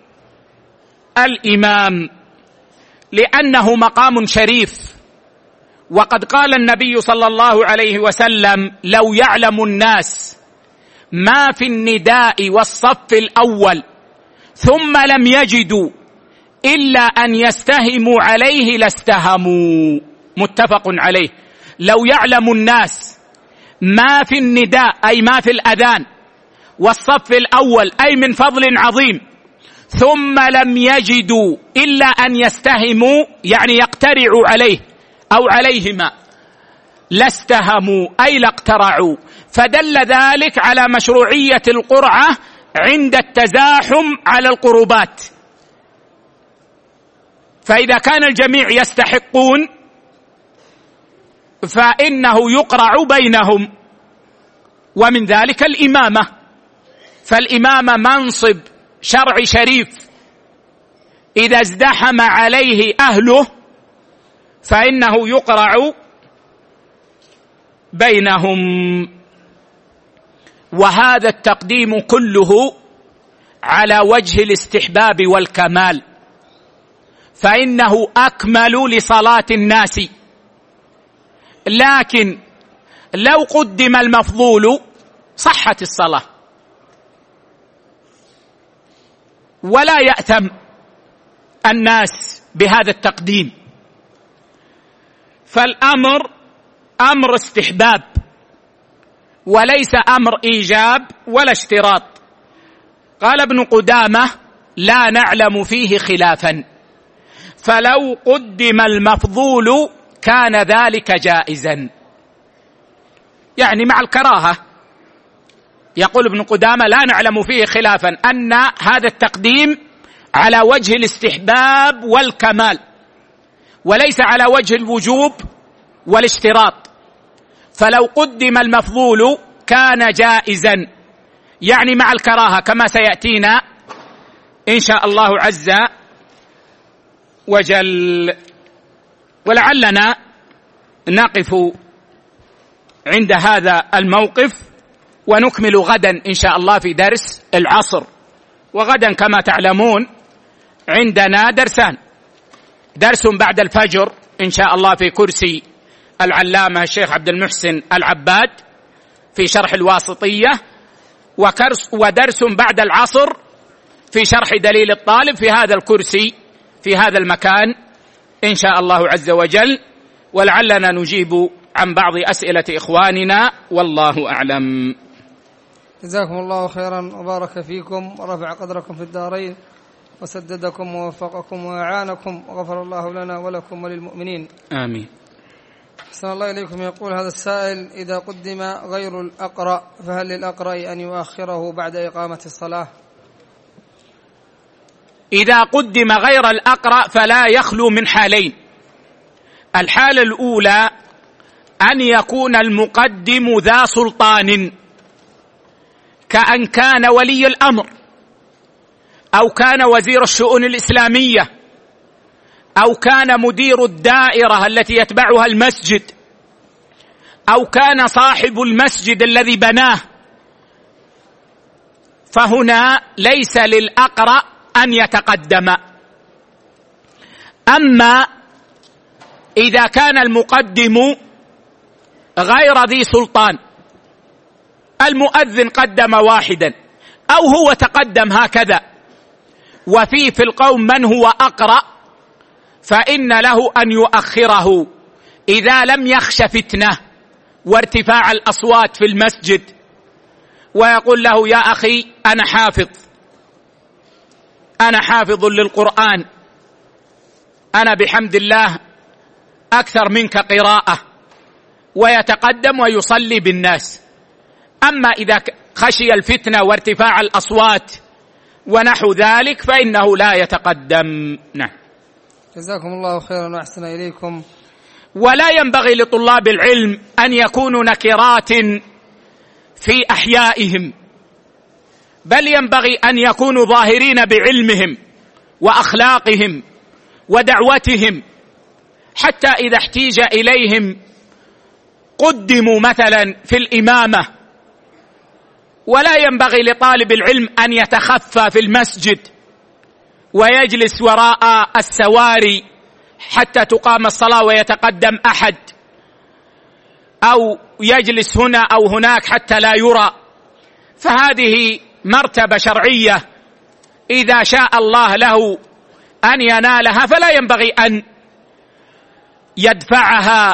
الإمام، لأنه مقام شريف. وقد قال النبي صلى الله عليه وسلم: لو يعلم الناس ما في النداء والصف الأول ثم لم يجدوا إلا أن يستهموا عليه لاستهموا. متفق عليه. لو يعلم الناس ما في النداء أي ما في الأذان والصف الأول أي من فضل عظيم، ثم لم يجدوا إلا أن يستهموا يعني يقترعوا عليه أو عليهما، لاستهموا أي لاقترعوا. فدل ذلك على مشروعية القرعة عند التزاحم على القربات. فإذا كان الجميع يستحقون فإنه يقرع بينهم. ومن ذلك الإمامة، فالإمامة منصب شرعي شريف، إذا ازدحم عليه أهله فإنه يقرع بينهم. وهذا التقديم كله على وجه الاستحباب والكمال، فإنه أكمل لصلاة الناس. لكن لو قدم المفضول صحت الصلاة ولا يأثم الناس بهذا التقديم. فالأمر أمر استحباب وليس أمر إيجاب ولا اشتراط. قال ابن قدامة: لا نعلم فيه خلافا، فلو قدم المفضول كان ذلك جائزا، يعني مع الكراهة. يقول ابن قدامة: لا نعلم فيه خلافا، أن هذا التقديم على وجه الاستحباب والكمال وليس على وجه الوجوب والاشتراط. فلو قدم المفضول كان جائزا، يعني مع الكراهة كما سيأتينا إن شاء الله عز وجل. ولعلنا نقف عند هذا الموقف ونكمل غدا إن شاء الله في درس العصر. وغدا كما تعلمون عندنا درسان: درس بعد الفجر إن شاء الله في كرسي العلامة الشيخ عبد المحسن العباد في شرح الواسطية، ودرس بعد العصر في شرح دليل الطالب في هذا الكرسي في هذا المكان إن شاء الله عز وجل. ولعلنا نجيب عن بعض أسئلة إخواننا، والله أعلم. جزاكم الله خيرا وبارك فيكم ورفع قدركم في الدارين وسددكم ووفقكم وأعانكم وغفر الله لنا ولكم وللمؤمنين، آمين. أحسن الله إليكم. يقول هذا السائل: إذا قدم غير الأقرأ فهل للأقرأ أن يؤخره بعد إقامة الصلاة؟ إذا قدم غير الأقرأ فلا يخلو من حالين. الحالة الأولى أن يكون المقدم ذا سلطان، كأن كان ولي الأمر أو كان وزير الشؤون الإسلامية أو كان مدير الدائرة التي يتبعها المسجد أو كان صاحب المسجد الذي بناه، فهنا ليس للأقرأ أن يتقدم. أما إذا كان المقدم غير ذي سلطان المؤذن قدم واحدا أو هو تقدم هكذا، وفي القوم من هو أقرأ، فإن له أن يؤخره إذا لم يخش فتنة وارتفاع الأصوات في المسجد، ويقول له: يا أخي أنا حافظ للقرآن، أنا بحمد الله أكثر منك قراءة، ويتقدم ويصلي بالناس. أما إذا خشي الفتنة وارتفاع الأصوات ونحو ذلك فإنه لا يتقدم. نعم. جزاكم الله خيرا وأحسن إليكم. ولا ينبغي لطلاب العلم أن يكونوا نكرات في أحيائهم، بل ينبغي أن يكونوا ظاهرين بعلمهم وأخلاقهم ودعوتهم، حتى إذا احتيج إليهم قدموا مثلا في الإمامة. ولا ينبغي لطالب العلم أن يتخفى في المسجد ويجلس وراء السواري حتى تقام الصلاة ويتقدم أحد، أو يجلس هنا أو هناك حتى لا يرى، فهذه مرتبة شرعية إذا شاء الله له أن ينالها فلا ينبغي أن يدفعها.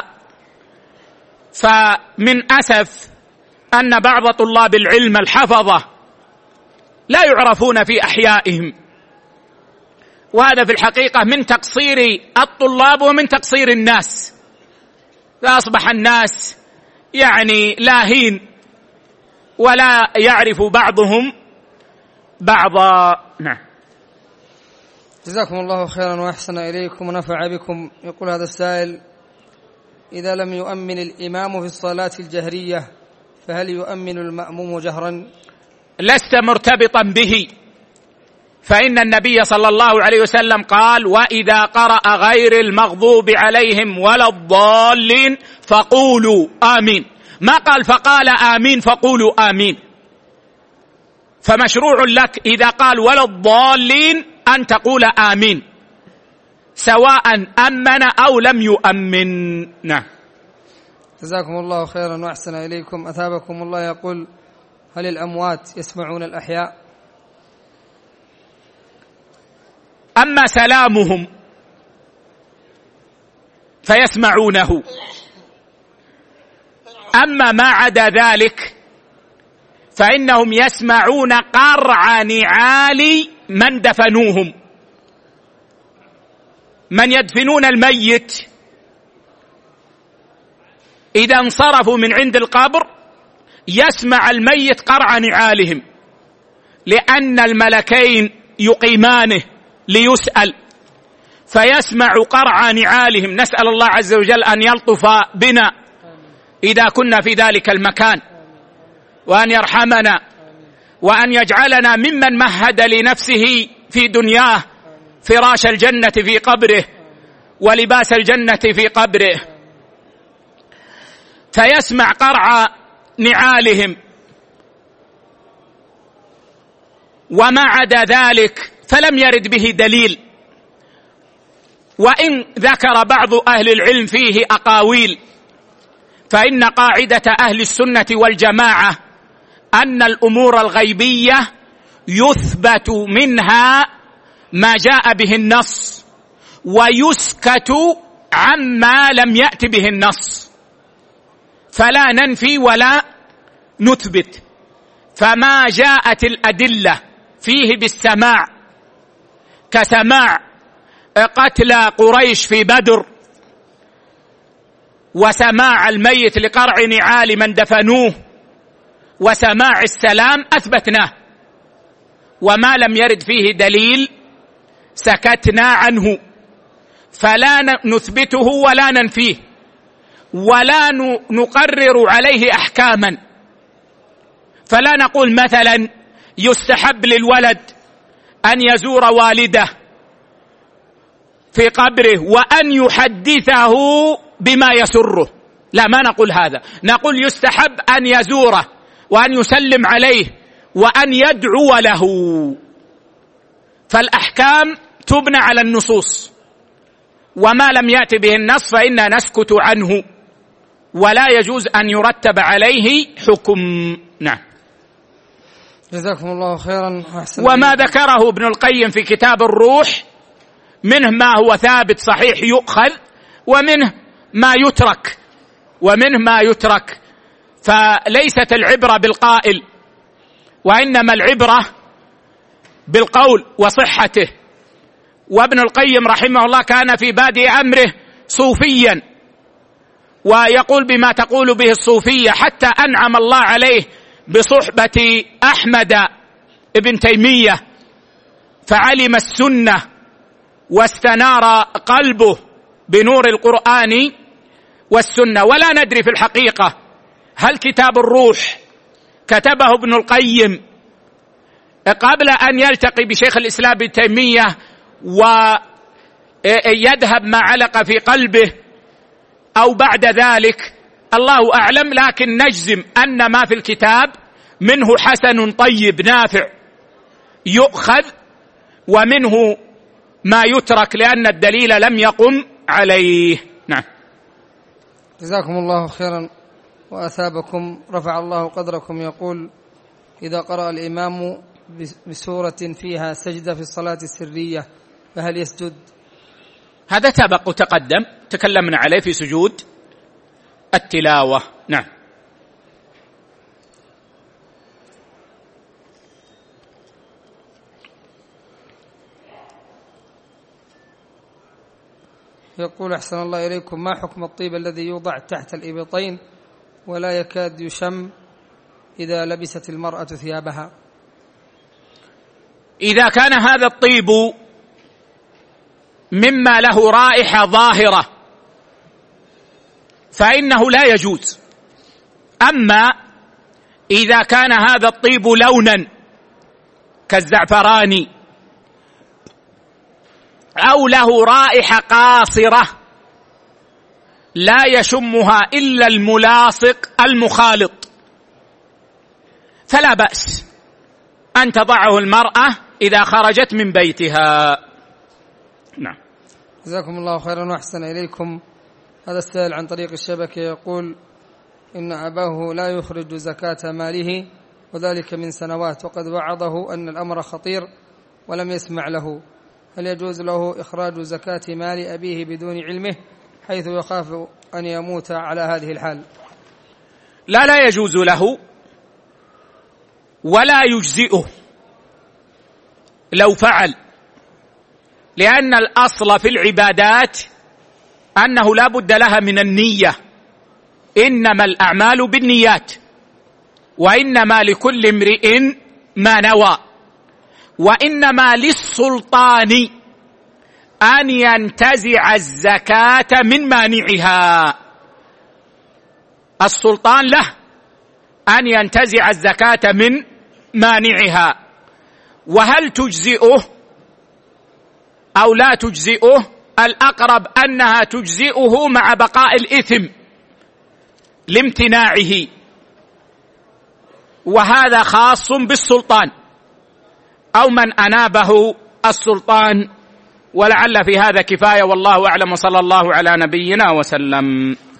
فمن أسف أن بعض طلاب العلم الحفظة لا يعرفون في أحيائهم، وهذا في الحقيقة من تقصير الطلاب ومن تقصير الناس، فأصبح الناس لاهين ولا يعرف بعضهم بعضا. نعم. جزاكم الله خيرا وأحسن إليكم ونفع بكم. يقول هذا السائل: إذا لم يؤمن الإمام في الصلاة الجهرية فهل يؤمن المأموم جهرا؟ لست مرتبطا به، فإن النبي صلى الله عليه وسلم قال: وإذا قرأ غير المغضوب عليهم ولا الضالين فقولوا آمين، ما قال فقال آمين فقولوا آمين. فمشروع لك إذا قال ولا الضالين أن تقول آمين، سواء أمن أو لم يؤمن. نعم. جزاكم الله خيرا وأحسن إليكم. أثابكم الله. يقول: هل الأموات يسمعون الأحياء؟ أما سلامهم فيسمعونه، أما ما عدا ذلك فإنهم يسمعون قرع نعال من دفنوهم. من يدفنون الميت إذا انصرفوا من عند القبر يسمع الميت قرع نعالهم، لأن الملكين يقيمانه ليسأل، فيسمع قرع نعالهم. نسأل الله عز وجل أن يلطف بنا إذا كنا في ذلك المكان، وأن يرحمنا، وأن يجعلنا ممن مهد لنفسه في دنياه فراش الجنة في قبره ولباس الجنة في قبره. فيسمع قرع نعالهم، وما عدا ذلك فلم يرد به دليل، وإن ذكر بعض أهل العلم فيه أقاويل، فإن قاعدة أهل السنة والجماعة أن الأمور الغيبية يثبت منها ما جاء به النص ويسكت عما لم يأت به النص، فلا ننفي ولا نثبت. فما جاءت الأدلة فيه بالسماع كسماع قتلى قريش في بدر وسماع الميت لقرع نعال من دفنوه وسماع السلام أثبتناه، وما لم يرد فيه دليل سكتنا عنه، فلا نثبته ولا ننفيه ولا نقرر عليه أحكاما. فلا نقول مثلا يستحب للولد أن يزور والده في قبره وأن يحدثه بما يسره، لا، ما نقول هذا. نقول يستحب أن يزوره وأن يسلم عليه وأن يدعو له. فالأحكام تبنى على النصوص، وما لم يأت به النص فإنا نسكت عنه، ولا يجوز أن يرتب عليه حكم. نعم. جزاكم الله خيرا. وما ذكره ابن القيم في كتاب الروح منه ما هو ثابت صحيح يؤخذ، ومنه ما يترك، فليست العبرة بالقائل، وإنما العبرة بالقول وصحته. وابن القيم رحمه الله كان في بادئ أمره صوفيا، ويقول بما تقول به الصوفية، حتى أنعم الله عليه بصحبة أحمد ابن تيمية فعلم السنة واستنار قلبه بنور القرآن والسنة. ولا ندري في الحقيقة هل كتاب الروح كتبه ابن القيم قبل أن يلتقي بشيخ الإسلام ابن تيمية ويذهب ما علق في قلبه أو بعد ذلك، الله أعلم، لكن نجزم أن ما في الكتاب منه حسن طيب نافع يؤخذ، ومنه ما يترك لأن الدليل لم يقم عليه. نعم. جزاكم الله خيرا وأثابكم. رفع الله قدركم يقول: إذا قرأ الإمام بسورة فيها سجدة في الصلاة السرية فهل يسجد؟ هذا سبق وتقدم، تكلمنا عليه في سجود التلاوة. نعم. يقول: أحسن الله إليكم، ما حكم الطيب الذي يوضع تحت الإبطين ولا يكاد يشم إذا لبست المرأة ثيابها؟ إذا كان هذا الطيب مما له رائحة ظاهرة فإنه لا يجوز. أما إذا كان هذا الطيب لونا كالزعفران أو له رائحة قاصرة لا يشمها إلا الملاصق المخالط فلا بأس أن تضعه المرأة إذا خرجت من بيتها. نعم. جزاكم الله خيرا وأحسن إليكم. هذا السائل عن طريق الشبكة يقول إن أباه لا يخرج زكاة ماله وذلك من سنوات، وقد وعظه أن الأمر خطير ولم يسمع له، هل يجوز له إخراج زكاة مال أبيه بدون علمه حيث يخاف أن يموت على هذه الحال؟ لا يجوز له ولا يجزئه لو فعل، لأن الأصل في العبادات أنه لا بد لها من النية، إنما الأعمال بالنيات وإنما لكل امرئ ما نوى، وإنما للسلطان أن ينتزع الزكاة من مانعها. السلطان له أن ينتزع الزكاة من مانعها، وهل تجزئه أو لا تجزئه؟ الأقرب أنها تجزئه مع بقاء الإثم لامتناعه، وهذا خاص بالسلطان أو من أنابه السلطان، ولعل في هذا كفاية، والله أعلم، وصلى الله على نبينا وسلم.